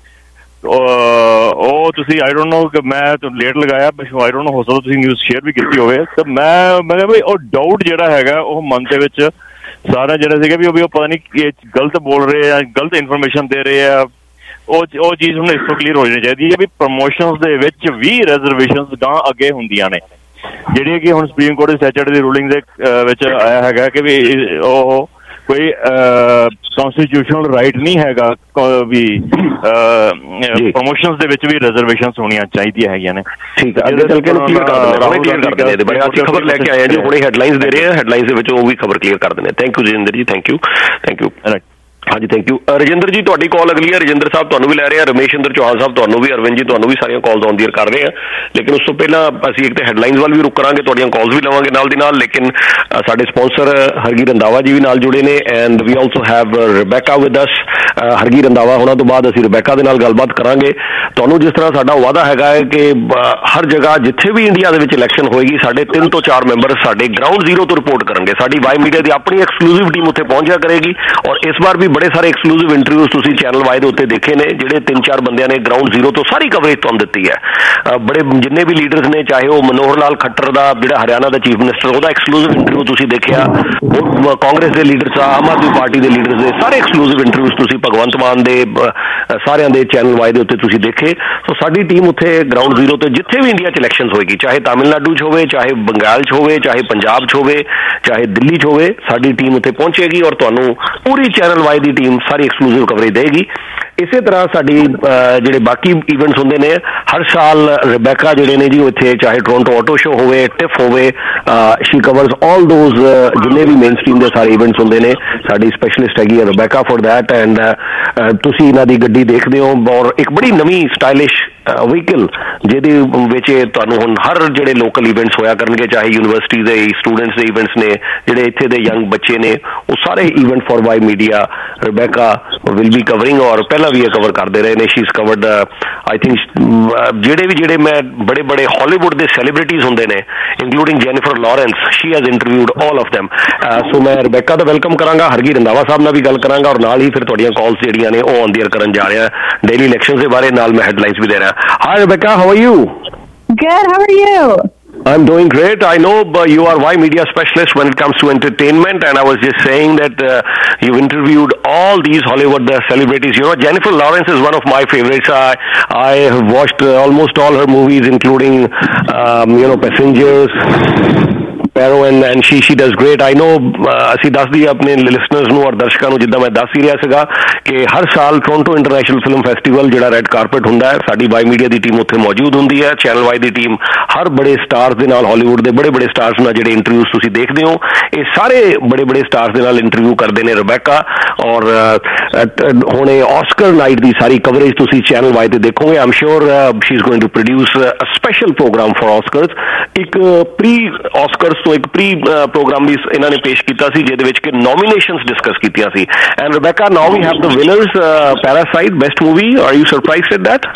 ਉਹ ਤੁਸੀਂ ਆਈ ਡੋਂਟ ਨੋ ਕਿ ਮੈਂ ਲੇਟ ਲਗਾਇਆ, ਆਈ ਡੋਂਟ ਨੋ ਹੋ ਸਕਦਾ ਤੁਸੀਂ ਨਿਊਜ਼ ਸ਼ੇਅਰ ਵੀ ਕੀਤੀ ਹੋਵੇ ਤਾਂ ਮੈਂ ਮੈਂ ਕਿਹਾ ਵੀ ਉਹ ਡਾਊਟ ਜਿਹੜਾ ਹੈਗਾ ਉਹ ਮਨ ਦੇ ਵਿੱਚ ਸਾਰਾ ਜਿਹੜਾ ਸੀਗਾ ਵੀ ਉਹ ਵੀ ਉਹ ਪਤਾ ਨਹੀਂ ਗਲਤ ਬੋਲ ਰਹੇ ਆ, ਗਲਤ ਇਨਫੋਰਮੇਸ਼ਨ ਦੇ ਰਹੇ ਆ। ਉਹ ਚੀਜ਼ ਹੁਣ ਇਸ ਤੋਂ ਕਲੀਅਰ ਹੋ ਜਾਣੀ ਚਾਹੀਦੀ ਹੈ ਵੀ ਪ੍ਰਮੋਸ਼ਨਸ ਦੇ ਵਿੱਚ ਵੀ ਰਿਜ਼ਰਵੇਸ਼ਨਸ ਗਾਂ ਅੱਗੇ ਹੁੰਦੀਆਂ ਨੇ, ਜਿਹੜੀਆਂ ਕਿ ਹੁਣ ਸੁਪਰੀਮ ਕੋਰਟ ਦੇ ਸੈਚਰਡੇ ਦੀ ਰੂਲਿੰਗ ਦੇ ਵਿੱਚ ਆਇਆ ਹੈਗਾ ਕਿ ਵੀ ਉਹ ਕੋਈ ਕਨਸਟੀਟਿਊਸ਼ਨਲ ਰਾਈਟ ਨਹੀਂ ਹੈਗਾ ਵੀ ਪ੍ਰਮੋਸ਼ਨਸ ਦੇ ਵਿੱਚ ਵੀ ਰਿਜ਼ਰਵੇਸ਼ਨਸ ਹੋਣੀਆਂ ਚਾਹੀਦੀਆਂ ਹੈਗੀਆਂ ਨੇ। ਠੀਕ ਹੈ, ਅੱਗੇ ਚੱਲ ਕੇ ਕਲੀਅਰ ਕਰ ਦਿੰਦੇ ਹੁਣੇ ਕਲੀਅਰ ਕਰ ਦਿੰਦੇ ਬੜੇ ਅਸੀਂ ਖਬਰ ਲੈ ਕੇ ਆਏ ਹਾਂ ਜੀ, ਹੁਣੇ ਹੈਡਲਾਈਨਸ ਦੇ ਰਹੇ ਹਾਂ, ਹੈਡਲਾਈਨਸ ਦੇ ਵਿੱਚ ਉਹ ਵੀ ਖਬਰ ਕਲੀਅਰ ਕਰ ਦਿੰਦੇ। Thank you Rajinder ji, thank you thank you हाँ जी थैंक यू। रजिंदर जी तुहाडी कॉल अगली है, रजिंदर साहब तुहानू भी लै रहे हैं, रमेश चंद्र चौहान साहब तुहानू भी, अरविंद जी तुहानू भी सारियां कॉल्स ऑन दी एयर कर रहे हैं। लेकिन उस तो पहला असीं एक तो हैडलाइनस वाल भी रुक करांगे, तुहाडियां कॉल्स भी लवांगे नाल दी नाल। लेकिन साडे स्पॉन्सर हरगी रंधावा जी भी नाल जुड़े ने and we also have Rebecca with us. हरगी रंधावा होना तो बाद असीं रिबेका दे नाल गलबात करांगे। तुहानू जिस तरह साडा वादा हैगा है कि हर जगह जिथे भी इंडिया दे विच इलैक्शन होएगी साडे तीन तो चार मैंबर साडे ग्राउंड जीरो तो रिपोर्ट करनगे। साडी वाई मीडिया दी अपनी एक्सक्लूसिव टीम उत्थे पहुंच जा करेगी और इस बार भी बड़े सारे एक्सक्लूसिव इंटरव्यूज तुसी चैनल वाई दे उत्ते देखे ने जिहड़े तीन चार बंदियां ने ग्राउंड जीरो तो सारी कवरेज तुहानूं दित्ती है। बड़े जिन्ने भी लीडर्स ने चाहे वो मनोहर लाल खट्टर दा जिहड़ा हरियाणा दा चीफ मिनिस्टर ਉਹਦਾ एक्सक्लूसिव इंटरव्यू तुसी देखिया, और कांग्रेस दे लीडर्स आम आदमी पार्टी दे लीडर्स दे सारे एक्सक्लूसिव इंटरव्यूज तुसी भगवंत मान दे सारिਆਂ ਦੇ चैनल वाई दे उत्ते तुसी देखे। सो साडी टीम उत्थे ग्राउंड जीरो ते जिथे भी इंडिया च इलैक्शनस होएगी, चाहे तमिलनाडु च होवे, चाहे बंगाल च होवे, चाहे पंजाब च होवे, चाहे दिल्ली च होवे, साडी टीम उत्थे पहुंचेगी और तुहानूं पूरी चैनल वाई दी टीम सारी एक्सक्लूसिव कवरेज देगी। इसे तरह साडी ਜਿਹੜੇ ਬਾਕੀ ਇਵੈਂਟਸ ਹੁੰਦੇ ਨੇ ਹਰ ਸਾਲ ਰਿਬੈਕਾ ਜਿਹੜੇ ਨੇ ਜੀ ਉੱਥੇ ਚਾਹੇ ਟੋਰਾਂਟੋ ਆਟੋ ਸ਼ੋ ਹੋਵੇ, ਟਿਫ ਹੋਵੇ, ਸ਼ੀ ਕਵਰਸ ਆਲ ਦੋਜ਼ ਜਿੰਨੇ ਵੀ ਮੇਨ ਸਟ੍ਰੀਮ ਦੇ ਸਾਰੇ ਇਵੈਂਟਸ ਹੁੰਦੇ ਨੇ ਸਾਡੀ ਸਪੈਸ਼ਲਿਸਟ ਹੈਗੀ ਹੈ ਰਿਬੈਕਾ ਫॉर दैट। ਐਂਡ ਤੁਸੀਂ ਇਹਨਾਂ ਦੀ ਗੱਡੀ ਦੇਖਦੇ ਹੋ ਔਰ ਇੱਕ ਬੜੀ ਨਵੀਂ ਸਟਾਈਲਿਸ਼ ਵਹੀਕਲ ਜਿਹਦੇ ਵਿੱਚ ਤੁਹਾਨੂੰ ਹੁਣ ਹਰ ਜਿਹੜੇ ਲੋਕਲ ਇਵੈਂਟਸ ਹੋਇਆ ਕਰਨਗੇ, ਚਾਹੇ ਯੂਨੀਵਰਸਿਟੀ ਦੇ ਸਟੂਡੈਂਟਸ ਦੇ ਇਵੈਂਟਸ ਨੇ, ਜਿਹੜੇ ਇੱਥੇ ਦੇ ਯੰਗ ਬੱਚੇ ਨੇ, ਉਹ ਸਾਰੇ event for Y media Rebecca will be covering ਔਰ ਪਹਿਲਾਂ ਵੀ ਇਹ ਕਵਰ ਕਰਦੇ ਰਹੇ ਨੇ। She is covered I think ਜਿਹੜੇ ਵੀ ਜਿਹੜੇ ਮੈਂ ਬੜੇ ਬੜੇ ਹਾਲੀਵੁੱਡ ਦੇ ਸੈਲੀਬ੍ਰਿਟੀਜ਼ ਹੁੰਦੇ ਨੇ including Jennifer Lawrence, she has interviewed all of them। So ਮੈਂ ਰਿਬੈਕਾ ਦਾ ਵੈਲਕਮ ਕਰਾਂਗਾ, ਹਰਗੀ ਰੰਧਾਵਾ ਸਾਹਿਬ ਨਾਲ ਵੀ ਗੱਲ ਕਰਾਂਗਾ ਔਰ ਨਾਲ ਹੀ ਫਿਰ ਤੁਹਾਡੀਆਂ ਕਾਲਸ ਜਿਹੜੀਆਂ ਨੇ ਉਹ ਔਨ ਦੀ ਏਅਰ ਕਰਨ ਜਾ ਰਿਹਾ ਡੇਲੀ ਇਲੈਕਸ਼ਨਸ ਦੇ ਬਾਰੇ, ਨਾਲ ਮੈਂ ਹੈਡਲਾਈਨਸ ਵੀ ਦੇ ਰਿਹਾ। Hi Rebecca, how are you? Good, how are you? I'm doing great. I know uh, you are Y media specialist when it comes to entertainment, and I was just saying that uh, you've interviewed all these Hollywood uh, celebrities. You know, Jennifer Lawrence is one of my favorites. I I have watched uh, almost all her movies, including um, you know Passengers, Sparrow, and and she she does great. I know ਅਸੀਂ ਦੱਸਦੀ ਆਪਣੇ listeners ਨੂੰ ਔਰ ਦਰਸ਼ਕਾਂ ਨੂੰ ਜਿੱਦਾਂ ਮੈਂ ਦੱਸ ਹੀ ਰਿਹਾ ਸੀਗਾ ਕਿ ਹਰ ਸਾਲ ਟੋਰਾਂਟੋ ਇੰਟਰਨੈਸ਼ਨਲ ਫਿਲਮ ਫੈਸਟੀਵਲ ਜਿਹੜਾ ਰੈੱਡ ਕਾਰਪਟ ਹੁੰਦਾ ਹੈ, ਸਾਡੀ ਵਾਈ ਮੀਡੀਆ ਦੀ ਟੀਮ ਉੱਥੇ ਮੌਜੂਦ ਹੁੰਦੀ ਹੈ। ਚੈਨਲ ਵਾਈ ਦੀ ਟੀਮ ਹਰ ਬੜੇ ਸਟਾਰਸ ਦੇ ਨਾਲ, ਹਾਲੀਵੁੱਡ ਦੇ ਬੜੇ ਬੜੇ ਸਟਾਰਸ ਨਾਲ ਜਿਹੜੇ ਇੰਟਰਵਿਊਜ਼ ਤੁਸੀਂ ਦੇਖਦੇ ਹੋ, ਇਹ ਸਾਰੇ ਬੜੇ ਬੜੇ ਸਟਾਰਸ ਦੇ ਨਾਲ ਇੰਟਰਵਿਊ ਕਰਦੇ ਨੇ ਰਿਬੈਕਾ। ਔਰ ਹੁਣ ਇਹ ਆਸਕਰ ਨਾਈਟ ਦੀ ਸਾਰੀ ਕਵਰੇਜ ਤੁਸੀਂ ਚੈਨਲ ਵਾਈ ਤੇ ਦੇਖੋਗੇ। I'm sure she is going to produce a special program for Oscars. ਇੱਕ ਪ੍ਰੀ ਆਸਕਰਸ ਤੋਂ ਇੱਕ ਪ੍ਰੀ ਪ੍ਰੋਗਰਾਮ ਵੀ ਇਹਨਾਂ ਨੇ ਪੇਸ਼ ਕੀਤਾ ਸੀ ਜਿਹਦੇ ਵਿੱਚ ਕਿ ਨੋਮੀਨੇਸ਼ਨਸ ਡਿਸਕਸ ਕੀਤੀਆਂ ਸੀ। And Rebecca, now we have the winners, parasite best movie. Are you surprised at that?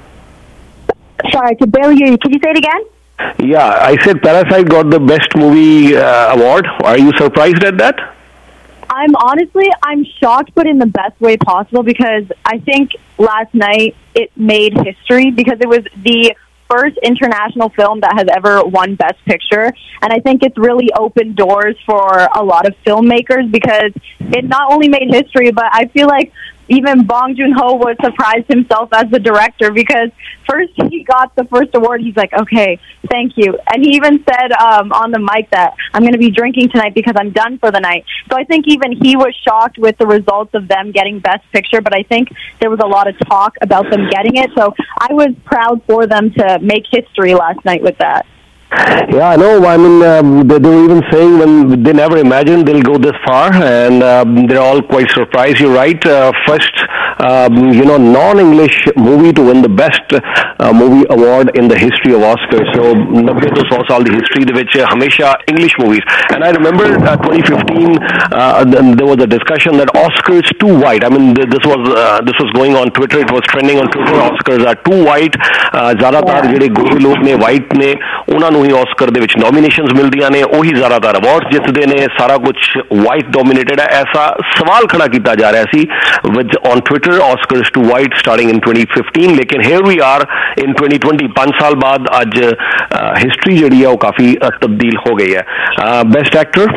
Sorry, to barely hear you. Can you say it again? Yeah, I said Parasite got the best movie uh, award. Are you surprised at that? I'm honestly, I'm shocked, but in the best way possible, because I think last night it made history because it was the first international film that has ever won Best Picture, and I think it's really opened doors for a lot of filmmakers because it not only made history, but I feel like even Bong Joon-ho was surprised himself as the director, because first he got the first award, he's like, okay, thank you, and he even said um, on the mic that I'm going to be drinking tonight because I'm done for the night. So I think even he was shocked with the results of them getting Best Picture, but I think there was a lot of talk about them getting it, so I was proud for them to make history last night with that. Yeah, I know. I mean, um, they, they were even saying when they never imagined they'll go this far, and um, they're all quite surprised. You're right. Uh, first, um, you know, non-English movie to win the best uh, movie award in the history of Oscars. So, ninety to one hundred saal the history de vich hamesha English movies. And I remember uh, twenty fifteen, uh, there was a discussion that Oscars too white. I mean, this was uh, this was going on Twitter. It was trending on Twitter. Oscars are too white. ज़्यादातर ਜਿਹੜੇ ਗੋਰੇ ਲੋਕ ਨੇ, white ਨੇ, ਉਹਨਾਂ ਨੂੰ ਹੀ Oscar ਦੇ ਵਿੱਚ ਨੋਮੀਨੇਸ਼ਨਸ ਮਿਲਦੀਆਂ ਨੇ, ਉਹੀ ਜ਼ਿਆਦਾਤਰ ਅਵਾਰਡ ਜਿੱਤਦੇ ਨੇ, ਸਾਰਾ ਕੁਝ ਵਾਈਟ ਡੋਮੀਨੇਟਡ ਹੈ। ਐਸਾ ਸਵਾਲ ਖੜਾ ਕੀਤਾ ਜਾ ਰਿਹਾ ਸੀ with on Twitter, Oscars too white starting in twenty fifteen, ਲੇਕਿਨ here we are in twenty twenty, ਪੰਜ ਸਾਲ ਬਾਅਦ ਅੱਜ ਹਿਸਟਰੀ ਜਿਹੜੀ ਹੈ ਉਹ ਕਾਫੀ ਤਬਦੀਲ ਹੋ ਗਈ ਹੈ। Best actor,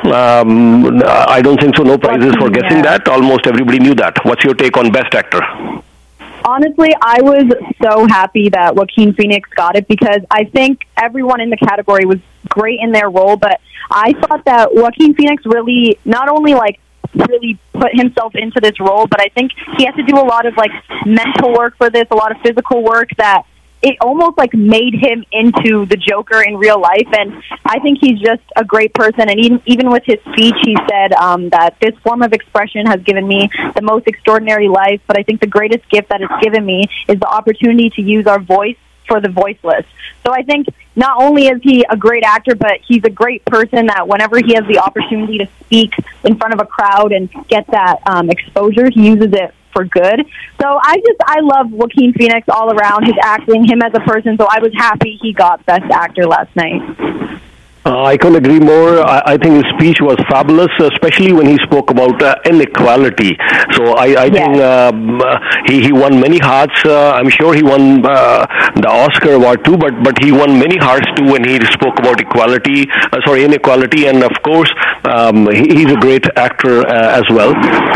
I don't think so, no prizes for guessing that, almost everybody knew that. What's your take on best actor? Honestly, I was so happy that Joaquin Phoenix got it, because I think everyone in the category was great in their role, but I thought that Joaquin Phoenix really not only like really put himself into this role, but I think he has to do a lot of like mental work for this, a lot of physical work, that it almost like made him into the Joker in real life. And I think he's just a great person, and even even with his speech he said um that this form of expression has given me the most extraordinary life, but I think the greatest gift that it's given me is the opportunity to use our voice for the voiceless. So I think not only is he a great actor, but he's a great person, that whenever he has the opportunity to speak in front of a crowd and get that um, exposure, he uses it for good. So I just, I love Joaquin Phoenix all around, his acting, him as a person, so I was happy he got Best Actor last night. Uh, I couldn't agree more. I, I think his speech was fabulous, especially when he spoke about uh, inequality. So I, I yes. think um, uh, he, he won many hearts. Uh, I'm sure he won uh, the Oscar award too, but, but he won many hearts too when he spoke about equality, uh, sorry, inequality. And of course, um, he, he's a great actor uh, as well.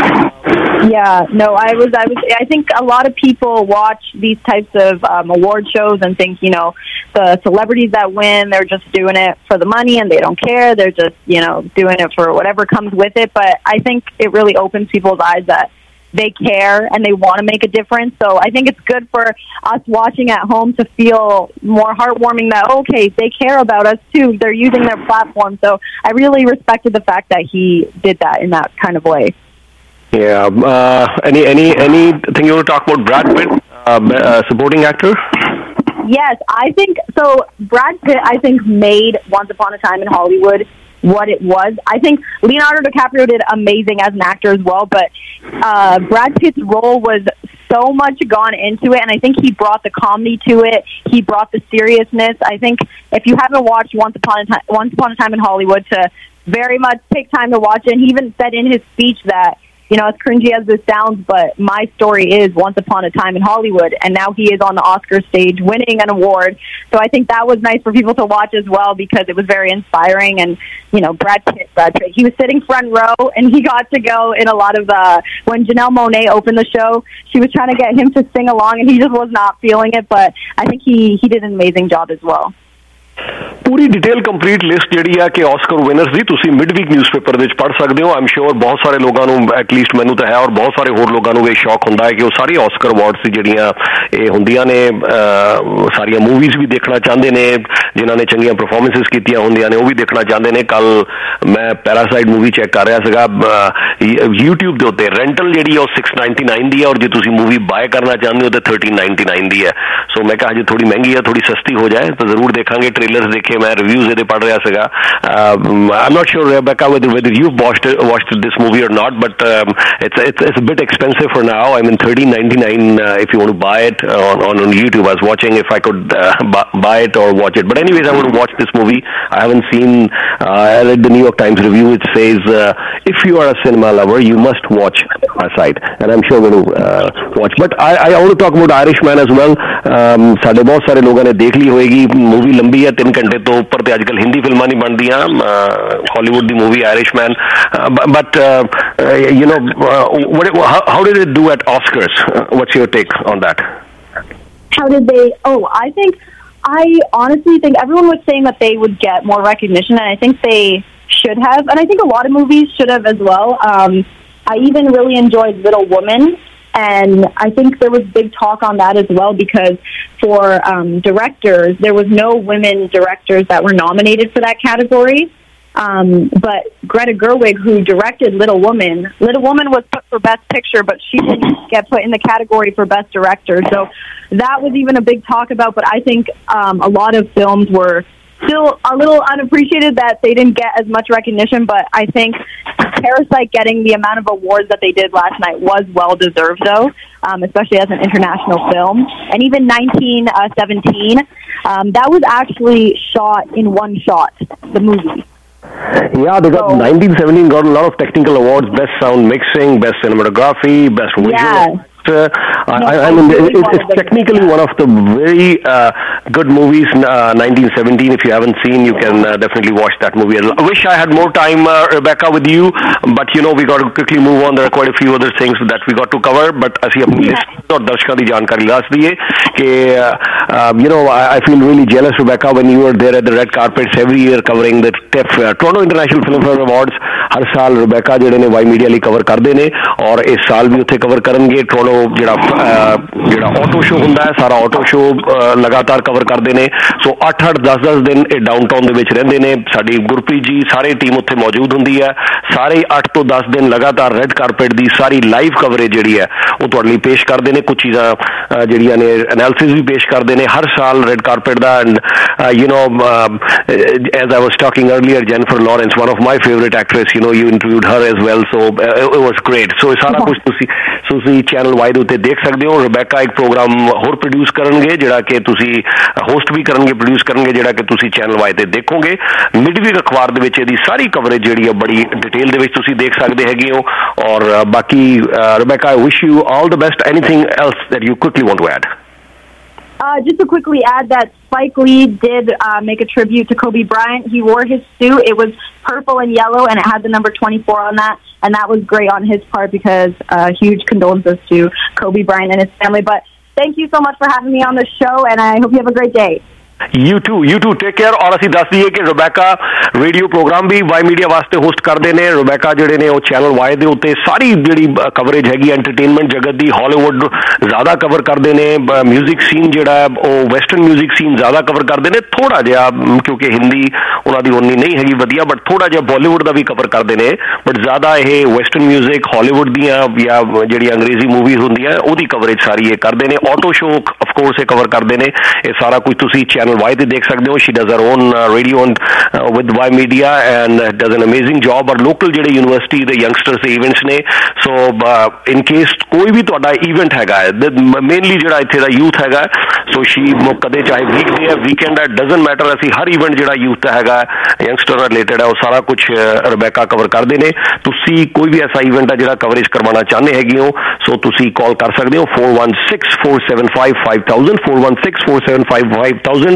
Yeah, no, I was, I was, I think a lot of people watch these types of um, award shows and think, you know, the celebrities that win, they're just doing it for the money and they don't care. They're just, you know, doing it for whatever comes with it. But I think it really opens people's eyes that they care and they want to make a difference. So I think it's good for us watching at home to feel more heartwarming that, okay, they care about us too. They're using their platform. So I really respected the fact that he did that in that kind of way. Yeah. Uh, any any anything you want to talk about Brad Pitt, uh, uh, supporting actor? Yes, I think so. Brad Pitt, I think, made Once Upon a Time in Hollywood what it was. I think Leonardo DiCaprio did amazing as an actor as well, but uh, Brad Pitt's role was so much gone into it, and I think he brought the comedy to it. He brought the seriousness. I think if you haven't watched Once Upon a Time, Once Upon a Time in Hollywood, to very much take time to watch it. And he even said in his speech that, you know, as cringy as this sounds, but my story is Once Upon a Time in Hollywood, and now he is on the Oscar stage winning an award. So I think that was nice for people to watch as well, because it was very inspiring. And, you know, Brad Pitt, Brad Pitt, he was sitting front row, and he got to go in a lot of the, when Janelle Monáe opened the show, she was trying to get him to sing along, and he just was not feeling it, but I think he, he did an amazing job as well. ਪੂਰੀ detail complete list ਜਿਹੜੀ ਆ ਕਿ Oscar winners ਦੀ ਤੁਸੀਂ ਮਿਡਵੀਕ newspaper ਵਿੱਚ ਪੜ੍ਹ ਸਕਦੇ ਹੋ। ਆਮ ਸ਼ੋਰ ਬਹੁਤ ਸਾਰੇ ਲੋਕਾਂ ਨੂੰ, ਐਟਲੀਸਟ ਮੈਨੂੰ ਤਾਂ ਹੈ ਔਰ ਬਹੁਤ ਸਾਰੇ ਹੋਰ ਲੋਕਾਂ ਨੂੰ ਇਹ ਸ਼ੌਕ ਹੁੰਦਾ ਹੈ ਕਿ ਉਹ ਸਾਰੀ ਆਸਕਰ ਅਵਾਰਡਸ ਦੀ ਜਿਹੜੀਆਂ ਇਹ ਹੁੰਦੀਆਂ ਨੇ, ਸਾਰੀਆਂ ਮੂਵੀਜ਼ ਵੀ ਦੇਖਣਾ ਚਾਹੁੰਦੇ ਨੇ, ਜਿਨ੍ਹਾਂ ਨੇ ਚੰਗੀਆਂ ਪਰਫਾਰਮੈਂਸਿਸ ਕੀਤੀਆਂ ਹੁੰਦੀਆਂ ਨੇ ਉਹ ਵੀ ਦੇਖਣਾ ਚਾਹੁੰਦੇ ਨੇ। ਕੱਲ ਮੈਂ ਪੈਰਾਸਾਈਟ ਮੂਵੀ ਚੈੱਕ ਕਰ ਰਿਹਾ ਸੀਗਾ YouTube ਦੇ ਉੱਤੇ, ਰੈਂਟਲ ਜਿਹੜੀ ਉਹ ਸਿਕਸ ਨਾਈਨਟੀ ਨਾਈਨ ਦੀ ਹੈ, ਔਰ ਜੇ ਤੁਸੀਂ ਮੂਵੀ ਬਾਏ ਕਰਨਾ ਚਾਹੁੰਦੇ ਹੋ ਤਾਂ ਥਰਟੀਨ ਨਾਈਨਟੀ ਨਾਈਨ ਦੀ ਹੈ। ਸੋ ਮੈਂ ਕਿਹਾ ਹਜੇ ਥੋੜੀ ਮਹਿੰਗੀ ਹੈ, ਥੋੜੀ ਸਸਤੀ ਹੋ ਜਾਏ ਤਾਂ ਜ਼ਰੂਰ ਦੇਖਾਂਗੇ। ट्रेलर्स देखे, मैं रिव्यूज ਇਹਦੇ ਪੜ੍ਹ ਰਿਹਾ ਸੀਗਾ। I'm not sure Rebecca whether whether you've watched it, watched this movie or not, but um, it's it's it's a bit expensive for now. I mean thirteen ninety-nine uh, if you want to buy it on, on on YouTube. I was watching if I could uh, buy it or watch it, but anyways I want to watch this movie. I haven't seen uh, I read the New York Times review. It says uh, if you are a cinema lover you must watch Parasite, and I'm sure we're going to uh, watch. But I I want to talk about Irishman as well. um, ਸਾਡੇ ਬਹੁਤ ਸਾਰੇ ਲੋਕਾਂ ਨੇ ਦੇਖ ਲਈ ਹੋਏਗੀ। Movie ਲੰਬੀ ਹੈ, ਤਿੰਨ ਘੰਟੇ ਤੋਂ ਉੱਪਰ ਤੇ ਅੱਜਕੱਲ ਹਿੰਦੀ ਫਿਲਮਾਂ ਨਹੀਂ ਬਣਦੀਆਂ। ਹਾਲੀਵੁੱਡ ਦੀ movie Irishman, but you know how did it do at Oscars? What's your take on that? How did they? Oh, I think I honestly think everyone was saying that they would get more recognition, and I think they should have, and I think a lot of movies should have as well. Um, I even really enjoyed Little Women. And I think there was big talk on that as well, because for um, directors, there was no women directors that were nominated for that category. Um, but Greta Gerwig, who directed Little Woman, Little Woman was put for Best Picture, but she didn't get put in the category for Best Director. So that was even a big talk about, but I think um, a lot of films were still a little unappreciated that they didn't get as much recognition, but I think Parasite getting the amount of awards that they did last night was well deserved, though, um, especially as an international film. And even nineteen seventeen, um, that was actually shot in one shot, the movie. Yeah, they got so, nineteen seventeen got a lot of technical awards: best sound mixing, best cinematography, best visual. Yeah. Uh, no, I, I mean, it, it's technically one of the very uh, good movies. Uh, nineteen seventeen. If you haven't seen, you can uh, definitely watch that movie. I wish I had more time, uh, Rebecca, with you, but you know we got to quickly move on. There are quite a few other things that we got to cover. But ਅਸੀਂ ਆਪਣੀ list और दर्शकों की जानकारी ਦੱਸ ਦਈਏ कि you know I, I feel really jealous, Rebecca, when you were there at the red carpets every year covering the T I F uh, Toronto International Film Festival Awards. हर साल Rebecca ਜਿਹੜੇ ਨੇ वाई मीडिया ਲਈ cover ਕਰਦੇ ਨੇ, ਔਰ ਇਸ ਸਾਲ ਵੀ ਉੱਥੇ ਕਵਰ ਕਰਨਗੇ। ਟੋਰੰਟੋ ਜਿਹੜਾ ਜਿਹੜਾ ਆਟੋ ਸ਼ੋ ਹੁੰਦਾ ਹੈ, ਸਾਰਾ ਆਟੋ ਸ਼ੋ ਲਗਾਤਾਰ ਕਵਰ ਕਰਦੇ ਨੇ। ਸੋ ਅੱਠ ਅੱਠ ਦਸ ਦਸ ਦਿਨ ਇਹ ਡਾਊਨਟਾਊਨ ਦੇ ਵਿੱਚ ਰਹਿੰਦੇ ਨੇ। ਸਾਡੀ ਗੁਰਪ੍ਰੀਤ ਜੀ ਸਾਰੀ ਟੀਮ ਉੱਥੇ ਮੌਜੂਦ ਹੁੰਦੀ ਹੈ। ਸਾਰੇ ਅੱਠ ਤੋਂ ਦਸ ਦਿਨ ਲਗਾਤਾਰ ਰੈੱਡ ਕਾਰਪੇਟ ਦੀ ਸਾਰੀ ਲਾਈਵ ਕਵਰੇਜ ਜਿਹੜੀ ਹੈ ਉਹ ਤੁਹਾਡੇ ਲਈ ਪੇਸ਼ ਕਰਦੇ ਨੇ। ਕੁਝ ਚੀਜ਼ਾਂ ਜਿਹੜੀਆਂ ਨੇ ਐਨਾਲਿਸਿਸ ਵੀ ਪੇਸ਼ ਕਰਦੇ ਨੇ ਹਰ ਸਾਲ ਰੈੱਡ ਕਾਰਪੇਟ ਦਾ। And you know as I was talking earlier, Jennifer Lawrence, one of my favorite actress, you know, you interviewed her as well, so uh, it was great. So ਇਹ ਸਾਰਾ ਕੁਝ ਤੁਸੀਂ ਤੁਸੀਂ ਚੈਨਲ ਵਾਈ ਦੇ ਉੱਤੇ ਦੇਖ ਸਕਦੇ ਹੋ। ਰਿਬੈਕਾ ਇੱਕ ਪ੍ਰੋਗਰਾਮ ਹੋਰ ਪ੍ਰੋਡਿਊਸ ਕਰਨਗੇ ਜਿਹੜਾ ਕਿ ਤੁਸੀਂ ਹੋਸਟ ਵੀ ਕਰਨਗੇ, ਪ੍ਰੋਡਿਊਸ ਕਰਨਗੇ, ਜਿਹੜਾ ਕਿ ਤੁਸੀਂ ਚੈਨਲ ਵਾਈ ਤੇ ਦੇਖੋਗੇ। ਮਿਡਵੀਕ ਅਖਬਾਰ ਦੇ ਵਿੱਚ ਇਹਦੀ ਸਾਰੀ ਕਵਰੇਜ ਜਿਹੜੀ ਆ ਬੜੀ ਡਿਟੇਲ ਦੇ ਵਿੱਚ ਤੁਸੀਂ ਦੇਖ ਸਕਦੇ ਹੈਗੇ ਹੋ। ਔਰ ਬਾਕੀ Rebecca, I wish you all the best. Anything else that you quickly want to add? Uh, just to quickly add that Spike Lee did uh, make a tribute to Kobe Bryant. He wore his suit. It was purple and yellow, and it had the number twenty-four on that. And that was great on his part because uh, huge condolences to Kobe Bryant and his family. But thank you so much for having me on the show, and I hope you have a great day. You too you too take care. ਔਰ ਅਸੀਂ ਦੱਸ ਦਈਏ ਕਿ Rebecca radio program ਵੀ Y media ਵਾਸਤੇ host ਕਰਦੇ ਨੇ। ਰਬੈਕਾ ਜਿਹੜੇ ਨੇ ਉਹ ਚੈਨਲ ਵਾਈ ਦੇ ਉੱਤੇ ਸਾਰੀ ਜਿਹੜੀ ਕਵਰੇਜ ਹੈਗੀ ਐਂਟਰਟੇਨਮੈਂਟ ਜਗਤ ਦੀ, ਹਾਲੀਵੁੱਡ ਜ਼ਿਆਦਾ ਕਵਰ ਕਰਦੇ ਨੇ। ਮਿਊਜ਼ਿਕ ਸੀਨ ਜਿਹੜਾ ਹੈ ਉਹ ਵੈਸਟਰਨ ਮਿਊਜ਼ਿਕ ਸੀਨ ਜ਼ਿਆਦਾ ਕਵਰ ਕਰਦੇ ਨੇ। ਥੋੜ੍ਹਾ ਜਿਹਾ ਕਿਉਂਕਿ ਹਿੰਦੀ ਉਹਨਾਂ ਦੀ ਉਨੀ ਨਹੀਂ ਹੈਗੀ ਵਧੀਆ, ਬਟ ਥੋੜ੍ਹਾ ਜਿਹਾ ਬਾਲੀਵੁੱਡ ਦਾ ਵੀ ਕਵਰ ਕਰਦੇ ਨੇ। ਬਟ ਜ਼ਿਆਦਾ ਇਹ ਵੈਸਟਰਨ ਮਿਊਜ਼ਿਕ, ਹਾਲੀਵੁੱਡ ਦੀਆਂ ਜਾਂ ਜਿਹੜੀਆਂ ਅੰਗਰੇਜ਼ੀ ਮੂਵੀਜ਼ ਹੁੰਦੀਆਂ ਉਹਦੀ ਕਵਰੇਜ ਸਾਰੀ ਇਹ ਕਰਦੇ ਨੇ। ਆਟੋ ਸ਼ੋਅ ਅਫਕੋਰਸ ਇਹ ਕਵਰ ਕਰਦੇ ਨੇ। ਇਹ ਸਾਰਾ ਕੁਝ ਤੁਸੀਂ ਚੈਨਲ ਵਾਈ ਤੇ ਦੇਖ ਸਕਦੇ ਹੋ। She does her own radio with Y media and does an amazing job. ਔਰ ਲੋਕਲ ਜਿਹੜੇ ਯੂਨੀਵਰਸਿਟੀ ਦੇ ਯੰਗਸਟਰਸ ਦੇ ਇਵੈਂਟਸ ਨੇ, ਸੋ ਇਨ ਕੇਸ ਕੋਈ ਵੀ ਤੁਹਾਡਾ ਇਵੈਂਟ ਹੈਗਾ ਹੈ, ਮੇਨਲੀ ਜਿਹੜਾ ਇੱਥੇ ਦਾ ਯੂਥ ਹੈਗਾ, ਸੋ ਸ਼ੀ ਕਦੇ ਚਾਹੇ ਵੀਕ ਡੇ ਹੈ, ਵੀਕਐਂਡ ਹੈ, ਡਜ਼ਨਟ ਮੈਟਰ, ਅਸੀਂ ਹਰ ਇਵੈਂਟ ਜਿਹੜਾ ਯੂਥ ਦਾ ਹੈਗਾ ਯੰਗਸਟਰ ਨਾਲ ਰਿਲੇਟਡ ਹੈ ਉਹ ਸਾਰਾ ਕੁਝ ਰਬੈਕਾ ਕਵਰ ਕਰਦੇ ਨੇ। ਤੁਸੀਂ ਕੋਈ ਵੀ ਐਸਾ ਇਵੈਂਟ ਹੈ ਜਿਹੜਾ ਕਵਰੇਜ ਕਰਵਾਉਣਾ ਚਾਹੁੰਦੇ ਹੈਗੇ ਹੋ, ਸੋ ਤੁਸੀਂ ਕਾਲ ਕਰ ਸਕਦੇ ਹੋ four one six four seven five five thousand four one six four seven five five thousand।